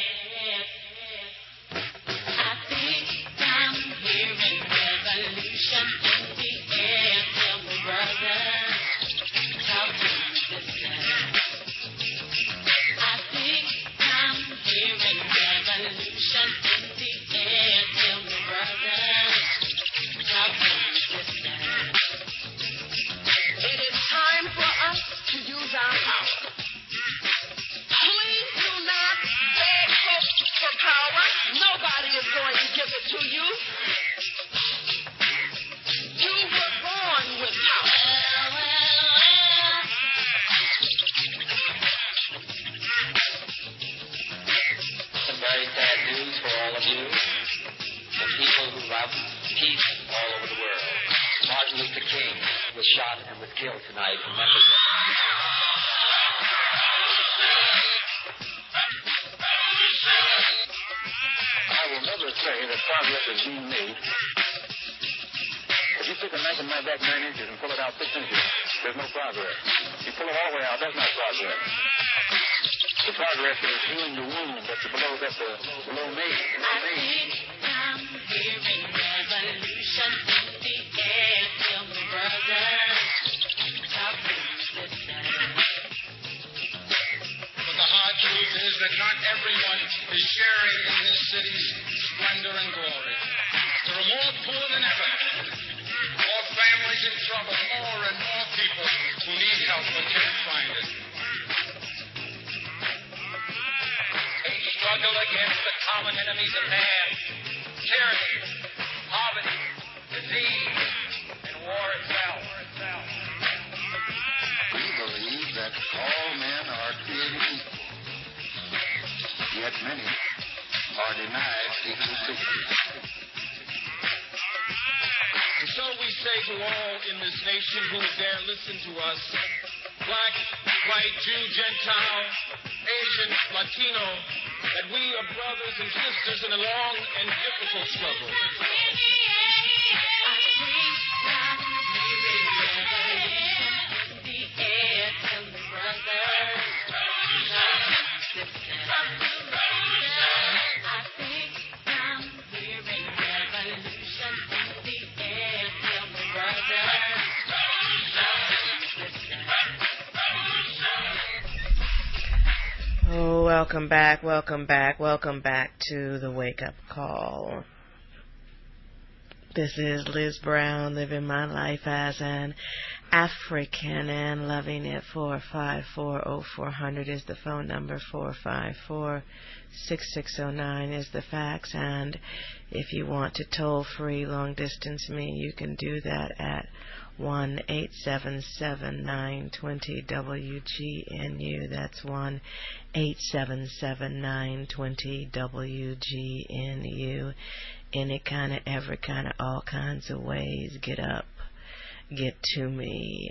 I think I'm hearing revolution in the air. Tell me, brother, how do this sound? I think I'm hearing revolution in the air. Tell me, brother, how do this sound? It is time for us to use our power. Please do not beg folks for power. Nobody is going to give it to you. You were born with power. Some very sad news for all of you. The people who love peace all over the world. Martin Luther King was shot and was killed tonight in Memphis. I will never say that progress is being made. If you take a knife and knife back 9 inches and pull it out 6 inches, there's no progress. You pull it all the way out, that's not progress. The progress is healing the wound that's below made. I think I'm hearing revolution in the air. Tell me, brother, how do this sound? But the hard truth is that not everyone is sharing in this city's splendor and glory. There are more poor than ever, more families in trouble, more and more people who need help but can't find it. They struggle against the common enemies of man: tyranny, poverty, disease, and war itself. We believe that all men are created equal. Yet many are denied equal treatment. And so we say to all in this nation who dare listen to us, black, white, Jew, Gentile, Asian, Latino, that we are brothers and sisters in a long and difficult struggle. Oh, welcome back to the Wake Up Call. This is Liz Brown, living my life as an African and loving it. 454-0400 is the phone number. 454-6609 is the fax. And if you want to toll free long distance me, you can do that at 1-877-920-WGNU. That's 1-877-920-WGNU. Any kind of, every kind of, all kinds of ways. Get up. Get to me.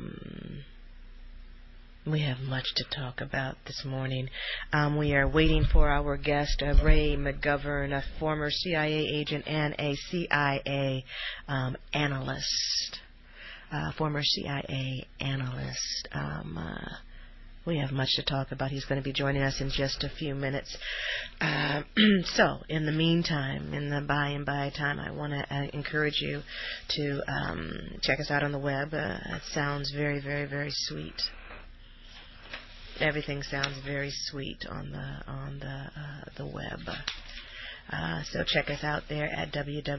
We have much to talk about this morning. We are waiting for our guest, Ray McGovern, a former CIA agent and a CIA analyst. Former CIA analyst. We have much to talk about. He's going to be joining us in just a few minutes. So, in the meantime, in the by and by time, I want to encourage you to check us out on the web. It sounds very, very, very sweet. Everything sounds very sweet on the web. So check us out there at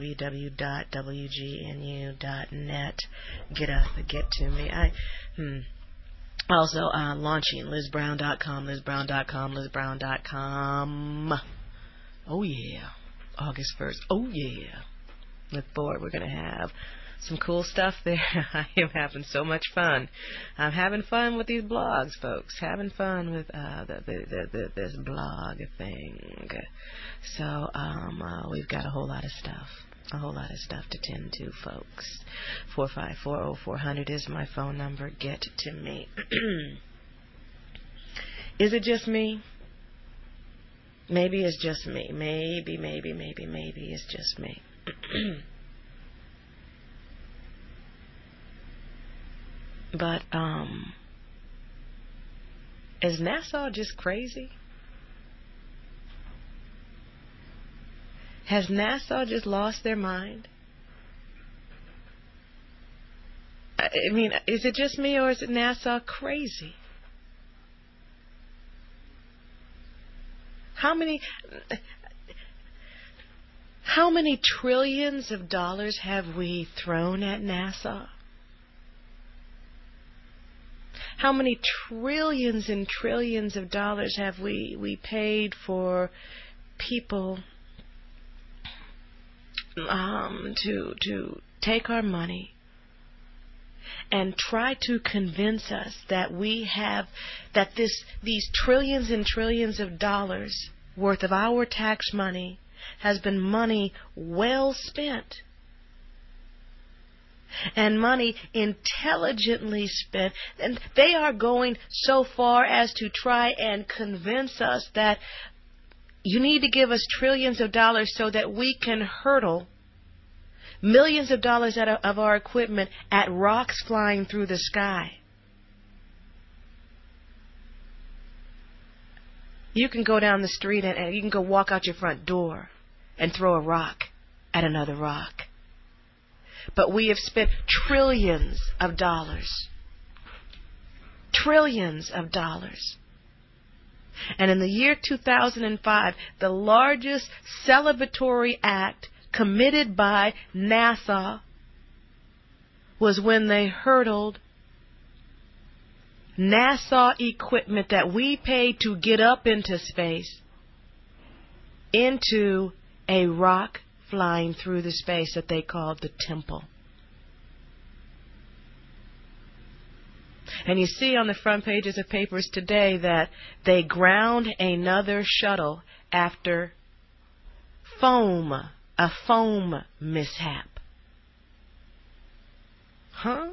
www.wgnu.net. Get up, get to me. Also, launching LizBrown.com, LizBrown.com, LizBrown.com. Oh, yeah. August 1st. Oh, yeah. Look forward. We're going to have some cool stuff there. I am having so much fun. I'm having fun with these blogs, folks. Having fun with this blog thing. So, we've got a whole lot of stuff. A whole lot of stuff to tend to, folks. 4540400 is my phone number. Get to me. Is it just me? Maybe it's just me. Maybe it's just me. But, is NASA just crazy? Has NASA just lost their mind? I mean, is it just me or is it NASA crazy? How many trillions of dollars have we thrown at NASA? How many trillions and trillions of dollars have we paid for people to take our money and try to convince us that these trillions and trillions of dollars worth of our tax money has been money well spent and money intelligently spent. And they are going so far as to try and convince us that you need to give us trillions of dollars so that we can hurtle millions of dollars of our equipment at rocks flying through the sky. You can go down the street and you can go walk out your front door and throw a rock at another rock. But we have spent trillions of dollars. Trillions of dollars. And in the year 2005, the largest celebratory act committed by NASA was when they hurtled NASA equipment that we paid to get up into space into a rock flying through the space that they called the Temple. And you see on the front pages of papers today that they ground another shuttle after a foam mishap. Huh?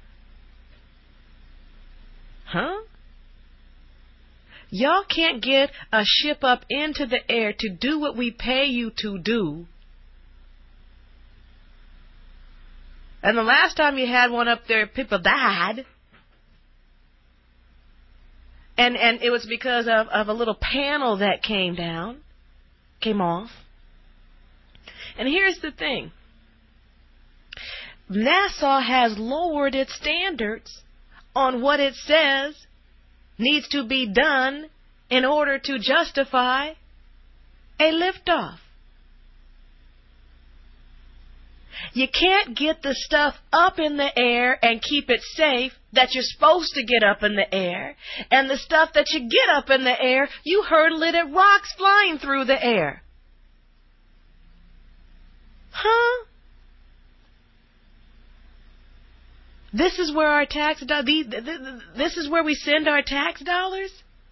Y'all can't get a ship up into the air to do what we pay you to do. And the last time you had one up there, people died. And it was because of a little panel that came off. And here's the thing. NASA has lowered its standards on what it says needs to be done in order to justify a liftoff. You can't get the stuff up in the air and keep it safe that you're supposed to get up in the air. And the stuff that you get up in the air, you hurtle it at rocks flying through the air. Huh? This is where our this is where we send our tax dollars?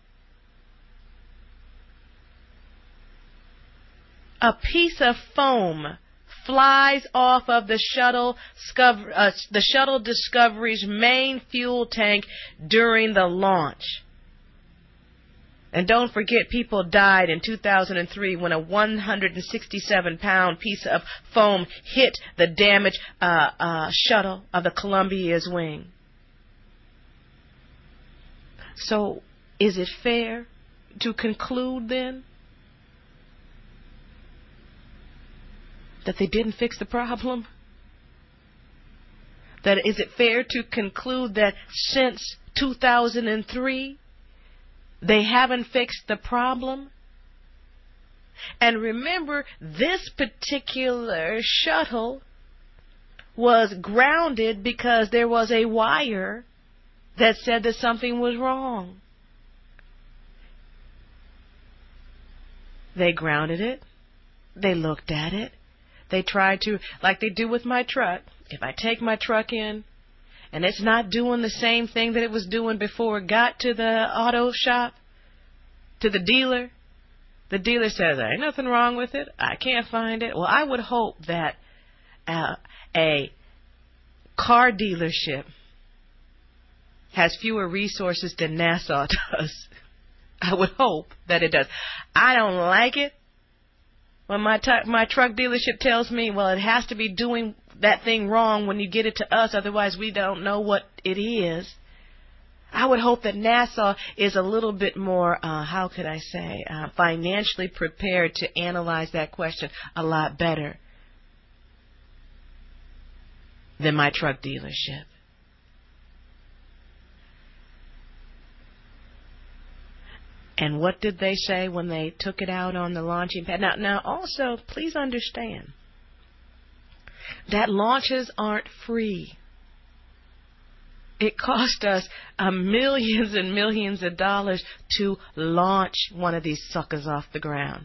A piece of foam flies off of the shuttle Discovery's main fuel tank during the launch. And don't forget, people died in 2003 when a 167-pound piece of foam hit the damaged shuttle of the Columbia's wing. So, is it fair to conclude then that they didn't fix the problem? That is it fair to conclude that since 2003 they haven't fixed the problem? And remember, this particular shuttle was grounded because there was a wire that said that something was wrong. They grounded it. They looked at it. They tried to, like they do with my truck. If I take my truck in and it's not doing the same thing that it was doing before it got to the auto shop, to the dealer says, there ain't nothing wrong with it. I can't find it. Well, I would hope that a car dealership has fewer resources than Nassau does. I would hope that it does. I don't like it when my truck dealership tells me, well, it has to be doing that thing wrong when you get it to us, otherwise we don't know what it is. I would hope that Nassau is a little bit more, financially prepared to analyze that question a lot better than my truck dealership. And what did they say when they took it out on the launching pad? Now, also, please understand that launches aren't free. It cost us millions and millions of dollars to launch one of these suckers off the ground.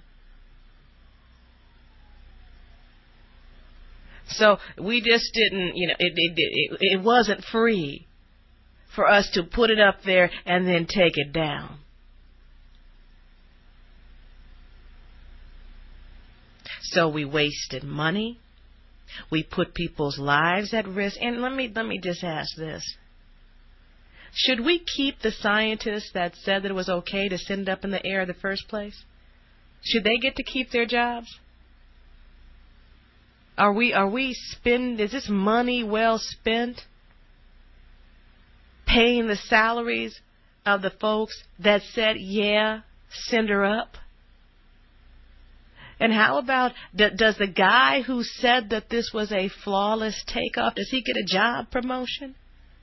So we just didn't, it wasn't free for us to put it up there and then take it down. So we wasted money. We put people's lives at risk. And let me just ask this. Should we keep the scientists that said that it was okay to send it up in the air in the first place? Should they get to keep their jobs? Is this money well spent paying the salaries of the folks that said, yeah, send her up? And how about, does the guy who said that this was a flawless takeoff, does he get a job promotion?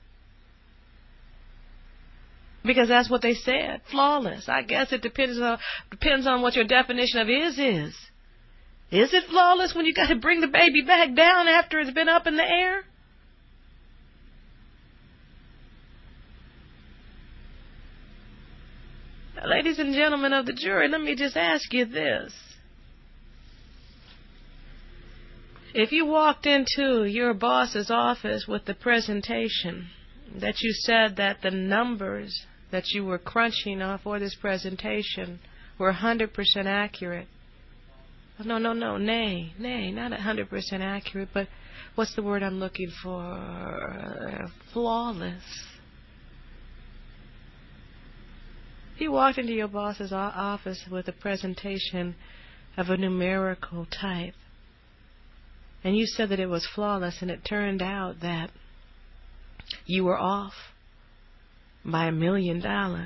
Because that's what they said, flawless. I guess it depends on what your definition of is. Is it flawless when you got to bring the baby back down after it's been up in the air? Now, ladies and gentlemen of the jury, let me just ask you this. If you walked into your boss's office with the presentation that you said that the numbers that you were crunching for this presentation were 100% accurate. No, nay, not 100% accurate, but what's the word I'm looking for? Flawless. You walked into your boss's office with a presentation of a numerical type, and you said that it was flawless, and it turned out that you were off by $1 million.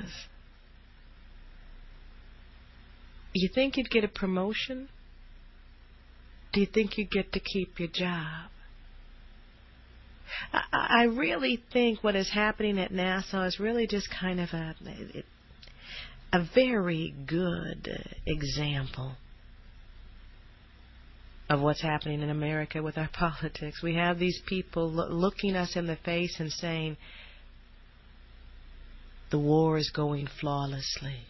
You think you'd get a promotion? Do you think you'd get to keep your job? I really think what is happening at Nassau is really just kind of a very good example of what's happening in America with our politics. We have these people looking us in the face and saying, the war is going flawlessly.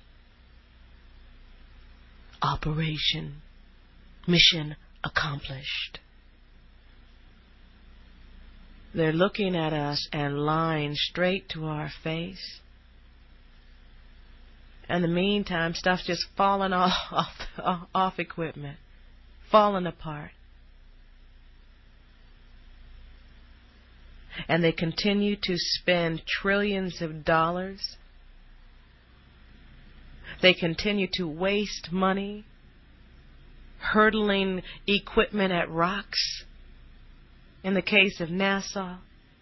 Mission accomplished. They're looking at us and lying straight to our face. In the meantime, stuff's just falling off equipment, falling apart. And they continue to spend trillions of dollars. They continue to waste money, hurtling equipment at rocks, in the case of NASA,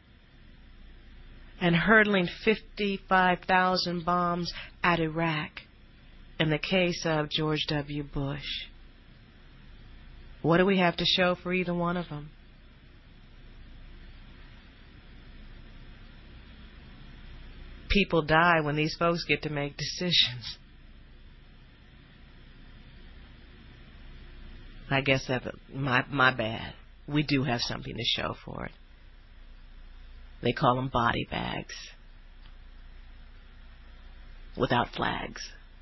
and hurtling 55,000 bombs at Iraq, in the case of George W. Bush. What do we have to show for either one of them? People die when these folks get to make decisions. I guess that's my bad. We do have something to show for it. They call them body bags. Without flags.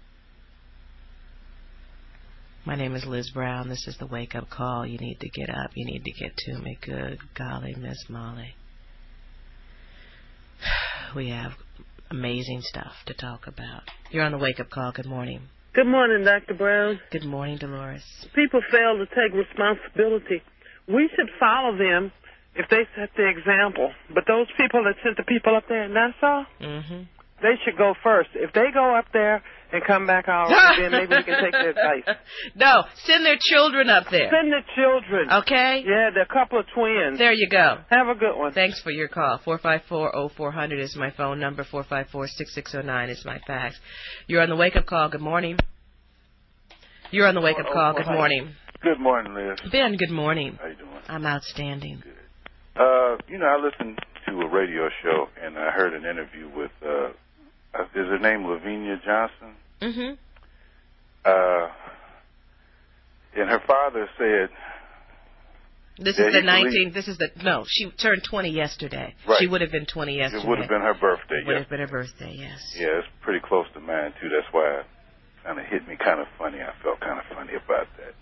My name is Liz Brown. This is the Wake Up Call. You need to get up. You need to get to me. Good golly, Miss Molly. We have amazing stuff to talk about. You're on the Wake Up Call. Good morning. Good morning, Dr. Brown. Good morning, Dolores. People fail to take responsibility. We should follow them if they set the example. But those people that sent the people up there in Nassau, they should go first. If they go up there and come back all right, then maybe we can take their advice. No, send their children up there. Send the children. Okay? Yeah, they're a couple of twins. There you go. Have a good one. Thanks for your call. 454-0400 is my phone number. 454-6609 is my fax. You're on the Wake Up Call. Good morning. You're on the Wake Up Call. Good morning. Good morning, Liz. Ben, good morning. How you doing? I'm outstanding. Good. I listened to a radio show, and I heard an interview with, is her name Lavinia Johnson? Mm-hmm. And her father said... she turned 20 yesterday. Right. She would have been 20 yesterday. It would have been her birthday, Would have been her birthday, yes. Yeah, it's pretty close to mine, too. That's why it kind of hit me kind of funny. I felt kind of funny about that.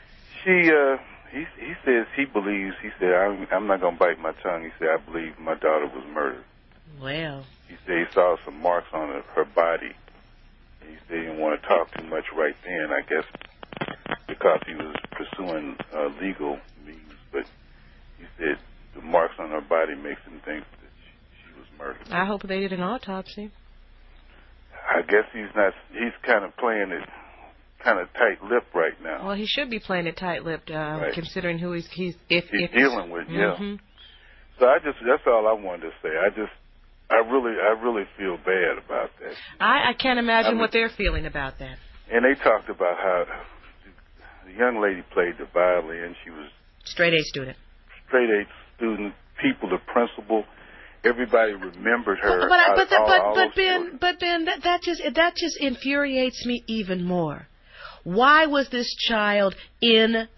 He says he believes, he said, I'm not going to bite my tongue. He said, I believe my daughter was murdered. Well. He said he saw some marks on her body. He said he didn't want to talk too much right then, I guess, because he was pursuing legal means. But he said the marks on her body makes him think that she was murdered. I hope they did an autopsy. I guess he's kind of playing it kind of tight-lipped right now. Well, he should be playing it tight-lipped, right. Considering who he's dealing with. Yeah. So that's all I wanted to say. I really feel bad about that. I can't imagine what they're feeling about that. And they talked about how the young lady played the violin. She was straight A student. People, the principal. Everybody remembered her. But Ben, that just infuriates me even more. Why was this child in?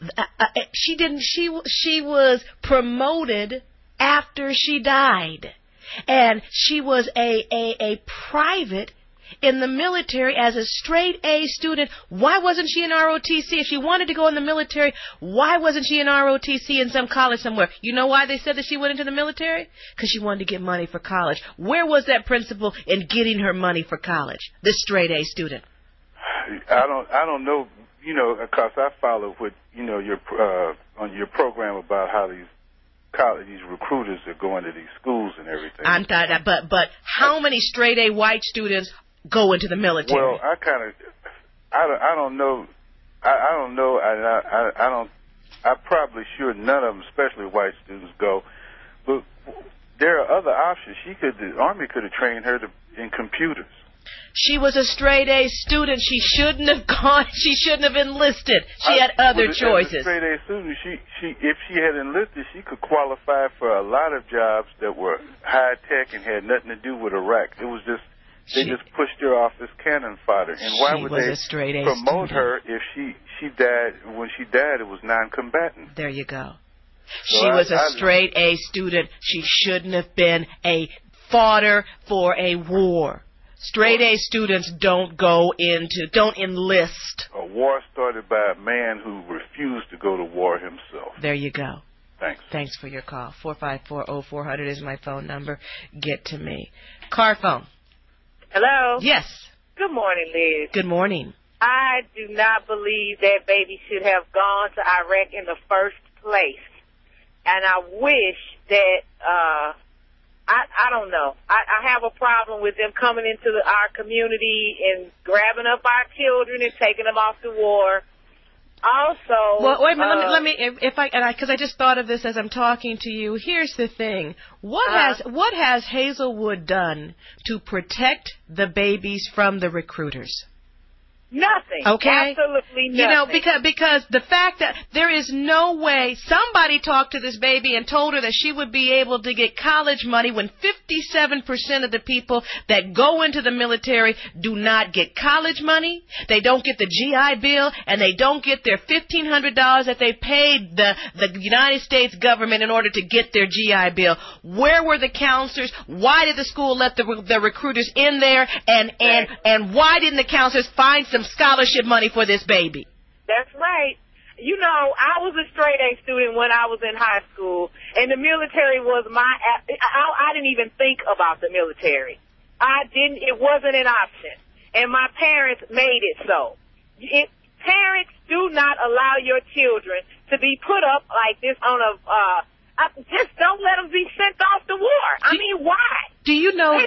She was promoted after she died, and she was a private in the military as a straight A student. Why wasn't she in ROTC? If she wanted to go in the military, why wasn't she in ROTC in some college somewhere? You know why they said that she went into the military? Because she wanted to get money for college. Where was that principal in getting her money for college? This straight A student. I don't know, because I follow what on your program about how these recruiters are going to these schools and everything. But how many straight A white students go into the military? Well, I don't know. I'm probably sure none of them, especially white students, go. But there are other options. The Army could have trained her in computers. She was a straight A student. She shouldn't have gone. She shouldn't have enlisted. She had other choices. As a straight A student, if she had enlisted, she could qualify for a lot of jobs that were high tech and had nothing to do with Iraq. It was just they just pushed her off as cannon fodder. And why would they promote her if she died? When she died, it was non-combatant. There you go. She was a straight A student. She shouldn't have been a fodder for a war. Straight A students don't enlist. A war started by a man who refused to go to war himself. There you go. Thanks. Thanks for your call. 454-0400 is my phone number. Get to me. Car phone. Hello? Yes. Good morning, Liz. Good morning. I do not believe that baby should have gone to Iraq in the first place. And I wish that, I don't know. I have a problem with them coming into our community and grabbing up our children and taking them off to war. Also, well, wait a minute. Let me because I just thought of this as I'm talking to you. Here's the thing: what has Hazelwood done to protect the babies from the recruiters? Nothing. Okay. Absolutely nothing. You know, because the fact that there is no way somebody talked to this baby and told her that she would be able to get college money when 57% of the people that go into the military do not get college money, they don't get the GI Bill, and they don't get their $1,500 that they paid the United States government in order to get their GI Bill. Where were the counselors? Why did the school let the recruiters in there? And why didn't the counselors find some scholarship money for this baby? That's right. You know, I was a straight A student when I was in high school, and the military was I didn't even think about the military. It wasn't an option. And my parents made it so. Parents do not allow your children to be put up like this on just don't let them be sent off to war. I mean, why? Do you know,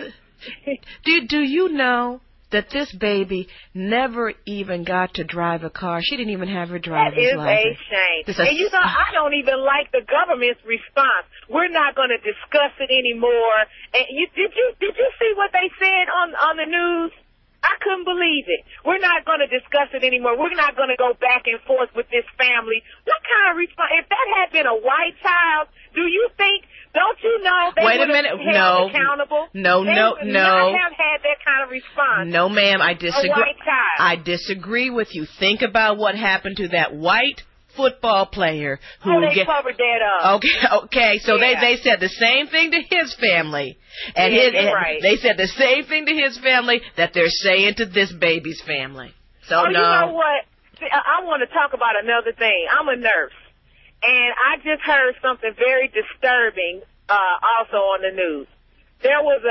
do you know that this baby never even got to drive a car? She didn't even have her driver's license. That is a shame. And you know, I don't even like the government's response. We're not going to discuss it anymore. And did you see what they said on the news? I couldn't believe it. We're not going to discuss it anymore. We're not going to go back and forth with this family. What kind of response? If that had been a white child, do you think? Don't you know they would have held accountable? No. They would not have had that kind of response. No, ma'am, I disagree. A white child. I disagree with you. Think about what happened to that white football player who they covered that up. Okay. So they said the same thing to his family, and right. They said the same thing to his family that they're saying to this baby's family. So no. You know what? I want to talk about another thing. I'm a nurse. And I just heard something very disturbing also on the news. There was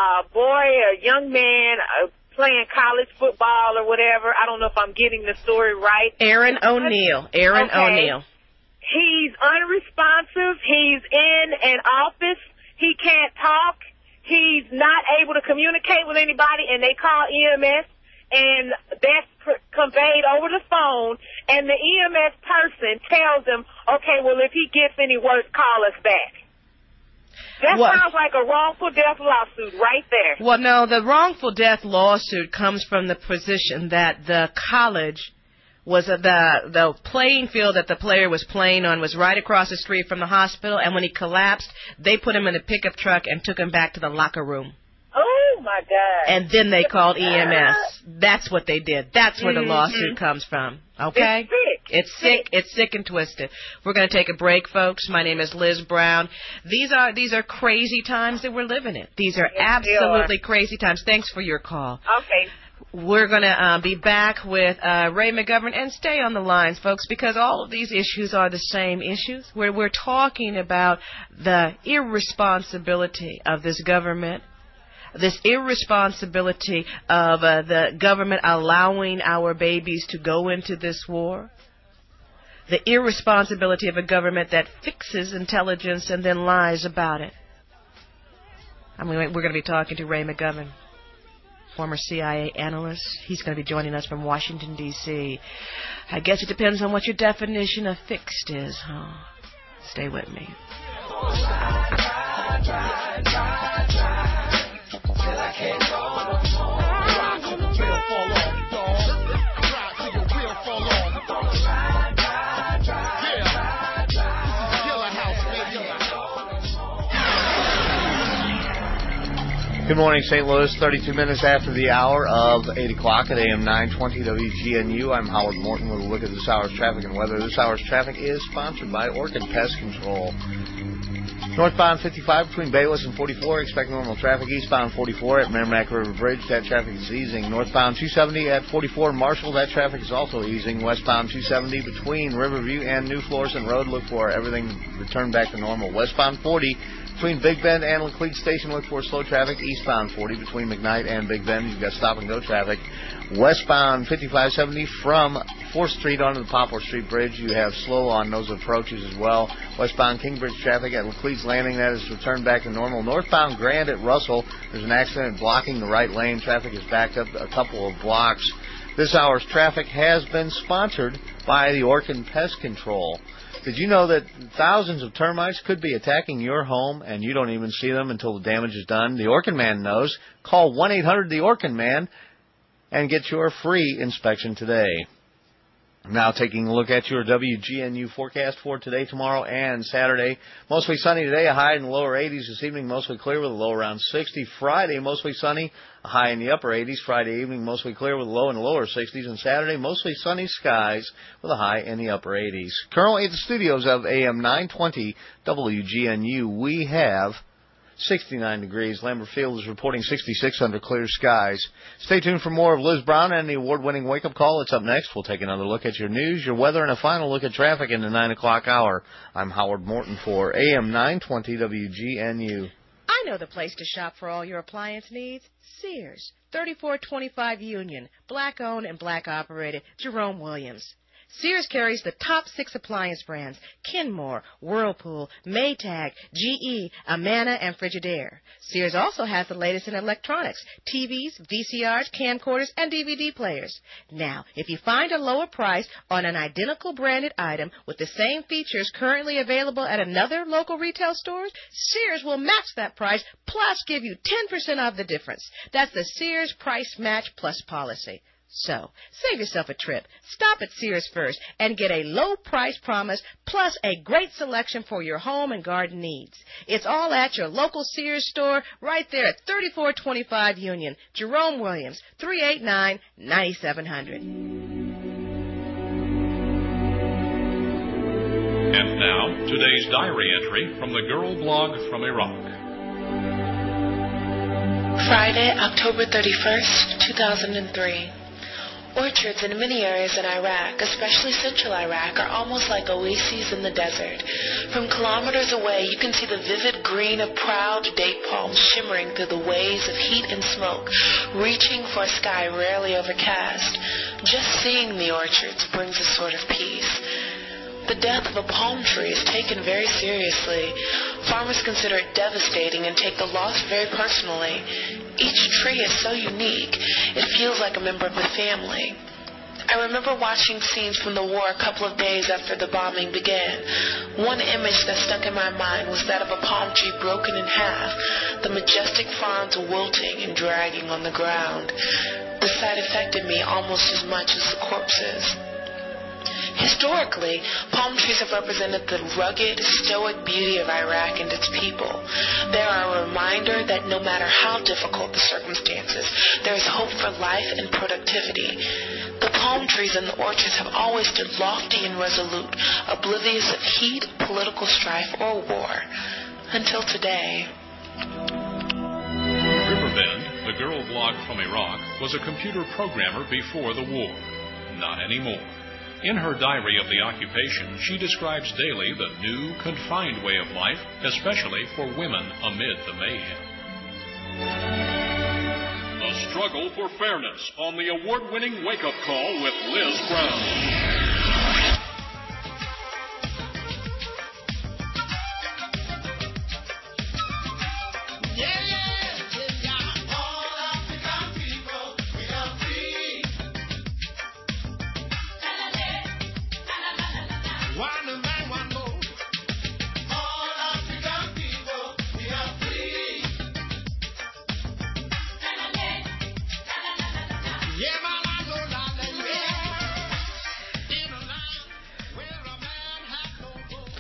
a young man playing college football or whatever. I don't know if I'm getting the story right. Aaron O'Neal. O'Neal. He's unresponsive. He's in an office. He can't talk. He's not able to communicate with anybody, and they call EMS. And that's conveyed over the phone, and the EMS person tells them, okay, well, if he gets any worse, call us back. That sounds like a wrongful death lawsuit right there. Well, no, the wrongful death lawsuit comes from the position that the college was the playing field that the player was playing on was right across the street from the hospital, and when he collapsed, they put him in a pickup truck and took him back to the locker room. Oh, my God. And then they called EMS. That's what they did. That's where the lawsuit comes from. Okay? It's sick. It's sick and twisted. We're going to take a break, folks. My name is Liz Brown. These are crazy times that we're living in. These are absolutely crazy times. Thanks for your call. Okay. We're going to be back with Ray McGovern, and stay on the lines, folks, because all of these issues are the same issues. We're talking about the irresponsibility of this government, this irresponsibility of the government allowing our babies to go into this war, the irresponsibility of a government that fixes intelligence and then lies about it. We're going to be talking to Ray McGovern, former CIA analyst. He's going to be joining us from Washington, D.C. I guess it depends on what your definition of fixed is, huh? Stay with me. Till I can't go no more. Rock till the wheel fall off, dog. Rock till your wheel fall off. Yeah. This is Killer House, baby. Good morning, St. Louis. 32 minutes after the hour of 8 o'clock at AM 920 WGNU. I'm Howard Morton with a look at this hour's traffic and weather. This hour's traffic is sponsored by Orchid Pest Control. Northbound 55 between Bayless and 44. Expect normal traffic. Eastbound 44 at Merrimack River Bridge. That traffic is easing. Northbound 270 at 44 Marshall. That traffic is also easing. Westbound 270 between Riverview and New Florissant Road. Look for everything return back to normal. Westbound 40 between Big Bend and Laclede Station. Look for slow traffic. Eastbound 40 between McKnight and Big Bend. You've got stop-and-go traffic. Westbound 5570 from 4th Street onto the Poplar Street Bridge. You have slow on those approaches as well. Westbound Kingbridge traffic at Laclede's Landing. That is returned back to normal. Northbound Grand at Russell. There's an accident blocking the right lane. Traffic is backed up a couple of blocks. This hour's traffic has been sponsored by the Orkin Pest Control. Did you know that thousands of termites could be attacking your home and you don't even see them until the damage is done? The Orkin Man knows. Call 1-800-THE-ORKIN-MAN and get your free inspection today. Now taking a look at your WGNU forecast for today, tomorrow, and Saturday. Mostly sunny today, a high in the lower 80s. This evening, mostly clear with a low around 60. Friday, mostly sunny, a high in the upper 80s. Friday evening, mostly clear with a low in the lower 60s. And Saturday, mostly sunny skies with a high in the upper 80s. Currently at the studios of AM 920 WGNU, we have 69 degrees. Lambert Field is reporting 66 under clear skies. Stay tuned for more of Liz Brown and the award-winning Wake Up Call. It's up next. We'll take another look at your news, your weather, and a final look at traffic in the 9 o'clock hour. I'm Howard Morton for AM 920 WGNU. I know the place to shop for all your appliance needs. Sears, 3425 Union, black-owned and black-operated, Jerome Williams. Sears carries the top 6 appliance brands: Kenmore, Whirlpool, Maytag, GE, Amana, and Frigidaire. Sears also has the latest in electronics: TVs, VCRs, camcorders, and DVD players. Now, if you find a lower price on an identical branded item with the same features currently available at another local retail store, Sears will match that price plus give you 10% off the difference. That's the Sears Price Match Plus policy. So, save yourself a trip. Stop at Sears first and get a low price promise plus a great selection for your home and garden needs. It's all at your local Sears store right there at 3425 Union. Jerome Williams, 389-9700. And now, today's diary entry from the Girl Blog from Iraq. Friday, October 31st, 2003. Orchards in many areas in Iraq, especially central Iraq, are almost like oases in the desert. From kilometers away, you can see the vivid green of proud date palms shimmering through the waves of heat and smoke, reaching for a sky rarely overcast. Just seeing the orchards brings a sort of peace. The death of a palm tree is taken very seriously. Farmers consider it devastating and take the loss very personally. Each tree is so unique, it feels like a member of the family. I remember watching scenes from the war a couple of days after the bombing began. One image that stuck in my mind was that of a palm tree broken in half, the majestic fronds wilting and dragging on the ground. The sight affected me almost as much as the corpses. Historically, palm trees have represented the rugged, stoic beauty of Iraq and its people. They are a reminder that no matter how difficult the circumstances, there is hope for life and productivity. The palm trees in the orchards have always stood lofty and resolute, oblivious of heat, political strife, or war. Until today. Riverbend, the girl blog from Iraq, was a computer programmer before the war. Not anymore. In her diary of the occupation, she describes daily the new, confined way of life, especially for women amid the mayhem. The struggle for fairness on the award-winning Wake Up Call with Liz Brown.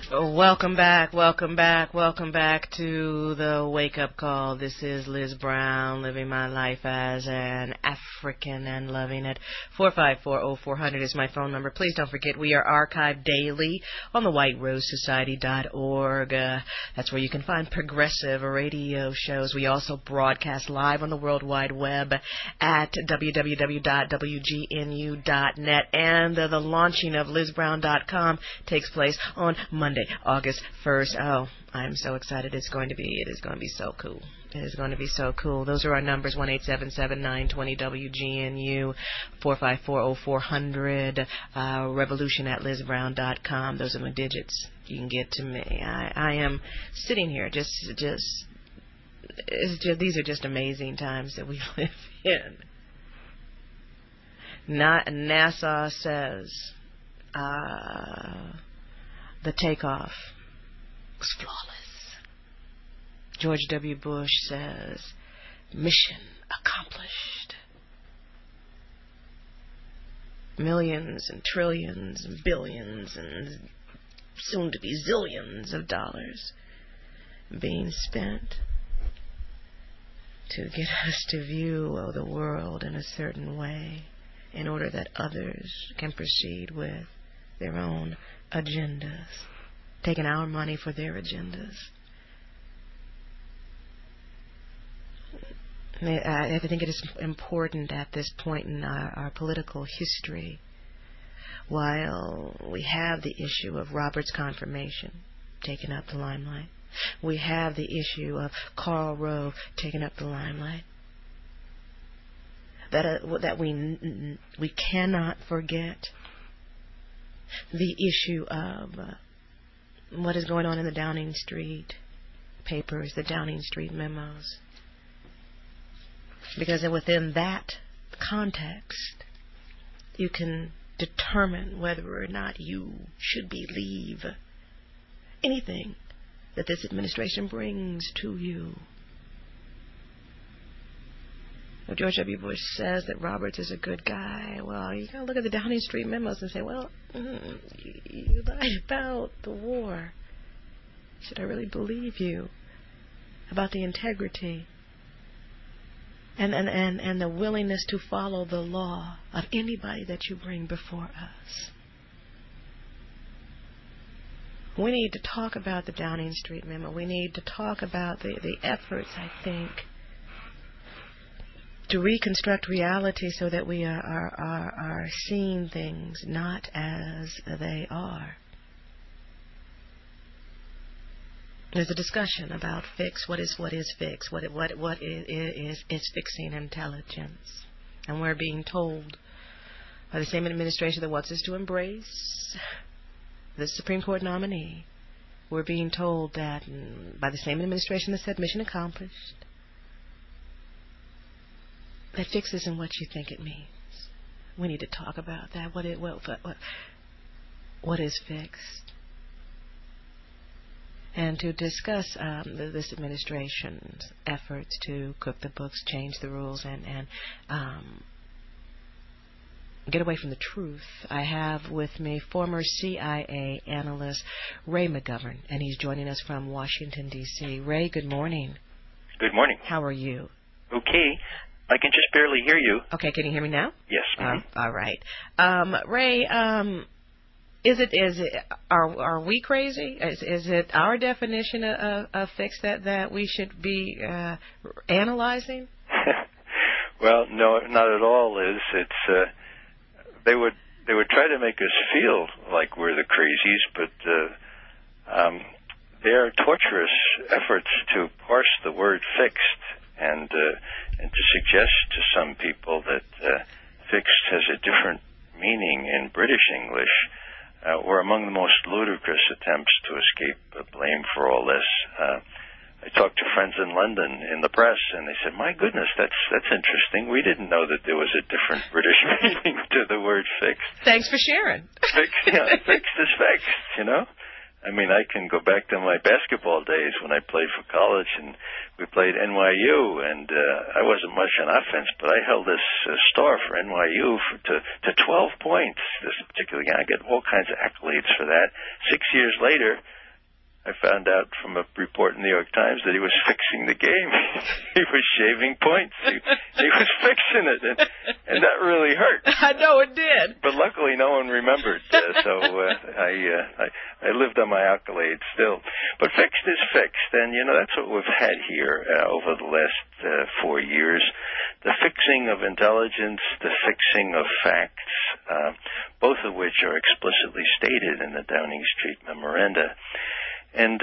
Welcome back to the Wake Up Call. This is Liz Brown, living my life as an African and loving it. 454-0400 is my phone number. Please don't forget we are archived daily on the whiterosesociety.org. That's where you can find progressive radio shows. We also broadcast live on the World Wide Web at www.wgnu.net, and the launching of LizBrown.com takes place on Monday, August 1st. Oh, I'm so excited. It is going to be so cool. It is going to be so cool. Those are our numbers, 1-877-920-WGNU, 454-0400, revolution@lizbrown.com. Those are my digits. You can get to me. I am sitting here these are just amazing times that we live in. NASA says the takeoff was flawless. George W. Bush says, mission accomplished. Millions and trillions and billions and soon to be zillions of dollars being spent to get us to view the world in a certain way in order that others can proceed with their own agendas, taking our money for their agendas. I think it is important at this point in our political history, while we have the issue of Robert's confirmation taking up the limelight, we have the issue of Karl Rove taking up the limelight, that we cannot forget the issue of what is going on in the Downing Street papers, the Downing Street memos. Because within that context, you can determine whether or not you should believe anything that this administration brings to you. Well, George W. Bush says that Roberts is a good guy. Well, you gotta look at the Downing Street memos and say, well, you lied about the war. Should I really believe you about the integrity and the willingness to follow the law of anybody that you bring before us? We need to talk about the Downing Street memo. We need to talk about the efforts, I think, to reconstruct reality so that we are seeing things not as they are. There's a discussion about fix. What is fix? What is fixing intelligence? And we're being told by the same administration that wants us to embrace the Supreme Court nominee. We're being told that by the same administration that said mission accomplished, that fix isn't what you think it means. We need to talk about that. What is fixed? And to discuss this administration's efforts to cook the books, change the rules, and get away from the truth, I have with me former CIA analyst Ray McGovern, and he's joining us from Washington, D.C. Ray, good morning. Good morning. How are you? Okay. I can just barely hear you. Okay, can you hear me now? Yes. All right. Ray, are we crazy? Is it our definition of fix that we should be analyzing? Well, no, not at all, Liz. It's they would try to make us feel like we're the crazies, but they are torturous efforts to parse the word fixed and to suggest to some people that fixed has a different meaning in British English. Were among the most ludicrous attempts to escape blame for all this. I talked to friends in London in the press, and they said, "My goodness, that's interesting. We didn't know that there was a different British meaning to the word fixed." Thanks for sharing. Fixed is fixed, you know. I mean, I can go back to my basketball days when I played for college, and we played NYU, and I wasn't much on offense, but I held this star for NYU to 12 points. This particular game, I get all kinds of accolades for that. 6 years later, I found out from a report in the New York Times that he was fixing the game. He was shaving points. He was fixing it, and that really hurt. I know it did. But luckily, no one remembered, so I lived on my accolades still. But fixed is fixed, and that's what we've had here over the last 4 years: the fixing of intelligence, the fixing of facts, both of which are explicitly stated in the Downing Street memoranda. And,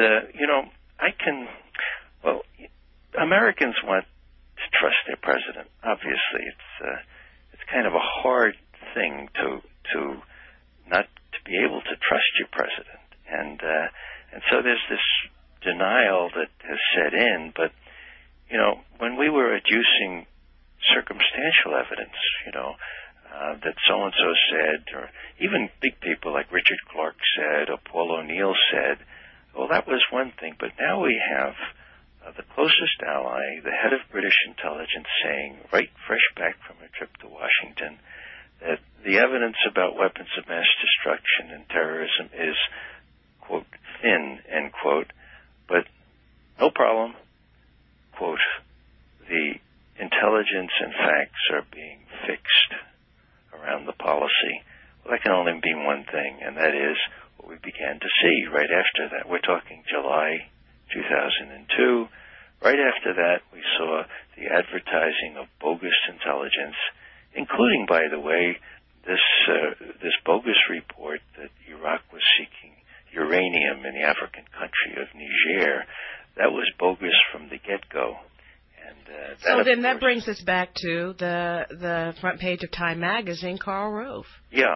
Americans want to trust their president. Obviously, it's kind of a hard thing to not to be able to trust your president. And so there's this denial that has set in. But, when we were adducing circumstantial evidence, that so-and-so said, or even big people like Richard Clarke said, or Paul O'Neill said, well, that was one thing, but now we have the closest ally, the head of British intelligence, saying, right fresh back from a trip to Washington, that the evidence about weapons of mass destruction and terrorism is, quote, thin, end quote, but no problem, quote, the intelligence and facts are being fixed around the policy. Well, that can only mean one thing, and that is what we began to see right after that. We're talking July 2002. Right after that, we saw the advertising of bogus intelligence, including, by the way, this bogus report that Iraq was seeking uranium in the African country of Niger. That was bogus from the get-go. So then that brings us back to the front page of Time magazine, Karl Rove. Yeah,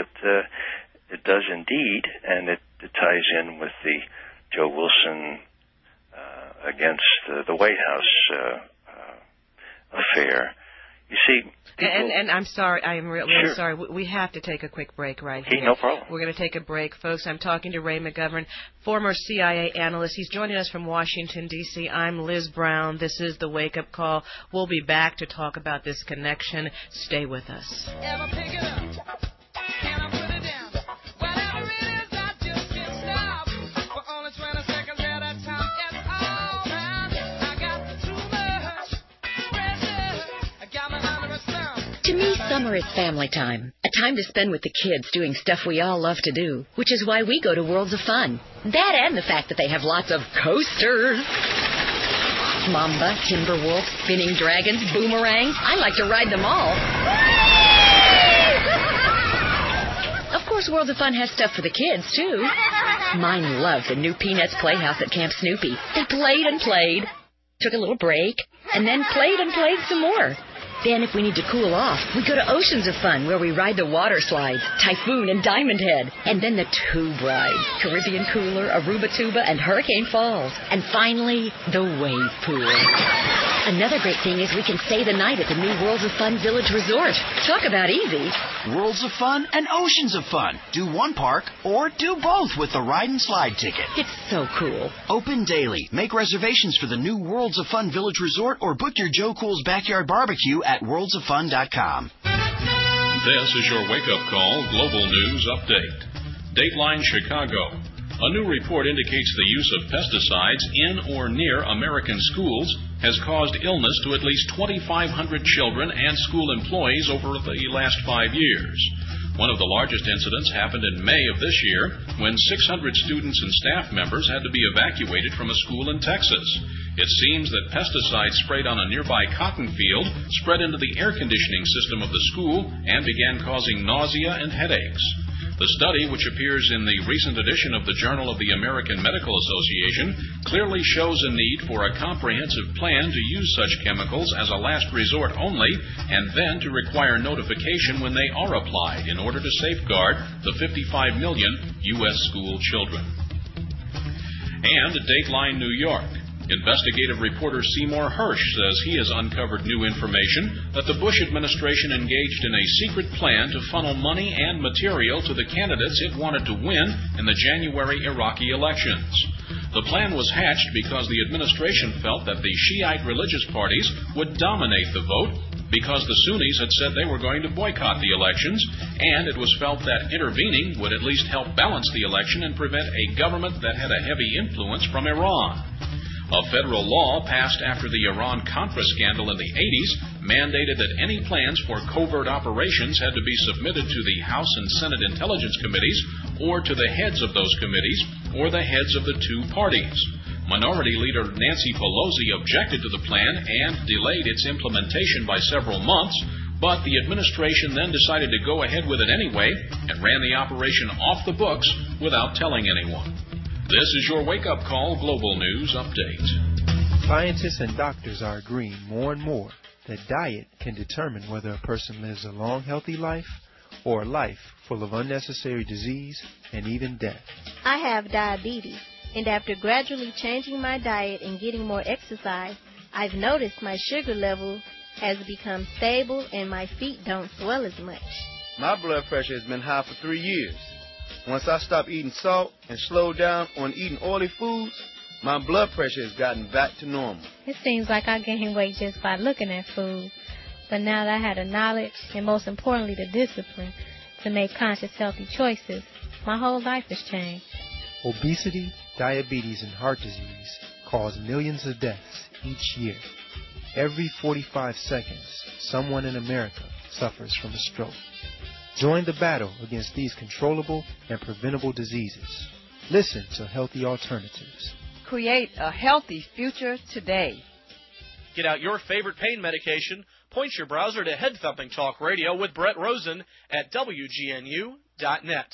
it does indeed, and it ties in with the Joe Wilson against the White House affair. You see, and I'm sorry, I am really sure. sorry. We have to take a quick break right here. No problem. We're going to take a break, folks. I'm talking to Ray McGovern, former CIA analyst. He's joining us from Washington, D.C. I'm Liz Brown. This is the Wake Up Call. We'll be back to talk about this connection. Stay with us. Ever pick it up? Can I put it down? Whatever it is, I just can't stop. For only 20 seconds at a time, it's all right. I got too much pressure. I got my under a thumb. To me, summer is family time, a time to spend with the kids doing stuff we all love to do, which is why we go to Worlds of Fun. That and the fact that they have lots of coasters. Mamba, Timberwolf, spinning dragons, boomerangs. I like to ride them all. Of course, Worlds of Fun has stuff for the kids, too. Mine love the new Peanuts Playhouse at Camp Snoopy. They played and played, took a little break, and then played and played some more. Then, if we need to cool off, we go to Oceans of Fun, where we ride the water slides, Typhoon and Diamond Head, and then the tube rides, Caribbean Cooler, Aruba Tuba, and Hurricane Falls. And finally, the wave pool. Another great thing is we can stay the night at the new Worlds of Fun Village Resort. Talk about easy. Worlds of Fun and Oceans of Fun. Do one park or do both with the ride and slide ticket. It's so cool. Open daily. Make reservations for the new Worlds of Fun Village Resort or book your Joe Cool's Backyard Barbecue at worldsoffun.com. This is your wake-up call global news update. Dateline Chicago. A new report indicates the use of pesticides in or near American schools has caused illness to at least 2,500 children and school employees over the last 5 years. One of the largest incidents happened in May of this year when 600 students and staff members had to be evacuated from a school in Texas. It seems that pesticides sprayed on a nearby cotton field spread into the air conditioning system of the school and began causing nausea and headaches. The study, which appears in the recent edition of the Journal of the American Medical Association, clearly shows a need for a comprehensive plan to use such chemicals as a last resort only, and then to require notification when they are applied in order to safeguard the 55 million U.S. school children. And Dateline New York. Investigative reporter Seymour Hersh says he has uncovered new information that the Bush administration engaged in a secret plan to funnel money and material to the candidates it wanted to win in the January Iraqi elections. The plan was hatched because the administration felt that the Shiite religious parties would dominate the vote because the Sunnis had said they were going to boycott the elections, and it was felt that intervening would at least help balance the election and prevent a government that had a heavy influence from Iran. A federal law passed after the Iran-Contra scandal in the 80s mandated that any plans for covert operations had to be submitted to the House and Senate Intelligence Committees or to the heads of those committees or the heads of the two parties. Minority Leader Nancy Pelosi objected to the plan and delayed its implementation by several months, but the administration then decided to go ahead with it anyway and ran the operation off the books without telling anyone. This is your wake-up call global news update. Scientists and doctors are agreeing more and more that diet can determine whether a person lives a long, healthy life or a life full of unnecessary disease and even death. I have diabetes, and after gradually changing my diet and getting more exercise, I've noticed my sugar level has become stable and my feet don't swell as much. My blood pressure has been high for 3 years. Once I stopped eating salt and slowed down on eating oily foods, my blood pressure has gotten back to normal. It seems like I gain weight just by looking at food. But now that I had the knowledge, and most importantly the discipline, to make conscious healthy choices, my whole life has changed. Obesity, diabetes, and heart disease cause millions of deaths each year. Every 45 seconds, someone in America suffers from a stroke. Join the battle against these controllable and preventable diseases. Listen to Healthy Alternatives. Create a healthy future today. Get out your favorite pain medication. Point your browser to Head Thumping Talk Radio with Brett Rosen at WGNU.net.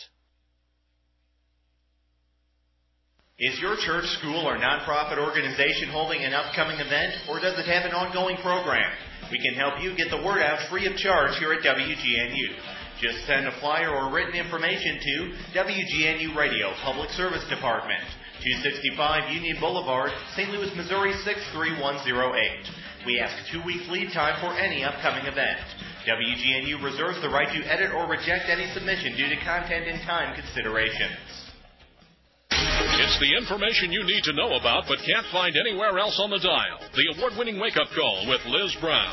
Is your church, school, or nonprofit organization holding an upcoming event, or does it have an ongoing program? We can help you get the word out free of charge here at WGNU. Just send a flyer or written information to WGNU Radio Public Service Department, 265 Union Boulevard, St. Louis, Missouri 63108. We ask 2 weeks lead time for any upcoming event. WGNU reserves the right to edit or reject any submission due to content and time considerations. It's the information you need to know about but can't find anywhere else on the dial. The award-winning wake-up call with Liz Brown.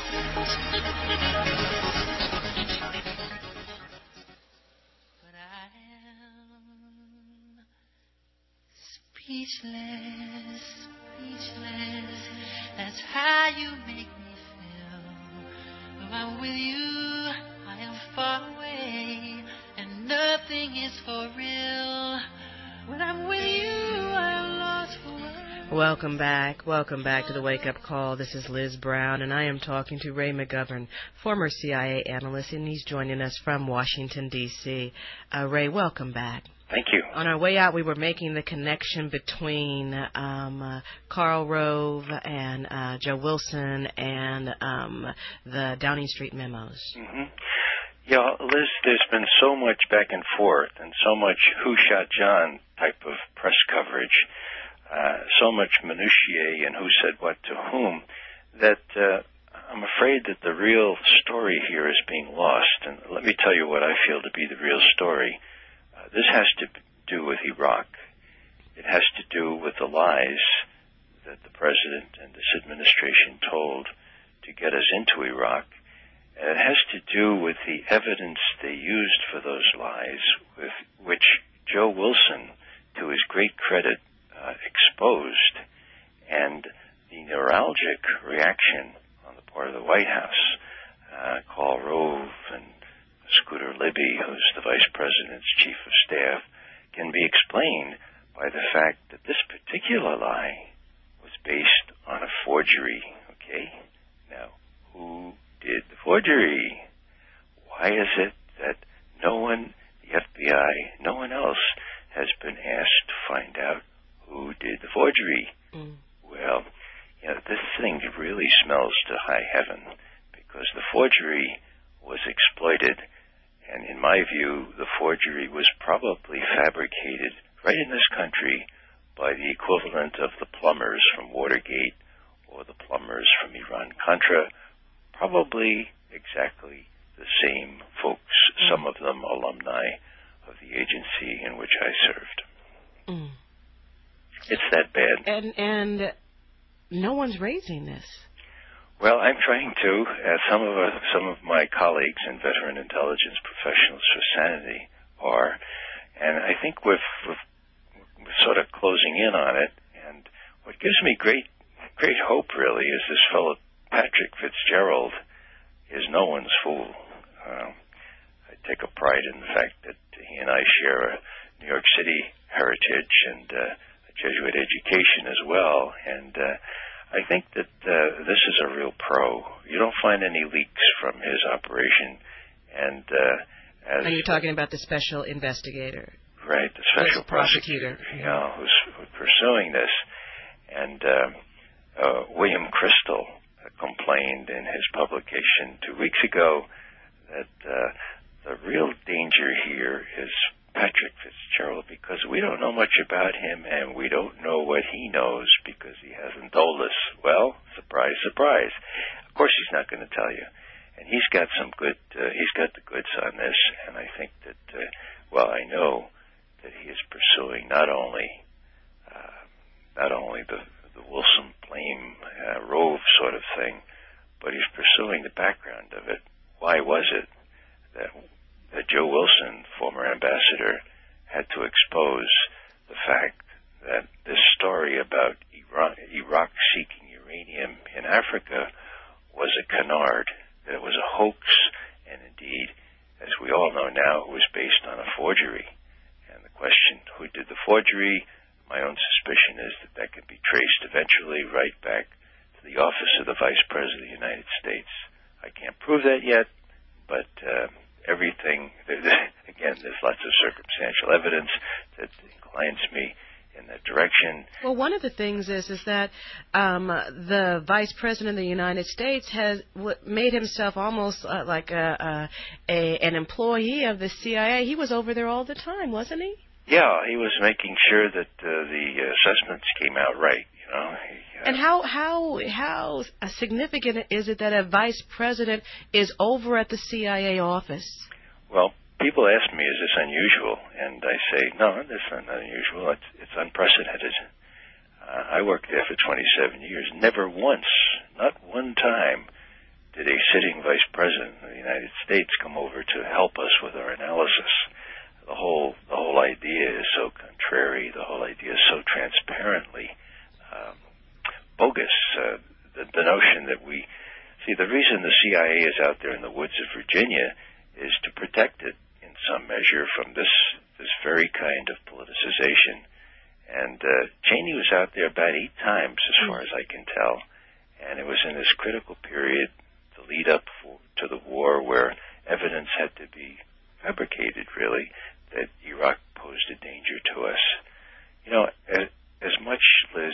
Speechless, speechless, that's how you make me feel. When I'm with you, I am far away, and nothing is for real. When I'm with you, I'm lost for words. Welcome back to the Wake Up Call. This is Liz Brown, and I am talking to Ray McGovern, former CIA analyst, and he's joining us from Washington, D.C. Ray, welcome back. Thank you. On our way out, we were making the connection between Karl Rove and Joe Wilson and the Downing Street memos. Mm-hmm. Yeah, Liz, there's been so much back and forth and so much who shot John type of press coverage, so much minutiae and who said what to whom, that I'm afraid that the real story here is being lost. And let me tell you what I feel to be the real story. This has to do with Iraq. It has to do with the lies that the president and this administration told to get us into Iraq. And it has to do with the evidence they used for those lies, with which Joe Wilson, to his great credit, exposed, and the neuralgic reaction on the part of the White House. Karl Rove and Scooter Libby, who's the Vice President's Chief of Staff, can be explained by the fact that this particular lie was based on a forgery, okay? Now, who did the forgery? Why is it that no one, the FBI, no one else has been asked to find out who did the forgery? Well, this thing really smells to high heaven because the forgery was exploited. And in my view, the forgery was probably fabricated right in this country by the equivalent of the plumbers from Watergate or the plumbers from Iran-Contra, probably exactly the same folks, some of them alumni of the agency in which I served. It's that bad. And no one's raising this. Well, I'm trying to. Some of my colleagues and veteran intelligence professionals for sanity are, and I think we're sort of closing in on it. And what gives me great hope, really, is this fellow Patrick Fitzgerald is no one's fool. I take a pride in the fact that he and I share a New York City heritage and a Jesuit education as well. And I think that this is a real pro. You don't find any leaks from his operation. And and you're talking about the special investigator. Right, the special prosecutor, who's pursuing this. And William Crystal complained in his publication 2 weeks ago that the real danger here is Patrick Fitzgerald, because we don't know much about him and we don't know what he knows because he hasn't told us. Well, surprise, surprise. Of course he's not going to tell you. And he's got he's got the goods on this, and I think that, I know that he is pursuing not only the Wilson Blame Rove sort of thing, but he's pursuing the background of it. Why was it that Joe Wilson, former ambassador, had to expose the fact that this story about Iraq seeking uranium in Africa was a canard, that it was a hoax, and indeed, as we all know now, it was based on a forgery. And the question, who did the forgery? My own suspicion is that can be traced eventually right back to the office of the Vice President of the United States. I can't prove that yet, but everything, again, there's lots of circumstantial evidence that inclines me in that direction. Well, one of the things is that the Vice President of the United States has made himself almost like an employee of the CIA. He was over there all the time, wasn't he? Yeah, he was making sure that the assessments came out right. And how significant is it that a vice president is over at the CIA office? Well, people ask me, is this unusual? And I say, no, this is not unusual. It's unprecedented. I worked there for 27 years. Never once, not one time, did a sitting vice president of the United States come over to help us with our analysis. The whole idea is so contrary. The whole idea is so transparently bogus. The notion that the reason the CIA is out there in the woods of Virginia is to protect it in some measure from this very kind of politicization. And Cheney was out there about 8 times, as far as I can tell. And it was in this critical period, the lead up to the war, where evidence had to be fabricated, really, that Iraq posed a danger to us. As much, Liz,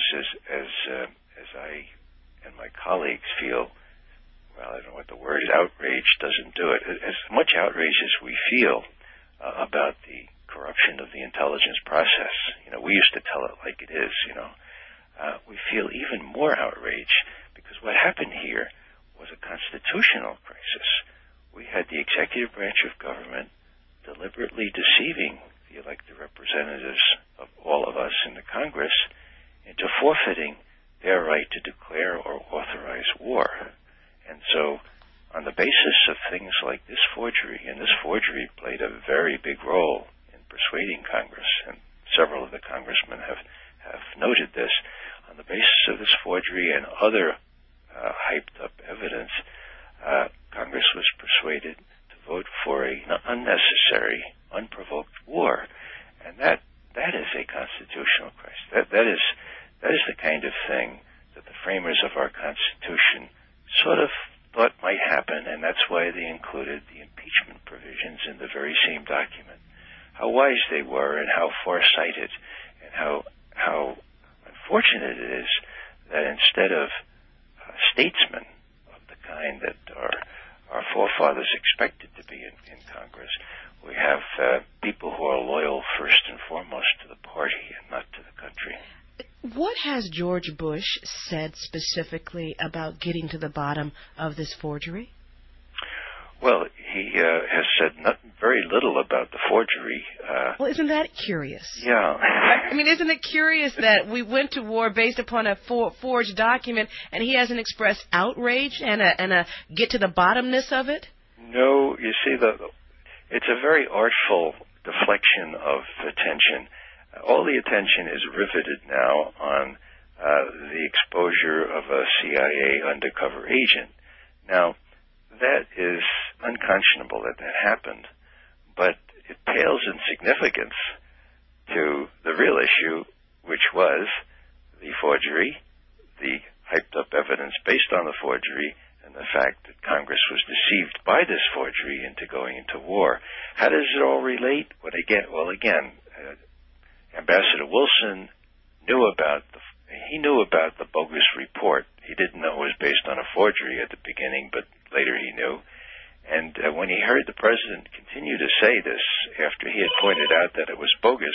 as I and my colleagues feel, well, I don't know what the word is, outrage doesn't do it. As much outrage as we feel about the corruption of the intelligence process, we used to tell it like it is, we feel even more outrage because what happened here was a constitutional crisis. We had the executive branch of government deliberately deceiving the elected representatives of all of us in the Congress into forfeiting their right to declare or authorize war. And so, on the basis of things like this forgery, and this forgery played a very big role in persuading Congress, and several of the congressmen have noted this, on the basis of this forgery and other hyped-up evidence, Congress was persuaded to vote for an unnecessary, unprovoked war. And that is a constitutional crisis. That is the kind of thing that the framers of our Constitution sort of thought might happen, and that's why they included the impeachment provisions in the very same document. How wise they were, and how far-sighted, and how unfortunate it is that instead of statesmen of the kind that our forefathers expected to be in Congress, we have people who are loyal first and foremost to the party and not to the country. has George Bush said specifically about getting to the bottom of this forgery? Well, he has said very little about the forgery. Well, isn't that curious? Yeah. I mean, isn't it curious that we went to war based upon a forged document, and he hasn't expressed outrage and a get to the bottomness of it? No, you see, it's a very artful deflection of attention. All the attention is riveted now on the exposure of a CIA undercover agent. Now, that is unconscionable that happened, but it pales in significance to the real issue, which was the forgery, the hyped-up evidence based on the forgery, and the fact that Congress was deceived by this forgery into going into war. How does it all relate? Well, again, Ambassador Wilson knew about the bogus report. He didn't know it was based on a forgery at the beginning, but later he knew. And when he heard the president continue to say this after he had pointed out that it was bogus,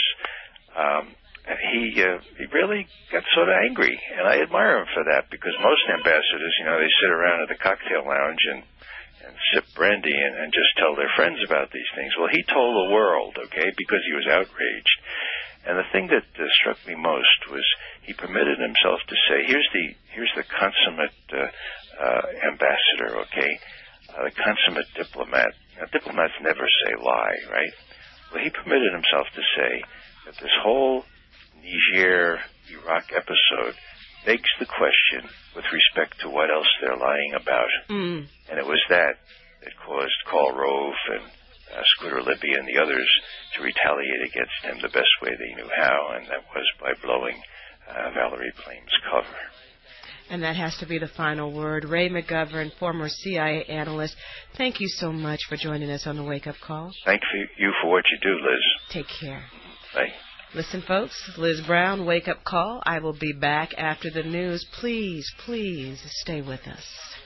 he really got sort of angry. And I admire him for that, because most ambassadors, they sit around at the cocktail lounge and sip brandy and just tell their friends about these things. Well, he told the world, because he was outraged. And the thing that struck me most was he permitted himself to say, here's the consummate ambassador, the consummate diplomat. Now, diplomats never say lie, right? Well, he permitted himself to say that this whole Niger-Iraq episode begs the question with respect to what else they're lying about. And it was that caused Karl Rove and Scooter Libby and the others to retaliate against him the best way they knew how, and that was by blowing Valerie Plame's cover. And that has to be the final word. Ray McGovern, former CIA analyst, thank you so much for joining us on the Wake Up Call. Thank you for what you do, Liz. Take care. Bye. Listen, folks, Liz Brown, Wake Up Call. I will be back after the news. Please, please stay with us.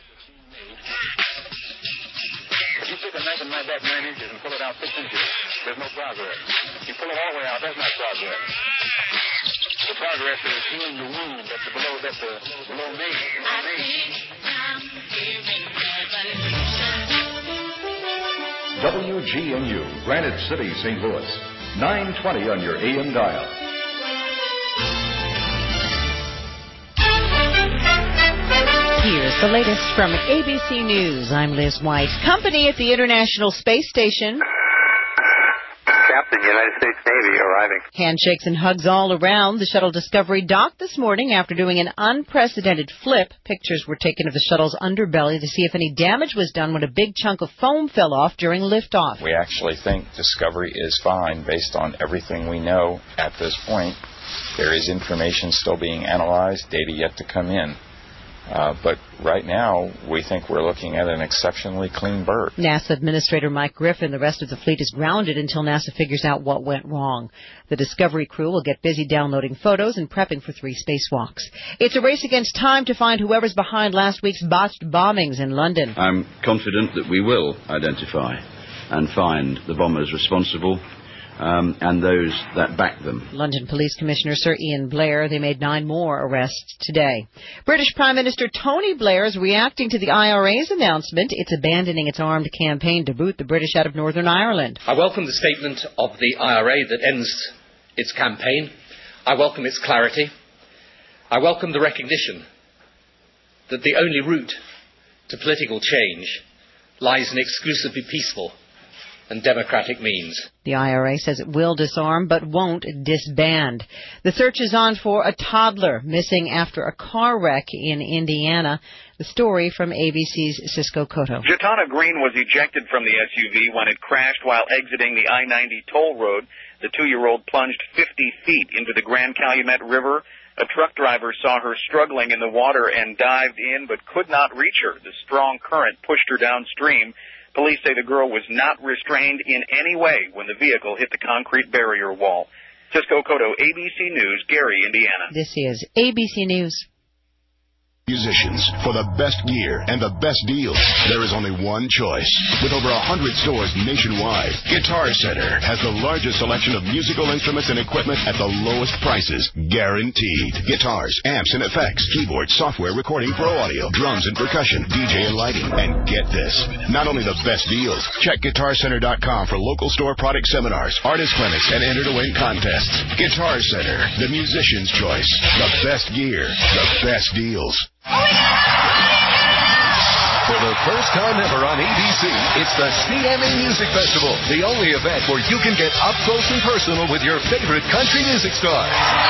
If you take a knife and knife that 9 inches and pull it out 6 inches, there's no progress. If you pull it all the way out, that's not progress. The progress is healing the wound that's below me. I think I'm hearing revolution. WGNU, Granite City, St. Louis. 920 on your AM dial. Here's the latest from ABC News. I'm Liz White. Company at the International Space Station. Captain, United States Navy arriving. Handshakes and hugs all around. The shuttle Discovery docked this morning after doing an unprecedented flip. Pictures were taken of the shuttle's underbelly to see if any damage was done when a big chunk of foam fell off during liftoff. We actually think Discovery is fine based on everything we know at this point. There is information still being analyzed, data yet to come in. But right now, we think we're looking at an exceptionally clean bird. NASA Administrator Mike Griffin, the rest of the fleet is grounded until NASA figures out what went wrong. The Discovery crew will get busy downloading photos and prepping for 3 spacewalks. It's a race against time to find whoever's behind last week's botched bombings in London. I'm confident that we will identify and find the bombers responsible. And those that back them. London Police Commissioner Sir Ian Blair, they made 9 more arrests today. British Prime Minister Tony Blair is reacting to the IRA's announcement it's abandoning its armed campaign to boot the British out of Northern Ireland. I welcome the statement of the IRA that ends its campaign. I welcome its clarity. I welcome the recognition that the only route to political change lies in exclusively peaceful and democratic means. The IRA says it will disarm but won't disband. The search is on for a toddler missing after a car wreck in Indiana. The story from ABC's Cisco Cotto. Jatana Green was ejected from the SUV when it crashed while exiting the I-90 toll road. The 2-year-old plunged 50 feet into the Grand Calumet River. A truck driver saw her struggling in the water and dived in but could not reach her. The strong current pushed her downstream. Police say the girl was not restrained in any way when the vehicle hit the concrete barrier wall. Cisco Cotto, ABC News, Gary, Indiana. This is ABC News. Musicians, for the best gear and the best deals, there is only one choice. With over 100 stores nationwide, Guitar Center has the largest selection of musical instruments and equipment at the lowest prices, guaranteed. Guitars, amps and effects, keyboards, software, recording, pro audio, drums and percussion, DJ and lighting. And get this, not only the best deals, check GuitarCenter.com for local store product seminars, artist clinics, and enter to win contests. Guitar Center, the musician's choice. The best gear, the best deals. For the first time ever on ABC, it's the CMA Music Festival, the only event where you can get up close and personal with your favorite country music stars.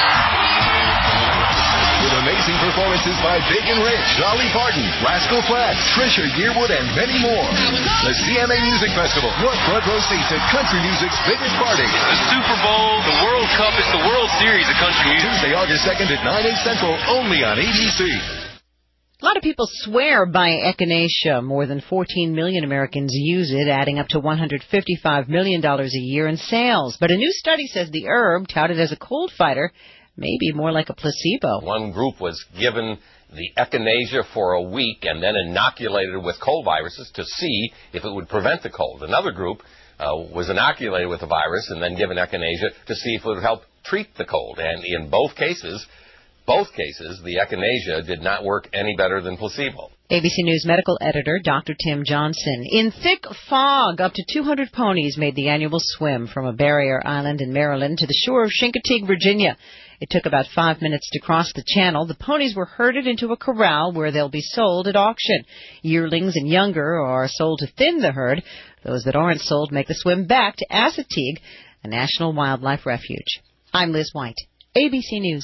With amazing performances by Big and Rich, Dolly Parton, Rascal Flatts, Trisha Yearwood, and many more. The CMA Music Festival, your front row seat to country music's biggest party. It's the Super Bowl, the World Cup, it's the World Series of country music. Tuesday, August 2nd at 9, 8 Central, only on ABC. A lot of people swear by echinacea. More than 14 million Americans use it, adding up to $155 million a year in sales. But a new study says the herb, touted as a cold fighter, may be more like a placebo. One group was given the echinacea for a week and then inoculated with cold viruses to see if it would prevent the cold. Another group was inoculated with the virus and then given echinacea to see if it would help treat the cold. And in both cases, the echinacea did not work any better than placebo. ABC News medical editor Dr. Tim Johnson. In thick fog, up to 200 ponies made the annual swim from a barrier island in Maryland to the shore of Chincoteague, Virginia. It took about 5 minutes to cross the channel. The ponies were herded into a corral where they'll be sold at auction. Yearlings and younger are sold to thin the herd. Those that aren't sold make the swim back to Assateague, a national wildlife refuge. I'm Liz White, ABC News.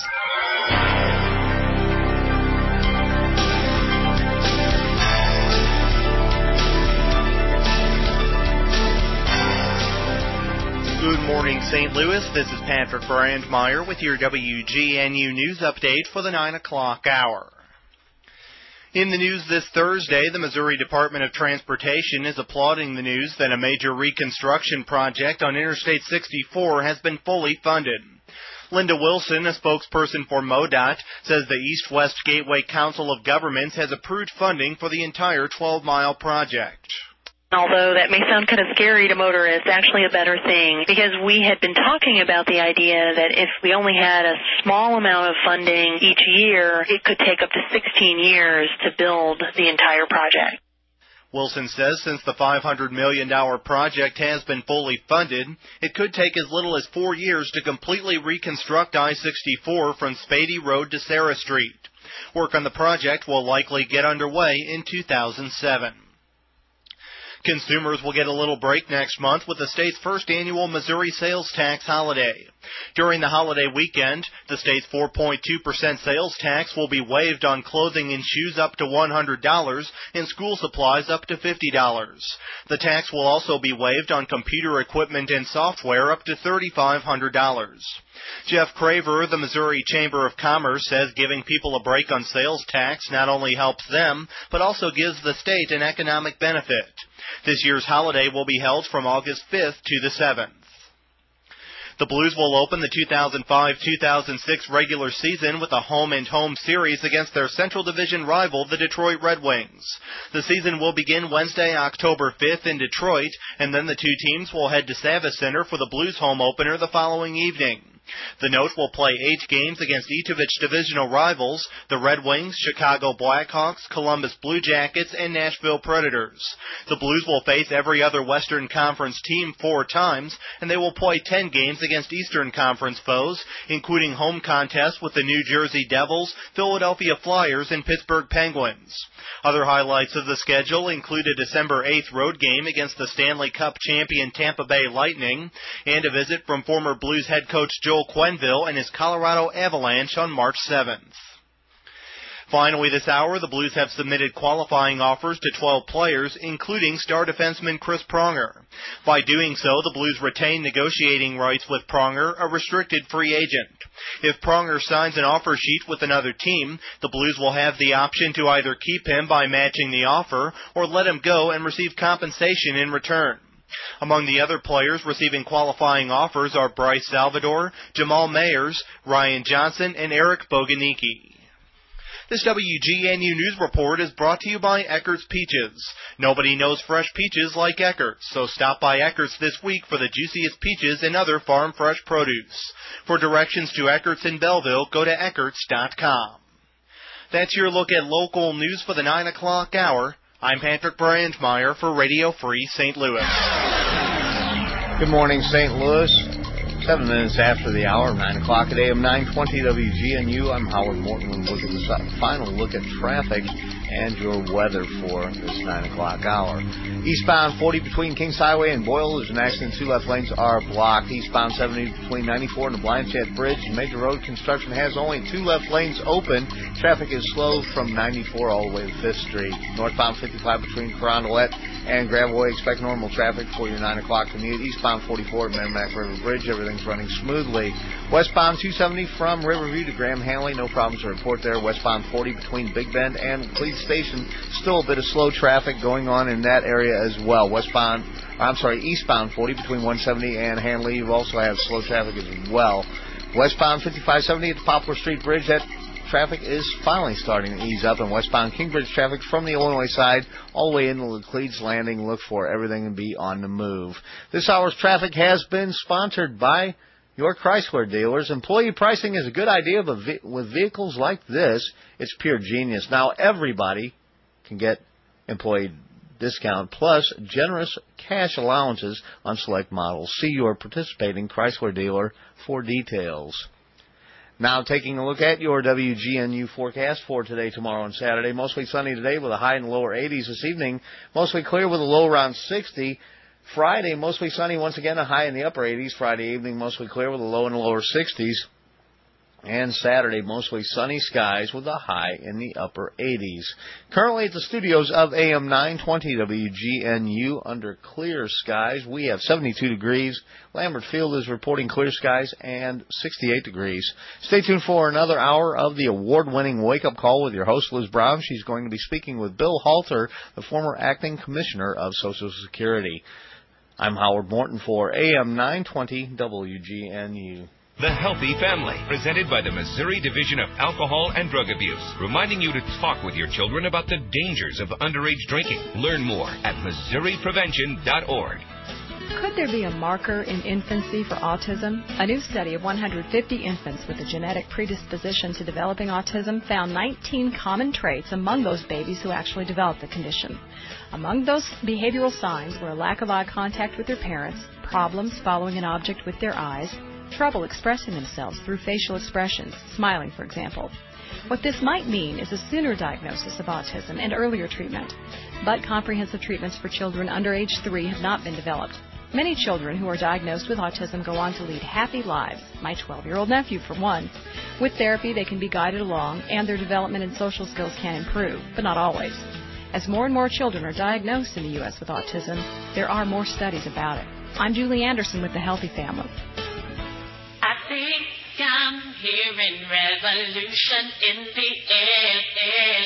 Good morning, St. Louis. This is Patrick Brandmeier with your WGNU News Update for the 9 o'clock hour. In the news this Thursday, the Missouri Department of Transportation is applauding the news that a major reconstruction project on Interstate 64 has been fully funded. Linda Wilson, a spokesperson for MoDOT, says the East-West Gateway Council of Governments has approved funding for the entire 12-mile project. Although that may sound kind of scary to motorists, actually a better thing, because we had been talking about the idea that if we only had a small amount of funding each year, it could take up to 16 years to build the entire project. Wilson says since the $500 million project has been fully funded, it could take as little as 4 years to completely reconstruct I-64 from Spady Road to Sarah Street. Work on the project will likely get underway in 2007. Consumers will get a little break next month with the state's first annual Missouri sales tax holiday. During the holiday weekend, the state's 4.2% sales tax will be waived on clothing and shoes up to $100 and school supplies up to $50. The tax will also be waived on computer equipment and software up to $3,500. Jeff Craver, the Missouri Chamber of Commerce, says giving people a break on sales tax not only helps them, but also gives the state an economic benefit. This year's holiday will be held from August 5th to the 7th. The Blues will open the 2005-2006 regular season with a home-and-home series against their Central Division rival, the Detroit Red Wings. The season will begin Wednesday, October 5th in Detroit, and then the two teams will head to Savvis Center for the Blues home opener the following evening. The Note will play 8 games against each of its divisional rivals, the Red Wings, Chicago Blackhawks, Columbus Blue Jackets, and Nashville Predators. The Blues will face every other Western Conference team 4 times, and they will play 10 games against Eastern Conference foes, including home contests with the New Jersey Devils, Philadelphia Flyers, and Pittsburgh Penguins. Other highlights of the schedule include a December 8th road game against the Stanley Cup champion Tampa Bay Lightning, and a visit from former Blues head coach Joel Quenneville and his Colorado Avalanche on March 7th. Finally this hour, the Blues have submitted qualifying offers to 12 players, including star defenseman Chris Pronger. By doing so, the Blues retain negotiating rights with Pronger, a restricted free agent. If Pronger signs an offer sheet with another team, the Blues will have the option to either keep him by matching the offer or let him go and receive compensation in return. Among the other players receiving qualifying offers are Bryce Salvador, Jamal Mayers, Ryan Johnson, and Eric Boganiki. This WGNU News Report is brought to you by Eckert's Peaches. Nobody knows fresh peaches like Eckert's, so stop by Eckert's this week for the juiciest peaches and other farm fresh produce. For directions to Eckert's in Belleville, go to Eckerts.com. That's your look at local news for the 9 o'clock hour. I'm Patrick Brandmeier for Radio Free St. Louis. Good morning, St. Louis. 7 minutes after the hour, 9 o'clock at AM 920 WGNU. I'm Howard Morton. We'll look at the final look at traffic and your weather for this 9 o'clock hour. Eastbound 40 between Kings Highway and Boyle, there's an accident. 2 left lanes are blocked. Eastbound 70 between 94 and the Blanchette Bridge. Major road construction has only 2 left lanes open. Traffic is slow from 94 all the way to 5th Street. Northbound 55 between Carondelet and Gravois. Expect normal traffic for your 9 o'clock commute. Eastbound 44 at Merrimack River Bridge. Everything's running smoothly. Westbound 270 from Riverview to Graham Hanley. No problems to report there. Westbound 40 between Big Bend and Cleveland Station. Still a bit of slow traffic going on in that area as well. Eastbound 40 between 170 and Hanley. You also have slow traffic as well. Westbound 5570 at the Poplar Street Bridge. That traffic is finally starting to ease up. And westbound Kingbridge traffic from the Illinois side all the way into Laclede's Landing. Look for everything to be on the move. This hour's traffic has been sponsored by your Chrysler dealers. Employee pricing is a good idea, but with vehicles like this, it's pure genius. Now everybody can get employee discount plus generous cash allowances on select models. See your participating Chrysler dealer for details. Now taking a look at your WGNU forecast for today, tomorrow, and Saturday. Mostly sunny today with a high in the lower 80s. This evening, mostly clear with a low around 60. Friday, mostly sunny once again, a high in the upper 80s. Friday evening, mostly clear with a low in the lower 60s. And Saturday, mostly sunny skies with a high in the upper 80s. Currently at the studios of AM 920 WGNU under clear skies, we have 72 degrees. Lambert Field is reporting clear skies and 68 degrees. Stay tuned for another hour of the award-winning Wake Up Call with your host, Liz Brown. She's going to be speaking with Bill Halter, the former acting commissioner of Social Security. I'm Howard Morton for AM 920 WGNU. The Healthy Family, presented by the Missouri Division of Alcohol and Drug Abuse, reminding you to talk with your children about the dangers of underage drinking. Learn more at MissouriPrevention.org. Could there be a marker in infancy for autism? A new study of 150 infants with a genetic predisposition to developing autism found 19 common traits among those babies who actually developed the condition. Among those behavioral signs were a lack of eye contact with their parents, problems following an object with their eyes, trouble expressing themselves through facial expressions, smiling, for example. What this might mean is a sooner diagnosis of autism and earlier treatment. But comprehensive treatments for children under age 3 have not been developed. Many children who are diagnosed with autism go on to lead happy lives, my 12-year-old nephew for one. With therapy, they can be guided along, and their development and social skills can improve, but not always. As more and more children are diagnosed in the U.S. with autism, there are more studies about it. I'm Julie Anderson with The Healthy Family. I think I'm hearing revolution in the air.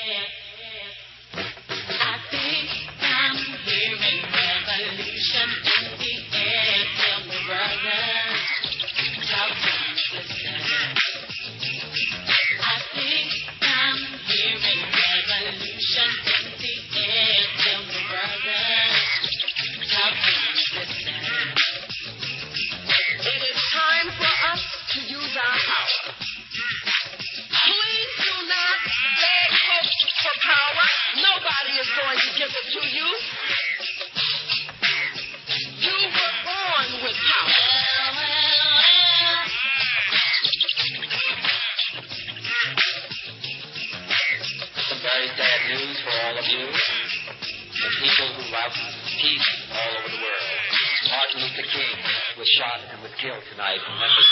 I think I'm hearing revolution in the air. Tell me, brother, talk to me, sister. I think I'm hearing revolution in the air. Tell me, brother, talk to me, sister. It is time for us to use our power. Please do not beg hope for power. Nobody is going to give it to you. You were born with power. Some very sad news for all of you. The people who love peace all over the world. Martin Luther King was shot and was killed tonight in Memphis.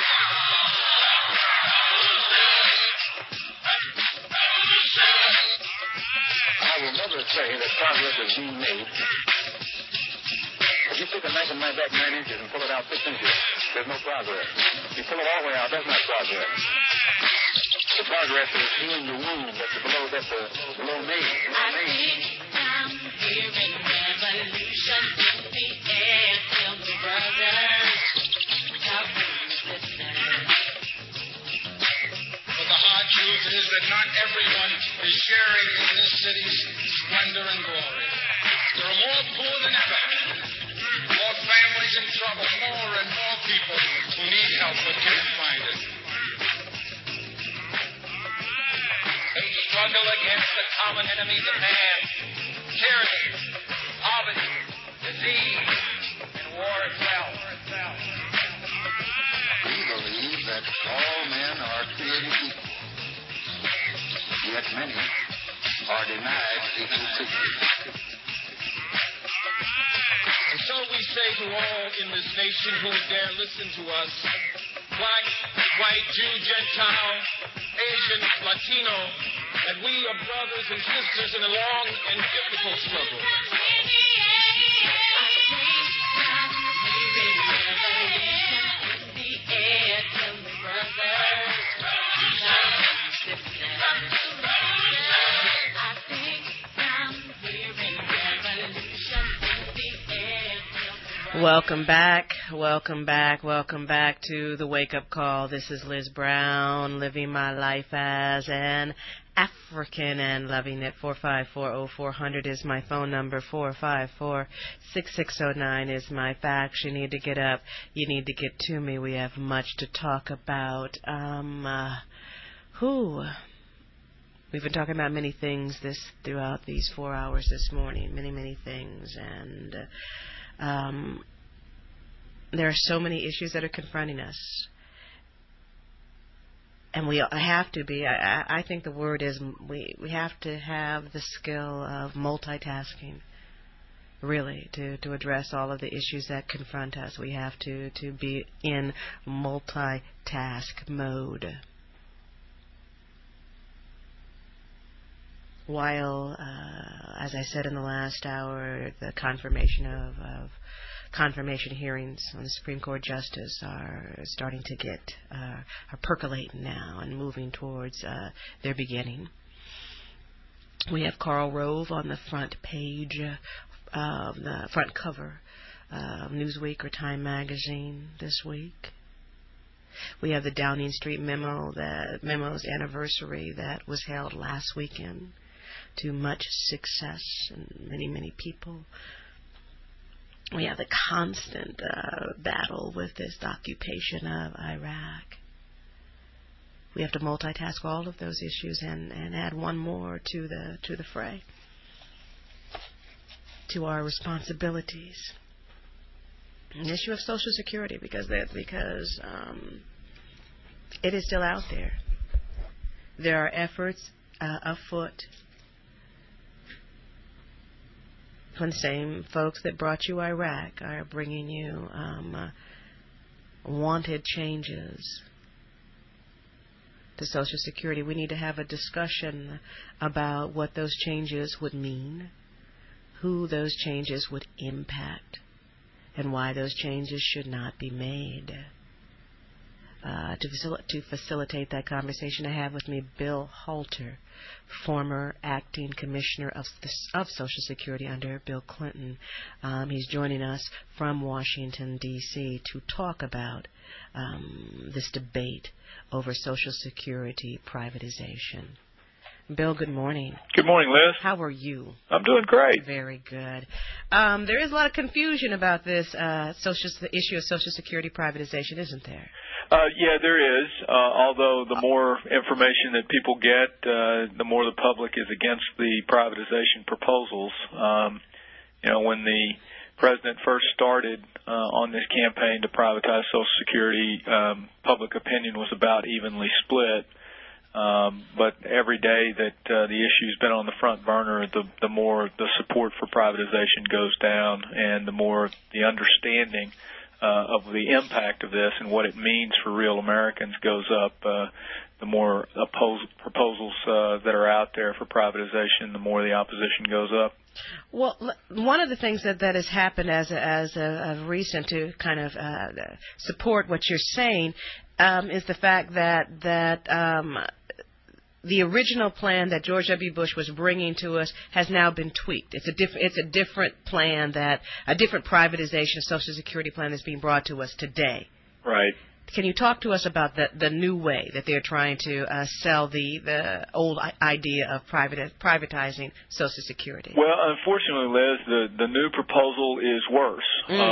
I will never say that progress is being made. If you take a knife and knife back 9 inches and pull it out 6 inches, there's no progress. If you pull it all the way out, that's not progress. The progress is healing the wound that's below me. I think I'm hearing revolution in the air. Tell me, brother, talk to me, sister. But the hard truth is that not everyone is sharing in this city's splendor and glory. There are more poor than ever, more families in trouble, more and more people who need help but can't find it. They struggle against the common enemies of man, tyranny, poverty, disease, and war itself. We believe that all men are created equal, yet many are denied equal treatment. And so we say to all in this nation who would dare listen to us, black, white, Jew, Gentile, Asian, Latino, that we are brothers and sisters in a long and difficult struggle. Welcome back to the Wake Up Call. This is Liz Brown, living my life as an African and loving it. 454-0400 is my phone number. 454-6609 is my fax. You need to get up. You need to get to me. We have much to talk about. We've been talking about many things throughout these 4 hours this morning. Many things. And there are so many issues that are confronting us, and we have to be. I think the word is we have to have the skill of multitasking, really, to address all of the issues that confront us. We have to be in multitask mode. While, as I said in the last hour, the confirmation of confirmation hearings on the Supreme Court justice are starting to are percolating now and moving towards their beginning. We have Karl Rove on the front page, the front cover of Newsweek or Time magazine this week. We have the Downing Street memo's anniversary that was held last weekend, to much success and many people. We have the constant battle with this occupation of Iraq. We have to multitask all of those issues and add one more to the fray, to our responsibilities. An issue of Social Security, because it is still out there. There are efforts afoot. The same folks that brought you Iraq are bringing you wanted changes to Social Security. We need to have a discussion about what those changes would mean, who those changes would impact, and why those changes should not be made. To facilitate that conversation, I have with me Bill Halter, former acting commissioner of Social Security under Bill Clinton. He's joining us from Washington, D.C. to talk about this debate over Social Security privatization. Bill, good morning. Good morning, Liz. How are you? I'm doing great. Very good. There is a lot of confusion about this the issue of Social Security privatization, isn't there? Yeah, there is. Although the more information that people get, the more the public is against the privatization proposals. When the president first started on this campaign to privatize Social Security, public opinion was about evenly split. But every day that the issue's been on the front burner, the more the support for privatization goes down, and the more the understanding of the impact of this and what it means for real Americans goes up. The more proposals that are out there for privatization, the more the opposition goes up. Well, one of the things that has happened as of recent to kind of support what you're saying is the fact that the original plan that George W. Bush was bringing to us has now been tweaked. It's a different plan, a different privatization Social Security plan is being brought to us today. Right. Can you talk to us about the new way that they're trying to sell the old idea of privatizing Social Security? Well, unfortunately, Liz, the new proposal is worse.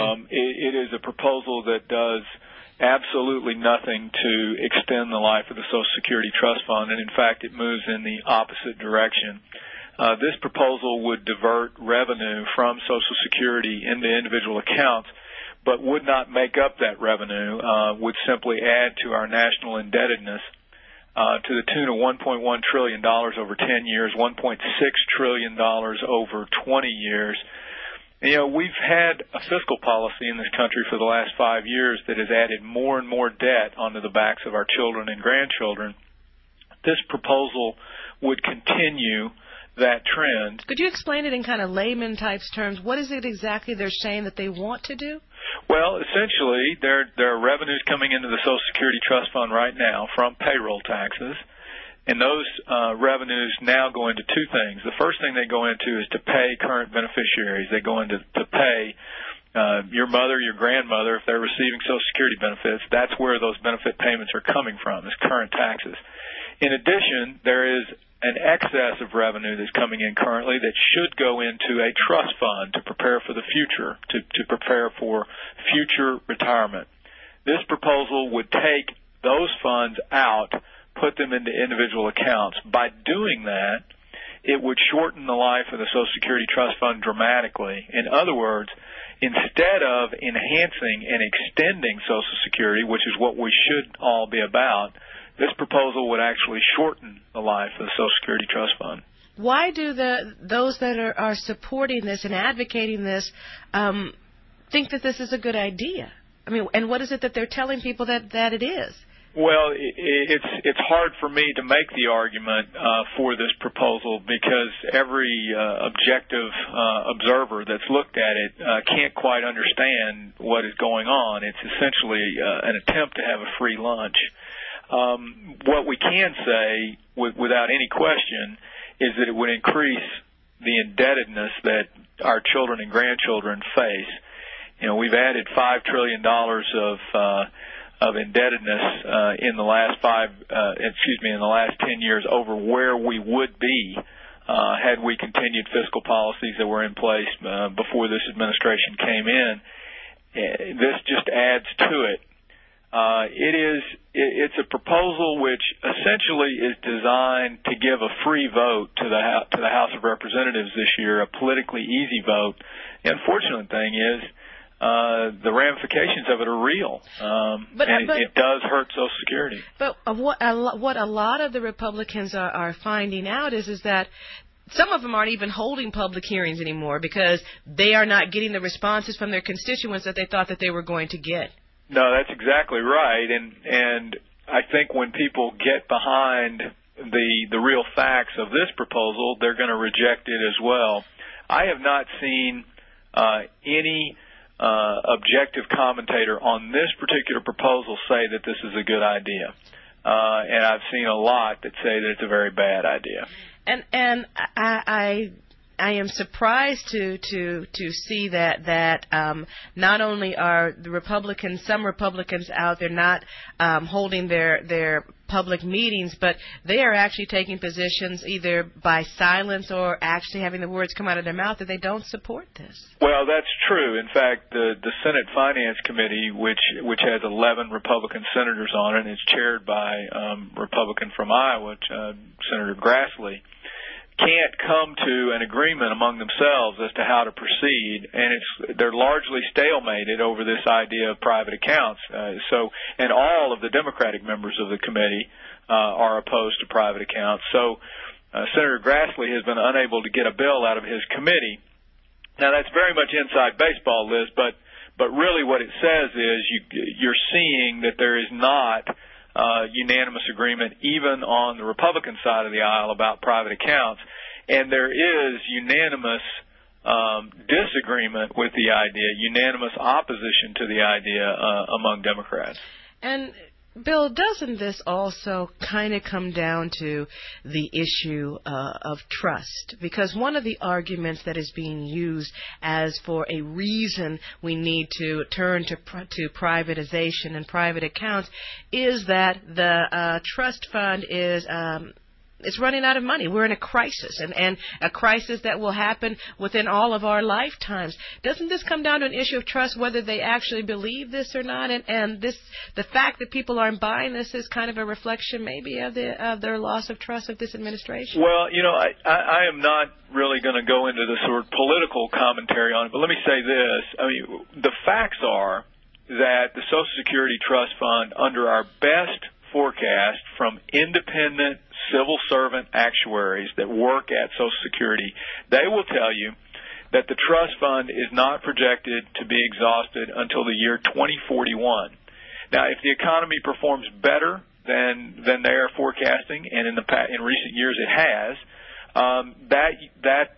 It is a proposal that does absolutely nothing to extend the life of the Social Security Trust Fund, and in fact, it moves in the opposite direction. This proposal would divert revenue from Social Security into individual accounts, but would not make up that revenue, would simply add to our national indebtedness to the tune of $1.1 trillion over 10 years, $1.6 trillion over 20 years. You know, we've had a fiscal policy in this country for the last 5 years that has added more and more debt onto the backs of our children and grandchildren. This proposal would continue that trend. Could you explain it in kind of layman types terms? What is it exactly they're saying that they want to do? Well, essentially, there are revenues coming into the Social Security Trust Fund right now from payroll taxes, and those revenues now go into two things. The first thing they go into is to pay current beneficiaries. They go into to pay your mother, your grandmother, if they're receiving Social Security benefits. That's where those benefit payments are coming from, is current taxes. In addition, there is an excess of revenue that's coming in currently that should go into a trust fund to prepare for the future, to prepare for future retirement. This proposal would take those funds out, put them into individual accounts. By doing that, it would shorten the life of the Social Security Trust Fund dramatically. In other words, instead of enhancing and extending Social Security, which is what we should all be about, this proposal would actually shorten the life of the Social Security Trust Fund. Why do those that are supporting this and advocating this think that this is a good idea? I mean, and what is it that they're telling people that it is? Well, it's hard for me to make the argument for this proposal because every objective observer that's looked at it can't quite understand what is going on. It's essentially an attempt to have a free lunch. What we can say without any question is that it would increase the indebtedness that our children and grandchildren face. You know, we've added $5 trillion of indebtedness in the last in the last 10 years over where we would be had we continued fiscal policies that were in place before this administration came in. This just adds to it. It's a proposal which essentially is designed to give a free vote to the House of Representatives this year, a politically easy vote. The unfortunate thing is the ramifications of it are real, and it does hurt Social Security. But what a lot of the Republicans are finding out is that some of them aren't even holding public hearings anymore because they are not getting the responses from their constituents that they thought that they were going to get. No, that's exactly right, and I think when people get behind the real facts of this proposal, they're going to reject it as well. I have not seen any objective commentator on this particular proposal say that this is a good idea, and I've seen a lot that say that it's a very bad idea. And I am surprised to see that not only are the Republicans, some Republicans out there not holding their public meetings, but they are actually taking positions either by silence or actually having the words come out of their mouth that they don't support this. Well, that's true. In fact, the Senate Finance Committee, which has 11 Republican senators on it, and is chaired by Republican from Iowa, Senator Grassley, can't come to an agreement among themselves as to how to proceed, and they're largely stalemated over this idea of private accounts. And all of the Democratic members of the committee are opposed to private accounts. So Senator Grassley has been unable to get a bill out of his committee. Now that's very much inside baseball, Liz, but really what it says is you're seeing that there is not unanimous agreement even on the Republican side of the aisle about private accounts, and there is unanimous disagreement with the idea, unanimous opposition to the idea among Democrats. And Bill, doesn't this also kind of come down to the issue of trust? Because one of the arguments that is being used as for a reason we need to turn to privatization and private accounts is that the trust fund is it's running out of money. We're in a crisis, and a crisis that will happen within all of our lifetimes. Doesn't this come down to an issue of trust, whether they actually believe this or not? And the fact that people aren't buying this is kind of a reflection maybe of their loss of trust of this administration? Well, I am not really going to go into the sort of political commentary on it, but let me say this. I mean, the facts are that the Social Security Trust Fund, under our best forecast from independent civil servant actuaries that work at Social Security, they will tell you that the trust fund is not projected to be exhausted until the year 2041. Now, if the economy performs better than they are forecasting, and in recent years it has, that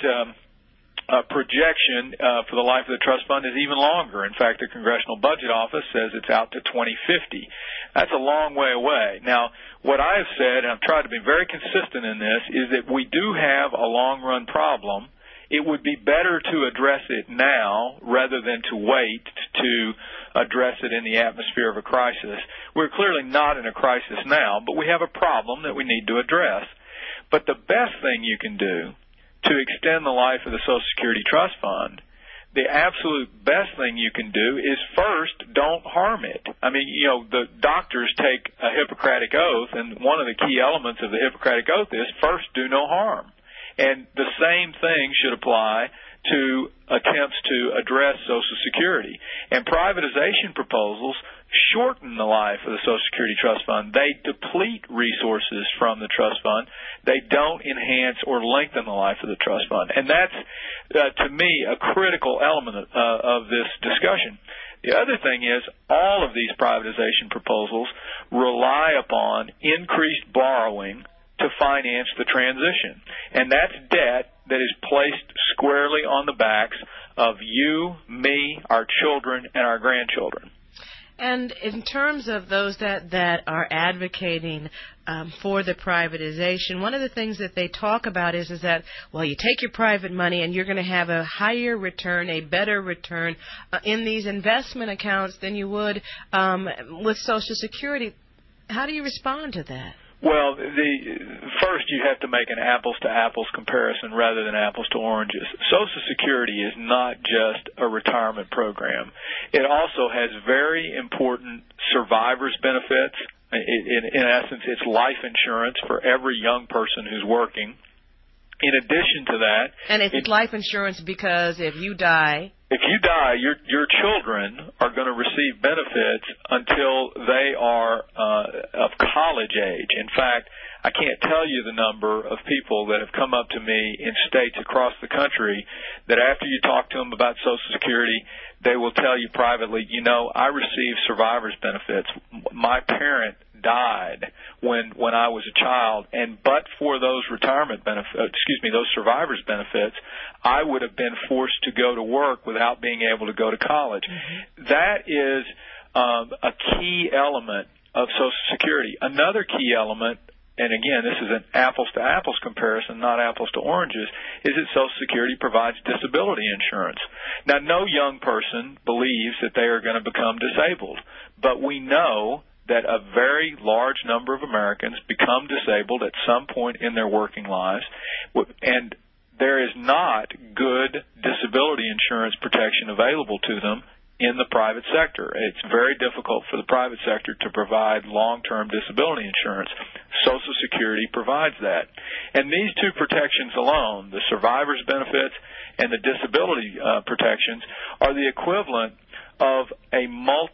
projection for the life of the trust fund is even longer. In fact, the Congressional Budget Office says it's out to 2050. That's a long way away. Now, what I have said, and I've tried to be very consistent in this, is that we do have a long-run problem. It would be better to address it now rather than to wait to address it in the atmosphere of a crisis. We're clearly not in a crisis now, but we have a problem that we need to address. But the best thing you can do to extend the life of the Social Security Trust Fund, the absolute best thing you can do is first don't harm it. I mean, the doctors take a Hippocratic oath, and one of the key elements of the Hippocratic oath is first do no harm. And the same thing should apply to attempts to address Social Security. And privatization proposals shorten the life of the Social Security Trust Fund. They deplete resources from the trust fund. They don't enhance or lengthen the life of the trust fund. And that's, to me, a critical element of this discussion. The other thing is all of these privatization proposals rely upon increased borrowing to finance the transition. And that's debt that is placed squarely on the backs of you, me, our children, and our grandchildren. And in terms of those that are advocating for the privatization, one of the things that they talk about is that, well, you take your private money and you're going to have a higher return, a better return in these investment accounts than you would with Social Security. How do you respond to that? Well, first you have to make an apples-to-apples comparison rather than apples to oranges. Social Security is not just a retirement program. It also has very important survivor's benefits. In essence, it's life insurance for every young person who's working. In addition to that... And it's life insurance because if you die... If you die, your children are going to receive benefits until they are of college age. In fact, I can't tell you the number of people that have come up to me in states across the country that after you talk to them about Social Security, they will tell you privately, I received survivor's benefits. My parent died when I was a child, and but for those those survivor's benefits, I would have been forced to go to work without being able to go to college. Mm-hmm. That is a key element of Social Security. Another key element, and again, this is an apples-to-apples comparison, not apples to oranges, is that Social Security provides disability insurance. Now, no young person believes that they are going to become disabled, but we know that a very large number of Americans become disabled at some point in their working lives, and there is not good disability insurance protection available to them in the private sector. It's very difficult for the private sector to provide long-term disability insurance. Social Security provides that. And these two protections alone, the survivor's benefits and the disability protections, are the equivalent of a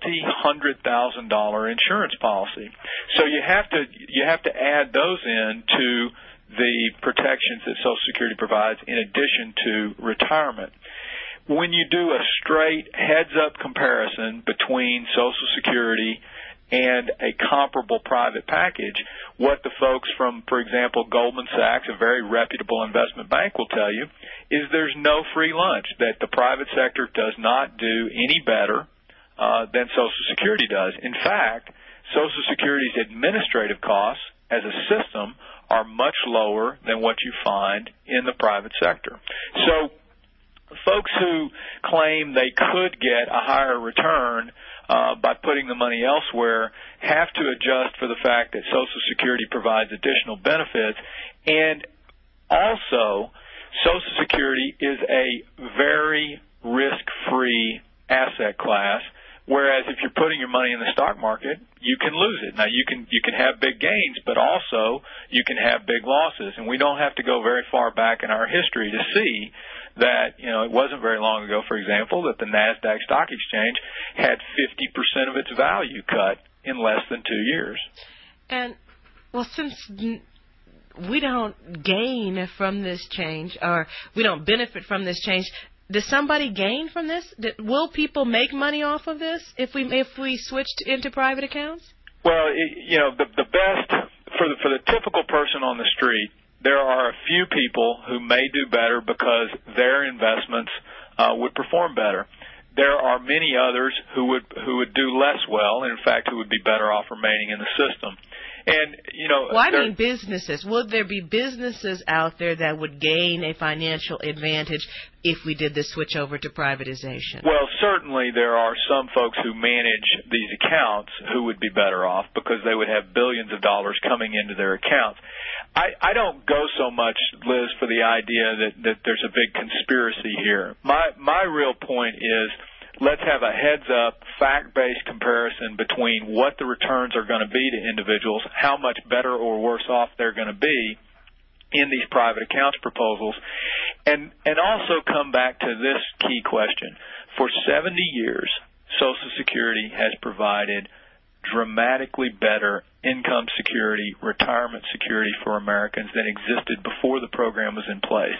multi-$100,000 insurance policy. So you have to add those in to the protections that Social Security provides in addition to retirement. When you do a straight heads-up comparison between Social Security and a comparable private package, what the folks from, for example, Goldman Sachs, a very reputable investment bank, will tell you is there's no free lunch, that the private sector does not do any better than Social Security does. In fact, Social Security's administrative costs as a system are much lower than what you find in the private sector. So folks who claim they could get a higher return by putting the money elsewhere have to adjust for the fact that Social Security provides additional benefits, and also Social Security is a very risk-free asset class, whereas if you're putting your money in the stock market, you can lose it. Now, you can have big gains, but also you can have big losses, and we don't have to go very far back in our history to see that, it wasn't very long ago, for example, that the NASDAQ Stock Exchange had 50% of its value cut in less than 2 years. And, well, since we don't gain from this change, or we don't benefit from this change, does somebody gain from this? Will people make money off of this if we switched into private accounts? Well, the best for the typical person on the street, there are a few people who may do better because their investments would perform better. There are many others who would do less well, and in fact, who would be better off remaining in the system. And well, I mean businesses. Would there be businesses out there that would gain a financial advantage if we did this switch over to privatization? Well, certainly there are some folks who manage these accounts who would be better off because they would have billions of dollars coming into their accounts. I don't go so much, Liz, for the idea that there's a big conspiracy here. My real point is, let's have a heads-up, fact-based comparison between what the returns are going to be to individuals, how much better or worse off they're going to be in these private accounts proposals, and also come back to this key question. For 70 years, Social Security has provided dramatically better income security, retirement security for Americans than existed before the program was in place.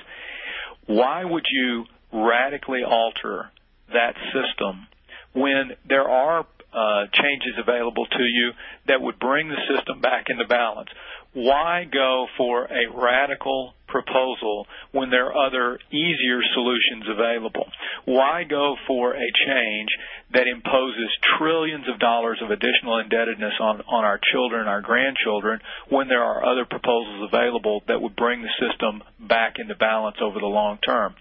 Why would you radically alter that system when there are changes available to you that would bring the system back into balance? Why go for a radical proposal when there are other easier solutions available? Why go for a change that imposes trillions of dollars of additional indebtedness on our children, our grandchildren, when there are other proposals available that would bring the system back into balance over the long term?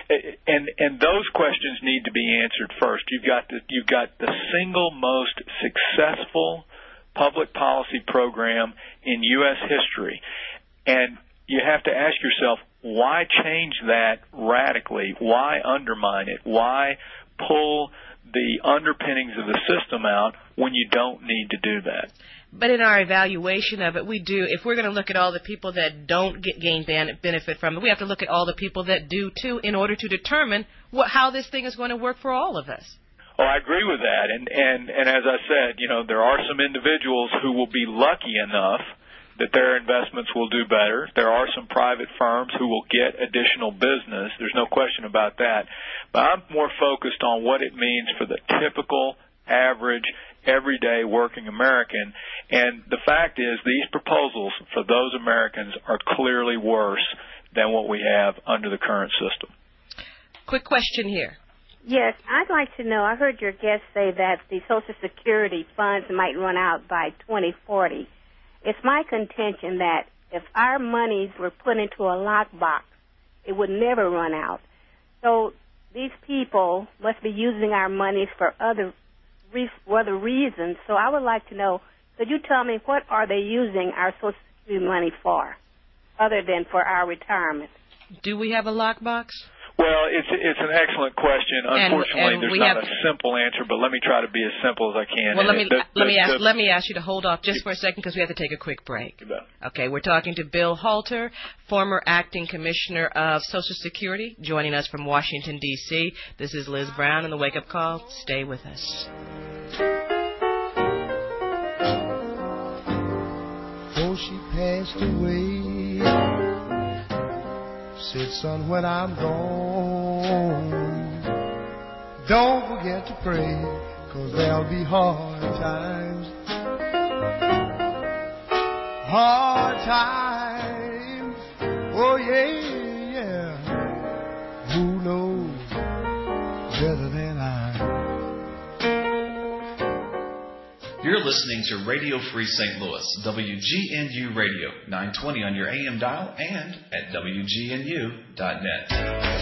And those questions need to be answered first. You've got the single most successful public policy program in U.S. history, and you have to ask yourself, why change that radically? Why undermine it? Why pull the underpinnings of the system out when you don't need to do that? But in our evaluation of it, we do, if we're going to look at all the people that don't gain benefit from it, we have to look at all the people that do too in order to determine how this thing is going to work for all of us. Well, I agree with that, and as I said, there are some individuals who will be lucky enough that their investments will do better. There are some private firms who will get additional business. There's no question about that. But I'm more focused on what it means for the typical, average, everyday working American. And the fact is, these proposals for those Americans are clearly worse than what we have under the current system. Quick question here. Yes, I'd like to know, I heard your guest say that the Social Security funds might run out by 2040. It's my contention that if our monies were put into a lockbox, it would never run out. So these people must be using our monies for other reasons. So I would like to know, could you tell me what are they using our Social Security money for, other than for our retirement? Do we have a lockbox? Well, it's an excellent question. Unfortunately, there's not a simple answer, but let me try to be as simple as I can. Well, let me ask you to hold off just for a second because we have to take a quick break. Okay, we're talking to Bill Halter, former acting commissioner of Social Security, joining us from Washington, D.C. This is Liz Brown and the Wake Up Call. Stay with us. Before she passed away, said, son, when I'm gone, don't forget to pray, 'cause there'll be hard times. Hard times, oh yeah, yeah. Who knows better than I? You're You're listening to Radio Free St. Louis, WGNU Radio, 920 on your AM dial and at WGNU.net.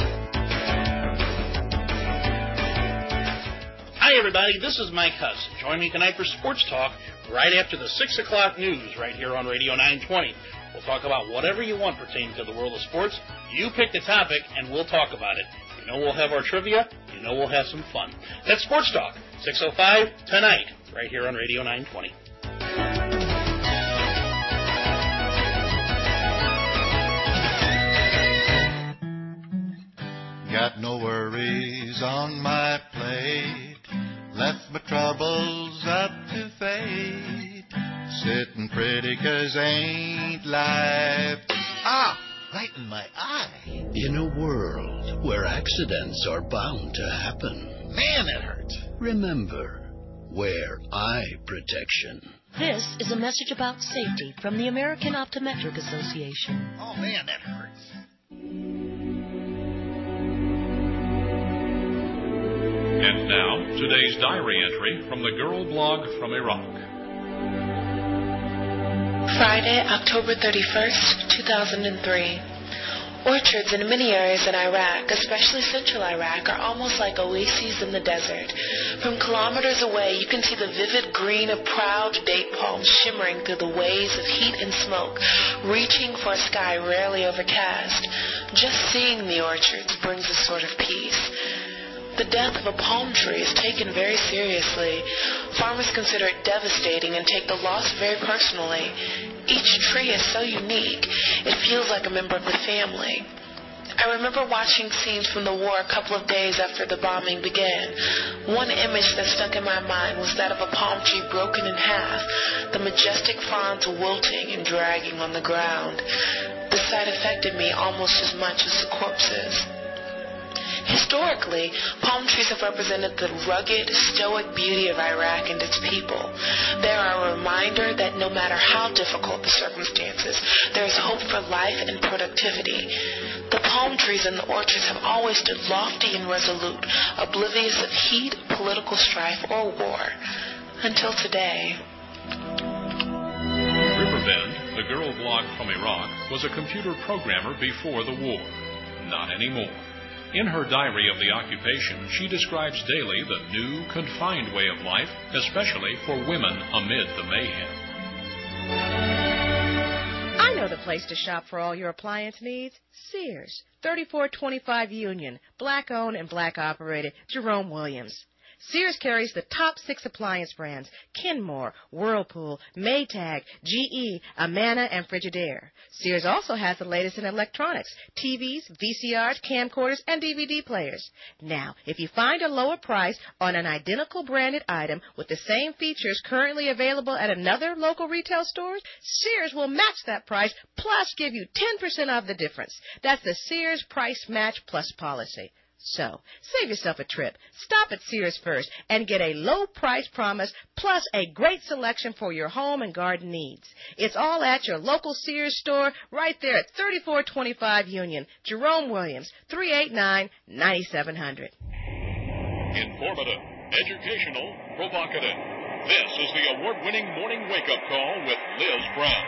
Hi, everybody. This is Mike Huss. Join me tonight for Sports Talk right after the 6 o'clock news right here on Radio 920. We'll talk about whatever you want pertaining to the world of sports. You pick the topic, and we'll talk about it. You know we'll have our trivia. You know we'll have some fun. That's Sports Talk, 6:05 tonight, right here on Radio 920. Got no worries on my plate. Left my troubles up to fate. Sitting pretty 'cause ain't life. Ah, right in my eye. In a world where accidents are bound to happen. Man, that hurts. Remember, wear eye protection. This is a message about safety from the American Optometric Association. Oh, man, that hurts. And now, today's diary entry from the Girl Blog from Iraq. Friday, October 31st, 2003. Orchards in many areas in Iraq, especially central Iraq, are almost like oases in the desert. From kilometers away, you can see the vivid green of proud date palms shimmering through the waves of heat and smoke, reaching for a sky rarely overcast. Just seeing the orchards brings a sort of peace. The death of a palm tree is taken very seriously. Farmers consider it devastating and take the loss very personally. Each tree is so unique, it feels like a member of the family. I remember watching scenes from the war a couple of days after the bombing began. One image that stuck in my mind was that of a palm tree broken in half, the majestic fronds wilting and dragging on the ground. The sight affected me almost as much as the corpses. Historically, palm trees have represented the rugged, stoic beauty of Iraq and its people. They are a reminder that no matter how difficult the circumstances, there is hope for life and productivity. The palm trees in the orchards have always stood lofty and resolute, oblivious of heat, political strife, or war. Until today. Riverbend, the Girl Blog from Iraq, was a computer programmer before the war. Not anymore. In her diary of the occupation, she describes daily the new, confined way of life, especially for women amid the mayhem. I know the place to shop for all your appliance needs. Sears, 3425 Union, black-owned and black-operated, Jerome Williams. Sears carries the top 6 appliance brands: Kenmore, Whirlpool, Maytag, GE, Amana, and Frigidaire. Sears also has the latest in electronics: TVs, VCRs, camcorders, and DVD players. Now, if you find a lower price on an identical branded item with the same features currently available at another local retail store, Sears will match that price plus give you 10% off the difference. That's the Sears Price Match Plus policy. So, save yourself a trip. Stop at Sears first and get a low price promise plus a great selection for your home and garden needs. It's all at your local Sears store right there at 3425 Union. Jerome Williams, 389-9700. Informative, educational, provocative. This is the award-winning morning wake-up call with Liz Brown.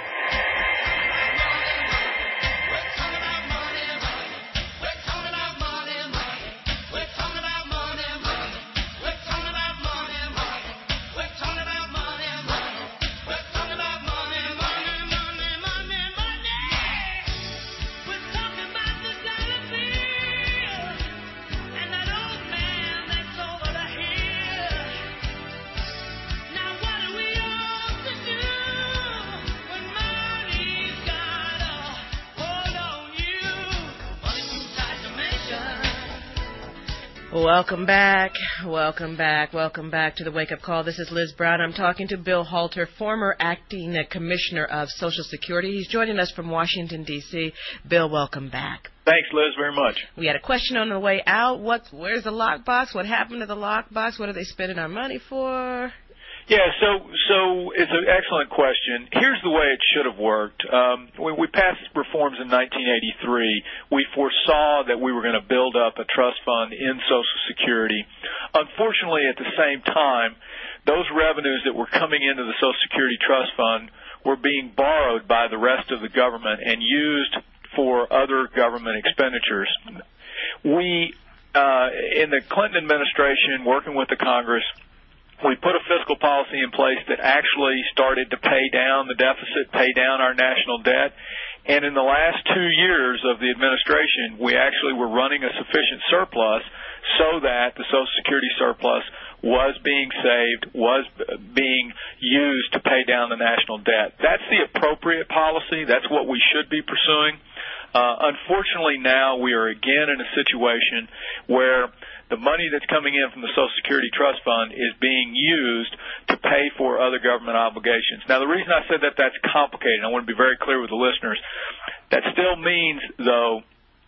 Welcome back. Welcome back to the Wake Up Call. This is Liz Brown. I'm talking to Bill Halter, former acting commissioner of Social Security. He's joining us from Washington, D.C. Bill, welcome back. Thanks, Liz, very much. We had a question on the way out. Where's the lockbox? What happened to the lockbox? What are they spending our money for? Yeah, so it's an excellent question. Here's the way it should have worked. When we passed reforms in 1983, we foresaw that we were going to build up a trust fund in Social Security. Unfortunately, at the same time, those revenues that were coming into the Social Security Trust Fund were being borrowed by the rest of the government and used for other government expenditures. We, in the Clinton administration, working with the Congress, we put a fiscal policy in place that actually started to pay down the deficit, pay down our national debt. And in the last 2 years of the administration, we actually were running a sufficient surplus so that the Social Security surplus was being saved, was being used to pay down the national debt. That's the appropriate policy. That's what we should be pursuing. Unfortunately, now we are again in a situation where the money that's coming in from the Social Security Trust Fund is being used to pay for other government obligations. Now, the reason I said that that's complicated, I want to be very clear with the listeners, that still means, though,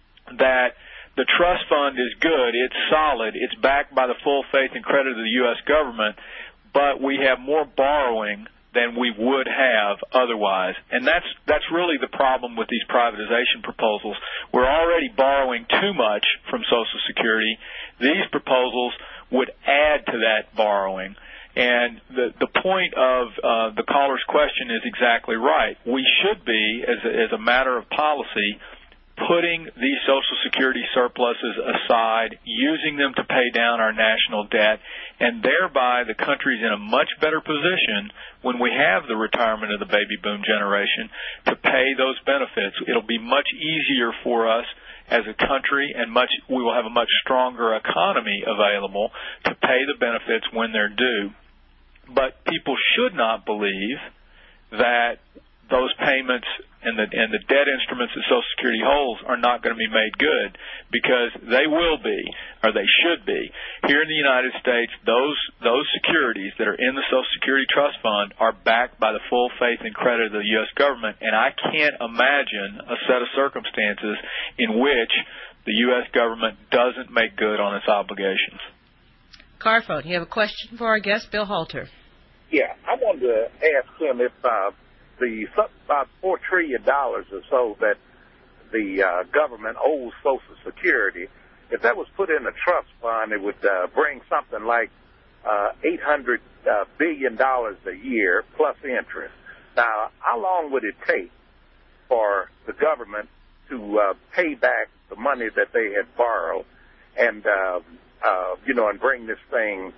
that the trust fund is good, it's solid, it's backed by the full faith and credit of the U.S. government, but we have more borrowing than we would have otherwise. And that's really the problem with these privatization proposals. We're already borrowing too much from Social Security. These proposals would add to that borrowing. And the point of the caller's question is exactly right. We should be, as a matter of policy, putting these Social Security surpluses aside, using them to pay down our national debt, and thereby the country's in a much better position when we have the retirement of the baby boom generation to pay those benefits. It'll be much easier for us as a country, and we will have a much stronger economy available to pay the benefits when they're due. But people should not believe that those payments and the debt instruments that Social Security holds are not going to be made good, because they will be, or they should be. Here in the United States, those securities that are in the Social Security Trust Fund are backed by the full faith and credit of the U.S. government, and I can't imagine a set of circumstances in which the U.S. government doesn't make good on its obligations. Carphone, you have a question for our guest, Bill Halter. Yeah, I wanted to ask him if the about $4 trillion or so that the government owes Social Security, if that was put in a trust fund, it would bring something like $800 billion a year plus interest. Now, how long would it take for the government to pay back the money that they had borrowed and, and bring this thing,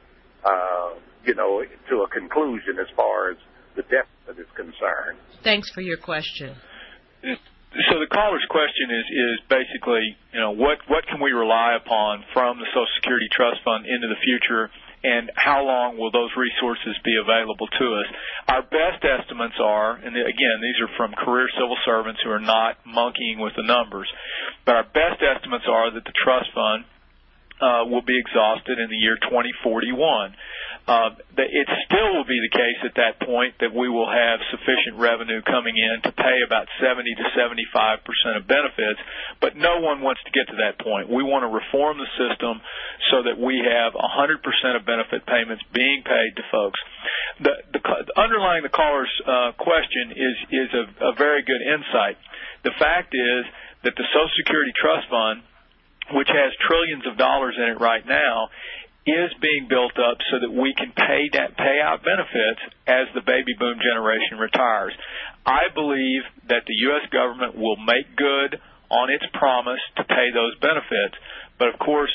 to a conclusion as far as the deficit is concerned? Thanks for your question. So the caller's question is basically, what can we rely upon from the Social Security Trust Fund into the future, and how long will those resources be available to us? Our best estimates are, and again, these are from career civil servants who are not monkeying with the numbers, but our best estimates are that the trust fund will be exhausted in the year 2041. It still will be the case at that point that we will have sufficient revenue coming in to pay about 70 to 75% of benefits, but no one wants to get to that point. We want to reform the system so that we have 100% of benefit payments being paid to folks. Underlying the caller's question is a very good insight. The fact is that the Social Security Trust Fund, which has trillions of dollars in it right now, is being built up so that we can pay out benefits as the baby boom generation retires. I believe that the U.S. government will make good on its promise to pay those benefits, but of course,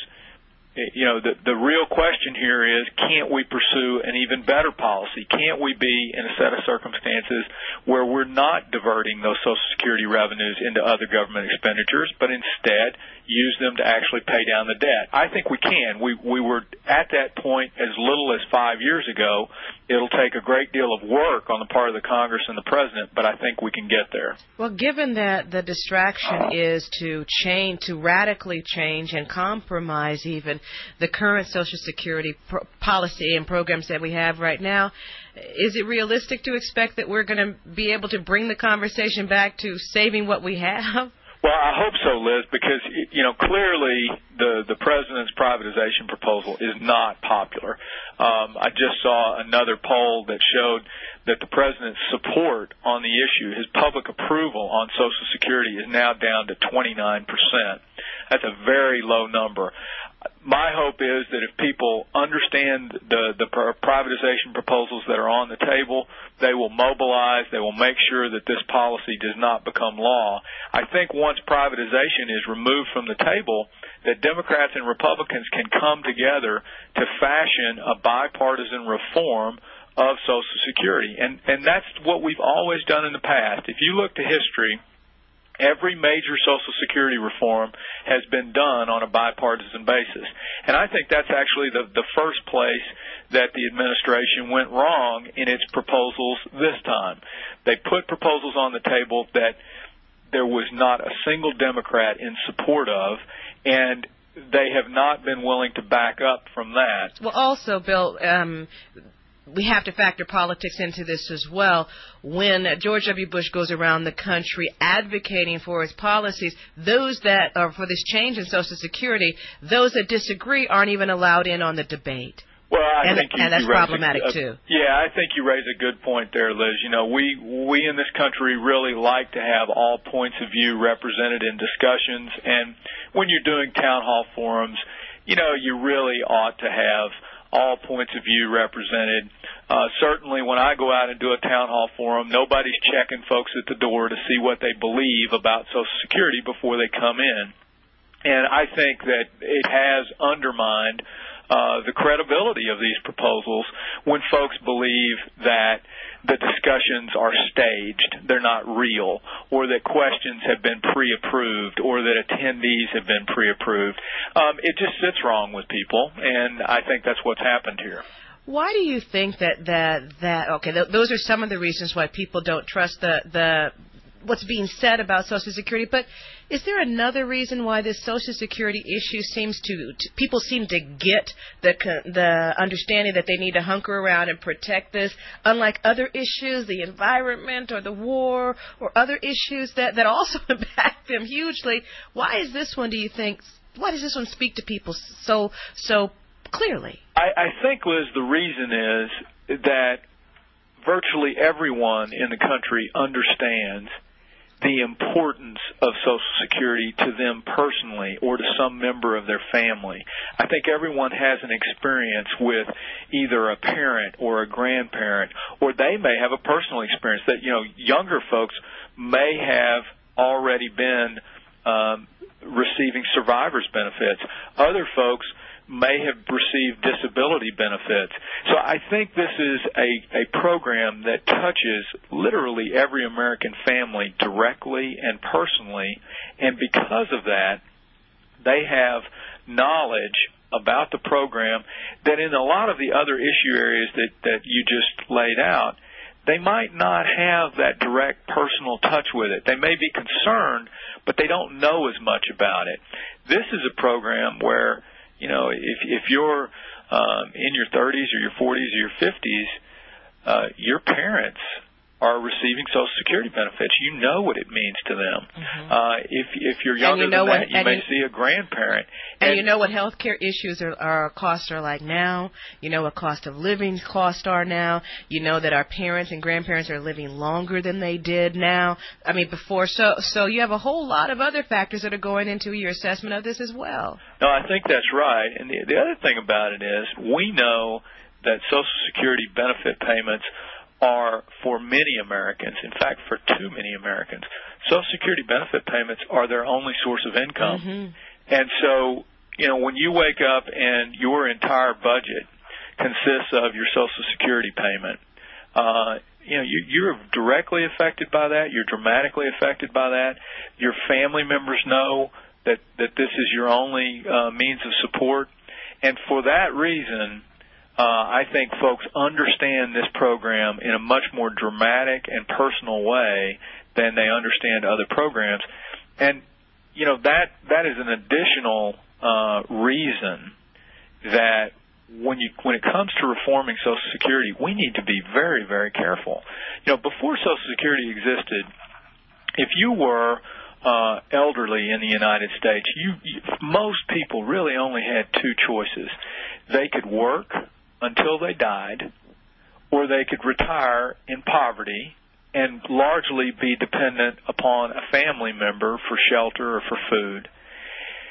the real question here is, can't we pursue an even better policy? Can't we be in a set of circumstances where we're not diverting those Social Security revenues into other government expenditures, but instead use them to actually pay down the debt? I think we can. We were at that point as little as 5 years ago. It'll take a great deal of work on the part of the Congress and the President, but I think we can get there. Well, given that the distraction is to radically change and compromise even the current Social Security policy and programs that we have right now, is it realistic to expect that we're going to be able to bring the conversation back to saving what we have? Well, I hope so, Liz, because, clearly the President's privatization proposal is not popular. I just saw another poll that showed that the President's support on the issue, his public approval on Social Security, is now down to 29%. That's a very low number. my hope is that if people understand the privatization proposals that are on the table, they will mobilize, they will make sure that this policy does not become law. I think once privatization is removed from the table, that Democrats and Republicans can come together to fashion a bipartisan reform of Social Security. And that's what we've always done in the past. If you look to history, every major Social Security reform has been done on a bipartisan basis. And I think that's actually the first place that the administration went wrong in its proposals this time. They put proposals on the table that there was not a single Democrat in support of, and they have not been willing to back up from that. Well, also, Bill, we have to factor politics into this as well. When George W. Bush goes around the country advocating for his policies, those that are for this change in Social Security, those that disagree aren't even allowed in on the debate. Well, I think that's problematic too. Yeah, I think you raise a good point there, Liz. You know, we in this country really like to have all points of view represented in discussions, and when you're doing town hall forums, you know, you really ought to have all points of view represented. Certainly when I go out and do a town hall forum, nobody's checking folks at the door to see what they believe about Social Security before they come in. And I think that it has undermined the credibility of these proposals when folks believe that the discussions are staged, they're not real, or that questions have been pre-approved, or that attendees have been pre-approved. It just sits wrong with people, and I think that's what's happened here. Why do you think those are some of the reasons why people don't trust the what's being said about Social Security, but is there another reason why this Social Security issue people seem to get the understanding that they need to hunker around and protect this, unlike other issues, the environment or the war or other issues that also impact them hugely? Why is this one, do you think, why does this one speak to people so clearly? I think, Liz, the reason is that virtually everyone in the country understands the importance of Social Security to them personally or to some member of their family. I think everyone has an experience with either a parent or a grandparent, or they may have a personal experience that, you know, younger folks may have already been receiving survivor's benefits. Other folks may have received disability benefits. So I think this is a program that touches literally every American family directly and personally, and because of that, they have knowledge about the program that in a lot of the other issue areas that you just laid out, they might not have that direct personal touch with it. They may be concerned, but they don't know as much about it. This is a program where, you know, if you're in your 30s or your 40s or your 50s, your parents are receiving Social Security benefits. You know what it means to them. Mm-hmm. If you're younger than that, you may see a grandparent. And you know what health care issues costs are like now. You know what cost of living costs are now. You know that our parents and grandparents are living longer than they did now. I mean, before. So you have a whole lot of other factors that are going into your assessment of this as well. No, I think that's right. And the other thing about it is we know that Social Security benefit payments are for many Americans, in fact, for too many Americans. Social Security benefit payments are their only source of income. Mm-hmm. And so, you know, when you wake up and your entire budget consists of your Social Security payment, you know, you're directly affected by that. You're dramatically affected by that. Your family members know that this is your only means of support. And for that reason, I think folks understand this program in a much more dramatic and personal way than they understand other programs. And, you know, that is an additional reason that when it comes to reforming Social Security, we need to be very, very careful. You know, before Social Security existed, if you were elderly in the United States, most people really only had two choices. They could work until they died, or they could retire in poverty and largely be dependent upon a family member for shelter or for food.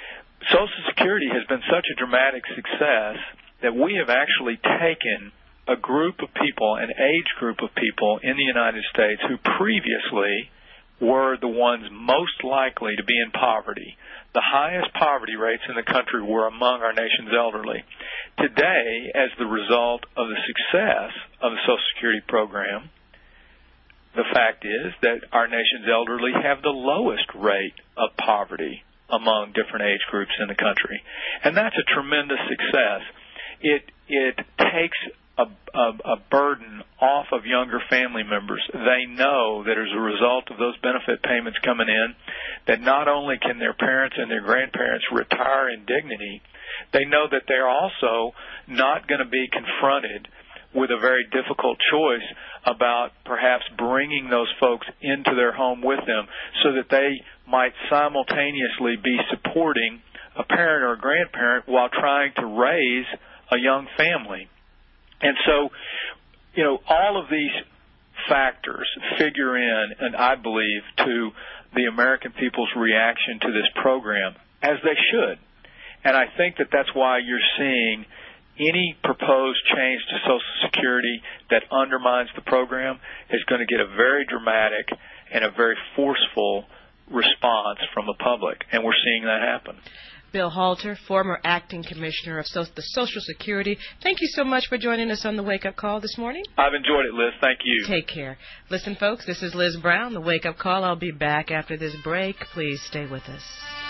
Social Security has been such a dramatic success that we have actually taken a group of people, an age group of people in the United States who previously were the ones most likely to be in poverty. The highest poverty rates in the country were among our nation's elderly. Today, as the result of the success of the Social Security program, the fact is that our nation's elderly have the lowest rate of poverty among different age groups in the country. And that's a tremendous success. It takes a burden off of younger family members. They know that as a result of those benefit payments coming in, that not only can their parents and their grandparents retire in dignity, they know that they're also not going to be confronted with a very difficult choice about perhaps bringing those folks into their home with them so that they might simultaneously be supporting a parent or a grandparent while trying to raise a young family. And so, all of these factors figure in, and I believe, to the American people's reaction to this program, as they should. And I think that that's why you're seeing any proposed change to Social Security that undermines the program is going to get a very dramatic and a very forceful response from the public, and we're seeing that happen. Bill Halter, former acting commissioner of the Social Security, thank you so much for joining us on the Wake Up Call this morning. I've enjoyed it, Liz. Thank you. Take care. Listen, folks, this is Liz Brown, the Wake Up Call. I'll be back after this break. Please stay with us.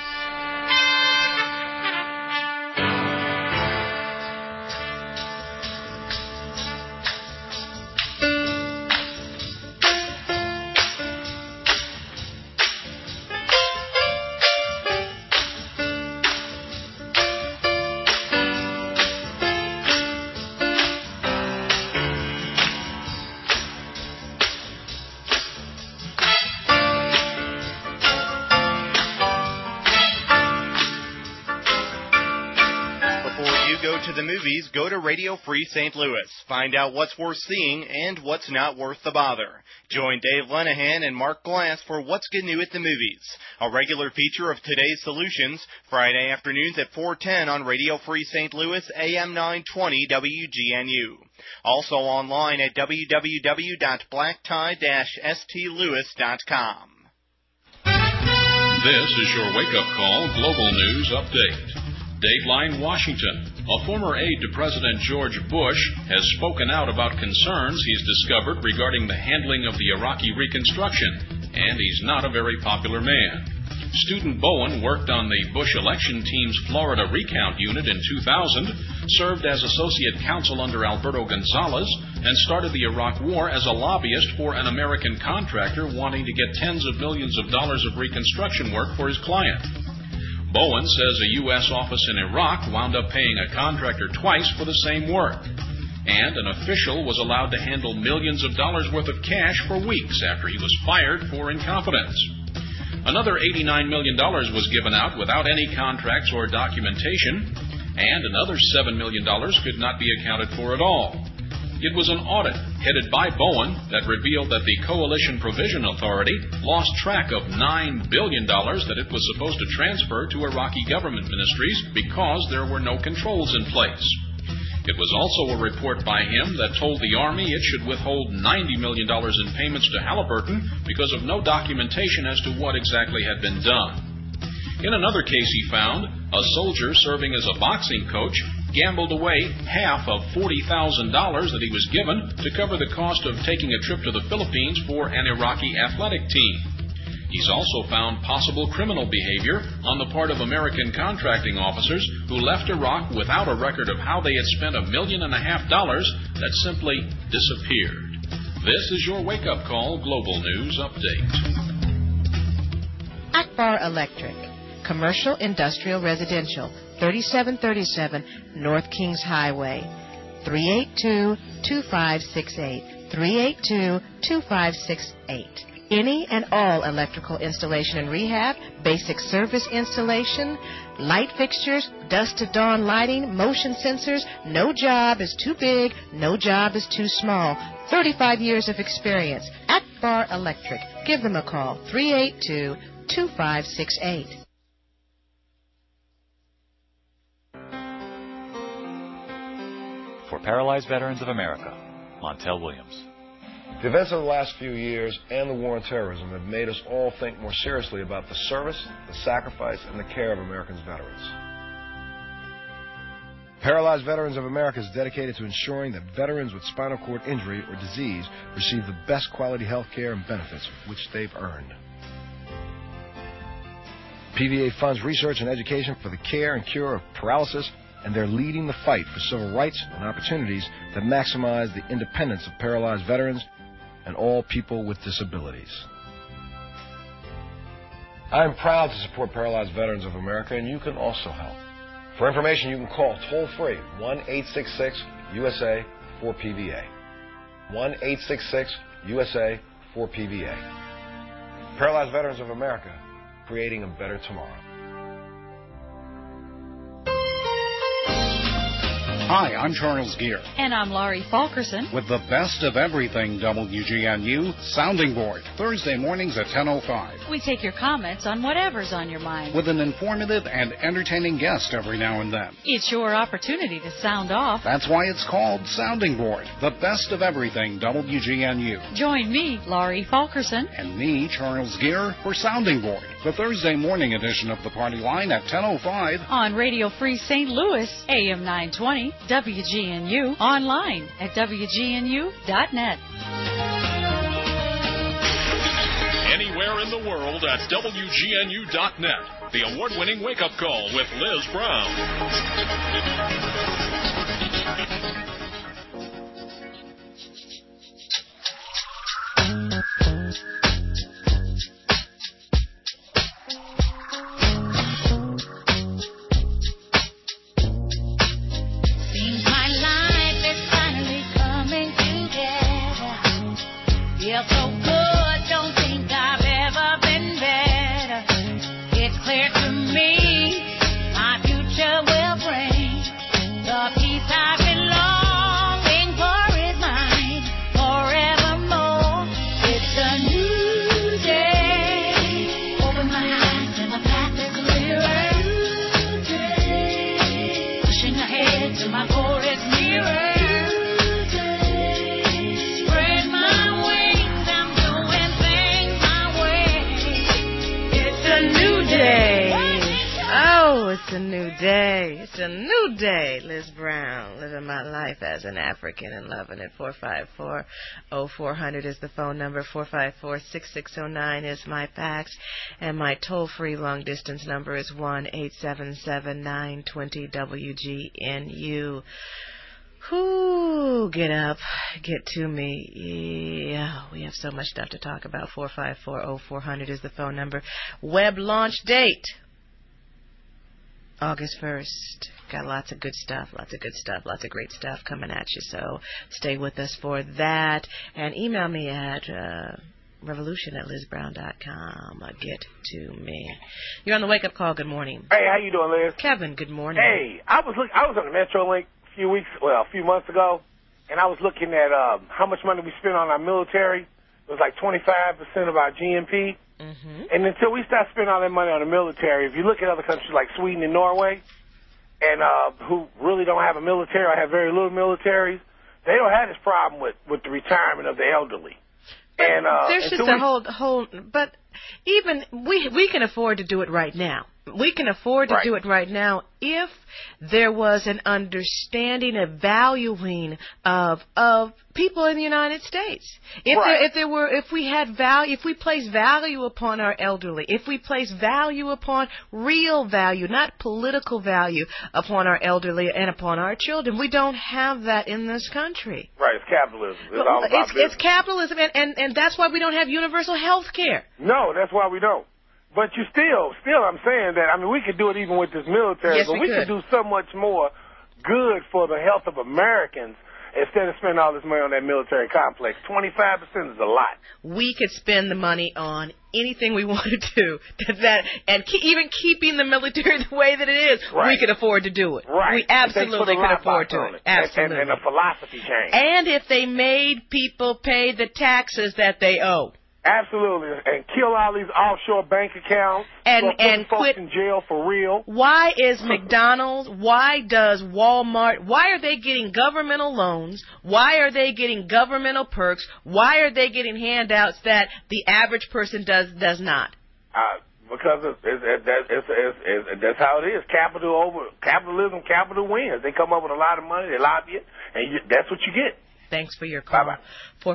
Go to Radio Free St. Louis. Find out what's worth seeing and what's not worth the bother. Join Dave Lenahan and Mark Glass for What's Good New at the Movies, a regular feature of Today's Solutions, Friday afternoons at 4:10 on Radio Free St. Louis, AM 920 WGNU. Also online at www.blacktie-stlewis.com. This is your wake-up call global news update. Dateline Washington. A former aide to President George Bush has spoken out about concerns he's discovered regarding the handling of the Iraqi reconstruction, and he's not a very popular man. Student Bowen worked on the Bush election team's Florida recount unit in 2000, served as associate counsel under Alberto Gonzales, and started the Iraq War as a lobbyist for an American contractor wanting to get tens of millions of dollars of reconstruction work for his client. Bowen says a U.S. office in Iraq wound up paying a contractor twice for the same work. And an official was allowed to handle millions of dollars worth of cash for weeks after he was fired for incompetence. Another $89 million was given out without any contracts or documentation, and another $7 million could not be accounted for at all. It was an audit headed by Bowen that revealed that the Coalition Provision Authority lost track of $9 billion that it was supposed to transfer to Iraqi government ministries because there were no controls in place. It was also a report by him that told the Army it should withhold $90 million in payments to Halliburton because of no documentation as to what exactly had been done. In another case he found, a soldier serving as a boxing coach gambled away half of $40,000 that he was given to cover the cost of taking a trip to the Philippines for an Iraqi athletic team. He's also found possible criminal behavior on the part of American contracting officers who left Iraq without a record of how they had spent $1.5 million that simply disappeared. This is your wake-up call Global News Update. Akbar Electric, commercial, industrial, residential, 3737 North Kings Highway, 382-2568, 382-2568. Any and all electrical installation and rehab, basic service installation, light fixtures, dusk to dawn lighting, motion sensors. No job is too big, no job is too small. 35 years of experience. Akbar Electric. Give them a call, 382-2568. For Paralyzed Veterans of America, Montel Williams. The events of the last few years and the war on terrorism have made us all think more seriously about the service, the sacrifice, and the care of Americans' veterans. Paralyzed Veterans of America is dedicated to ensuring that veterans with spinal cord injury or disease receive the best quality health care and benefits which they've earned. PVA funds research and education for the care and cure of paralysis, and they're leading the fight for civil rights and opportunities that maximize the independence of paralyzed veterans and all people with disabilities. I am proud to support Paralyzed Veterans of America, and you can also help. For information, you can call toll-free 1-866-USA-4PVA. 1-866-USA-4PVA. Paralyzed Veterans of America, creating a better tomorrow. Hi, I'm Charles Gear. And I'm Laurie Fulkerson. With the best of everything WGNU Sounding Board, Thursday mornings at 10:05. We take your comments on whatever's on your mind. With an informative and entertaining guest every now and then. It's your opportunity to sound off. That's why it's called Sounding Board, the best of everything WGNU. Join me, Laurie Fulkerson. And me, Charles Gear, for Sounding Board, the Thursday morning edition of the Party Line at 10:05. On Radio Free St. Louis, AM 920. WGNU, online at WGNU.net. Anywhere in the world at WGNU.net. The award-winning wake-up call with Liz Brown. Liz Brown, living my life as an African and loving it. 454-0400 is the phone number. 454-6609 is my fax. And my toll-free long-distance number is 1-877-920-WGNU. Whoo, get up, get to me. Yeah, we have so much stuff to talk about. 454-0400 is the phone number. Web launch date, August 1st. Got lots of good stuff, lots of great stuff coming at you. So stay with us for that. And email me at revolution@lizbrown.com. Get to me. You're on the wake-up call. Good morning. Hey, how you doing, Liz? Kevin, good morning. Hey, I was on the Metrolink a few months ago, and I was looking at how much money we spend on our military. It was like 25% of our GNP. Mm-hmm. And until we start spending all that money on the military, if you look at other countries like Sweden and Norway, and who really don't have a military or have very little militaries, they don't have this problem with the retirement of the elderly. But and there's just a whole. But even we can afford to do it right now. We can afford to do it right now if there was an understanding, a valuing of people in the United States. If we had value, if we place value upon our elderly, if we place value upon real value, not political value, upon our elderly and upon our children, we don't have that in this country. Right, it's capitalism. It's all about it's capitalism, and that's why we don't have universal health care. No, that's why we don't. But you still, I'm saying that, I mean, we could do it even with this military, but we could do so much more good for the health of Americans instead of spending all this money on that military complex. 25% is a lot. We could spend the money on anything we wanted to, even keeping the military the way that it is, we could afford to do it. Right. We absolutely could afford to it. Absolutely. And a philosophy change. And if they made people pay the taxes that they owe. Absolutely, and kill all these offshore bank accounts and folks quit in jail for real. Why is McDonald's? Why does Walmart? Why are they getting governmental loans? Why are they getting governmental perks? Why are they getting handouts that the average person does not? Because that's how it is. Capitalism. Capital wins. They come up with a lot of money. They lobby it, and that's what you get. Thanks for your call. Bye-bye.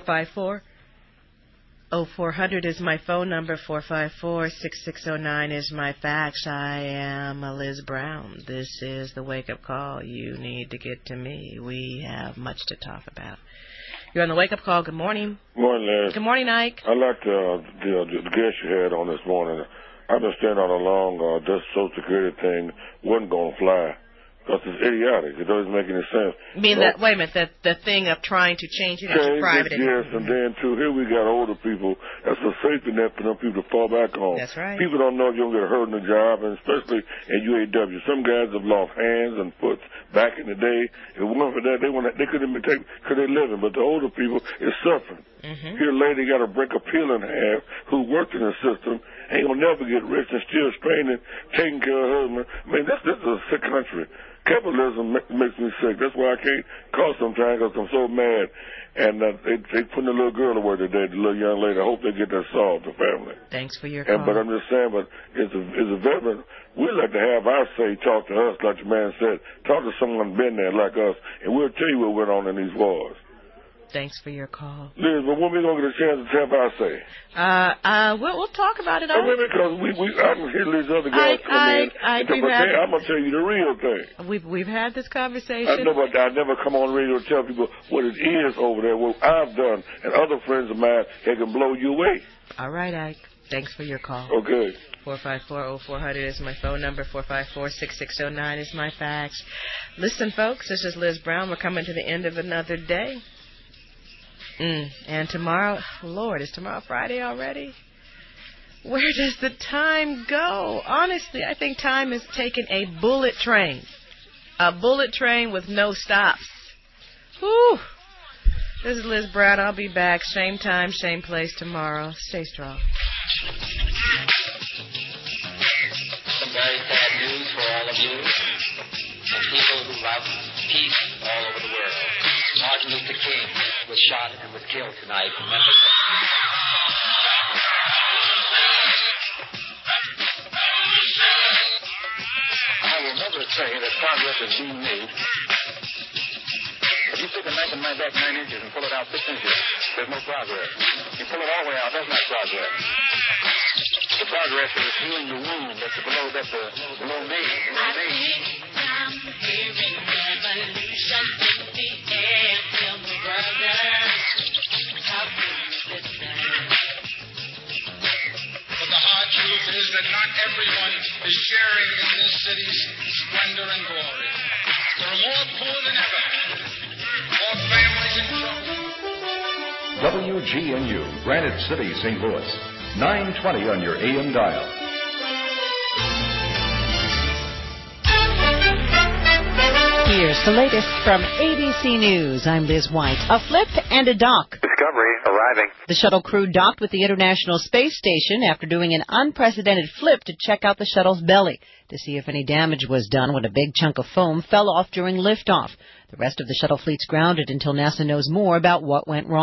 454-0400 is my phone number. 454-6609 is my fax. I am Liz Brown. This is the wake-up call. You need to get to me. We have much to talk about. You're on the wake-up call. Good morning. Good morning, Liz. Good morning, Ike. I like the guest you had on this morning. I understand all along this Social Security thing wasn't going to fly. Because it's idiotic. It doesn't make any sense. You mean that, wait a minute, the thing of trying to change it into private? Yes, and then, too, here we got older people. That's a safety net for them people to fall back on. That's right. People don't know if you're going to get hurt in the job, and especially at UAW. Some guys have lost hands and foot back in the day. If it weren't for that, they couldn't even take, because they're living. But the older people is suffering. Mm-hmm. Here, a lady got to break a pill in half who worked in the system, ain't going to never get rich and still straining, taking care of her husband. I mean, this is a sick country. Capitalism makes me sick. That's why I can't call sometimes because I'm so mad. And they putting a little girl to work today, the little young lady. I hope they get that solved, the family. Thanks for your call. But I'm just saying, but as a veteran, we like to have our say, talk to us, like the man said. Talk to someone been there like us, and we'll tell you what went on in these wars. Thanks for your call. Liz, but when we going to get a chance to have our say? We'll talk about it. I mean, because I can hear these other guys come in. I'm going to tell you the real thing. We've had this conversation. I know, but I never come on the radio to tell people what it is over there, what I've done, and other friends of mine that can blow you away. All right, Ike. Thanks for your call. Okay. 454-0400 is my phone number. 454-6609 is my fax. Listen, folks, this is Liz Brown. We're coming to the end of another day. And tomorrow, Lord, is tomorrow Friday already? Where does the time go? Honestly, I think time has taken a bullet train. A bullet train with no stops. Whew. This is Liz Brown. I'll be back. Same time, same place tomorrow. Stay strong. Some very sad news for all of you and people who love peace all over the world. Martin Luther King was shot and was killed tonight in Memphis. I will never say that progress is being made. If you take a knife and knife back 9 inches and pull it out 6 inches, there's no progress. You pull it all the way out, that's not progress. The progress is healing the wound that's below me. I think I'm hearing revolution in the air, tell me brothers, how can you listen? But the hard truth is that not everyone is sharing in this city's splendor and glory. There are more poor than ever, more families in trouble. WGNU, Granite City, St. Louis, 920 on your AM dial. Here's the latest from ABC News. I'm Liz White. A flip and a dock. Discovery arriving. The shuttle crew docked with the International Space Station after doing an unprecedented flip to check out the shuttle's belly to see if any damage was done when a big chunk of foam fell off during liftoff. The rest of the shuttle fleet's grounded until NASA knows more about what went wrong.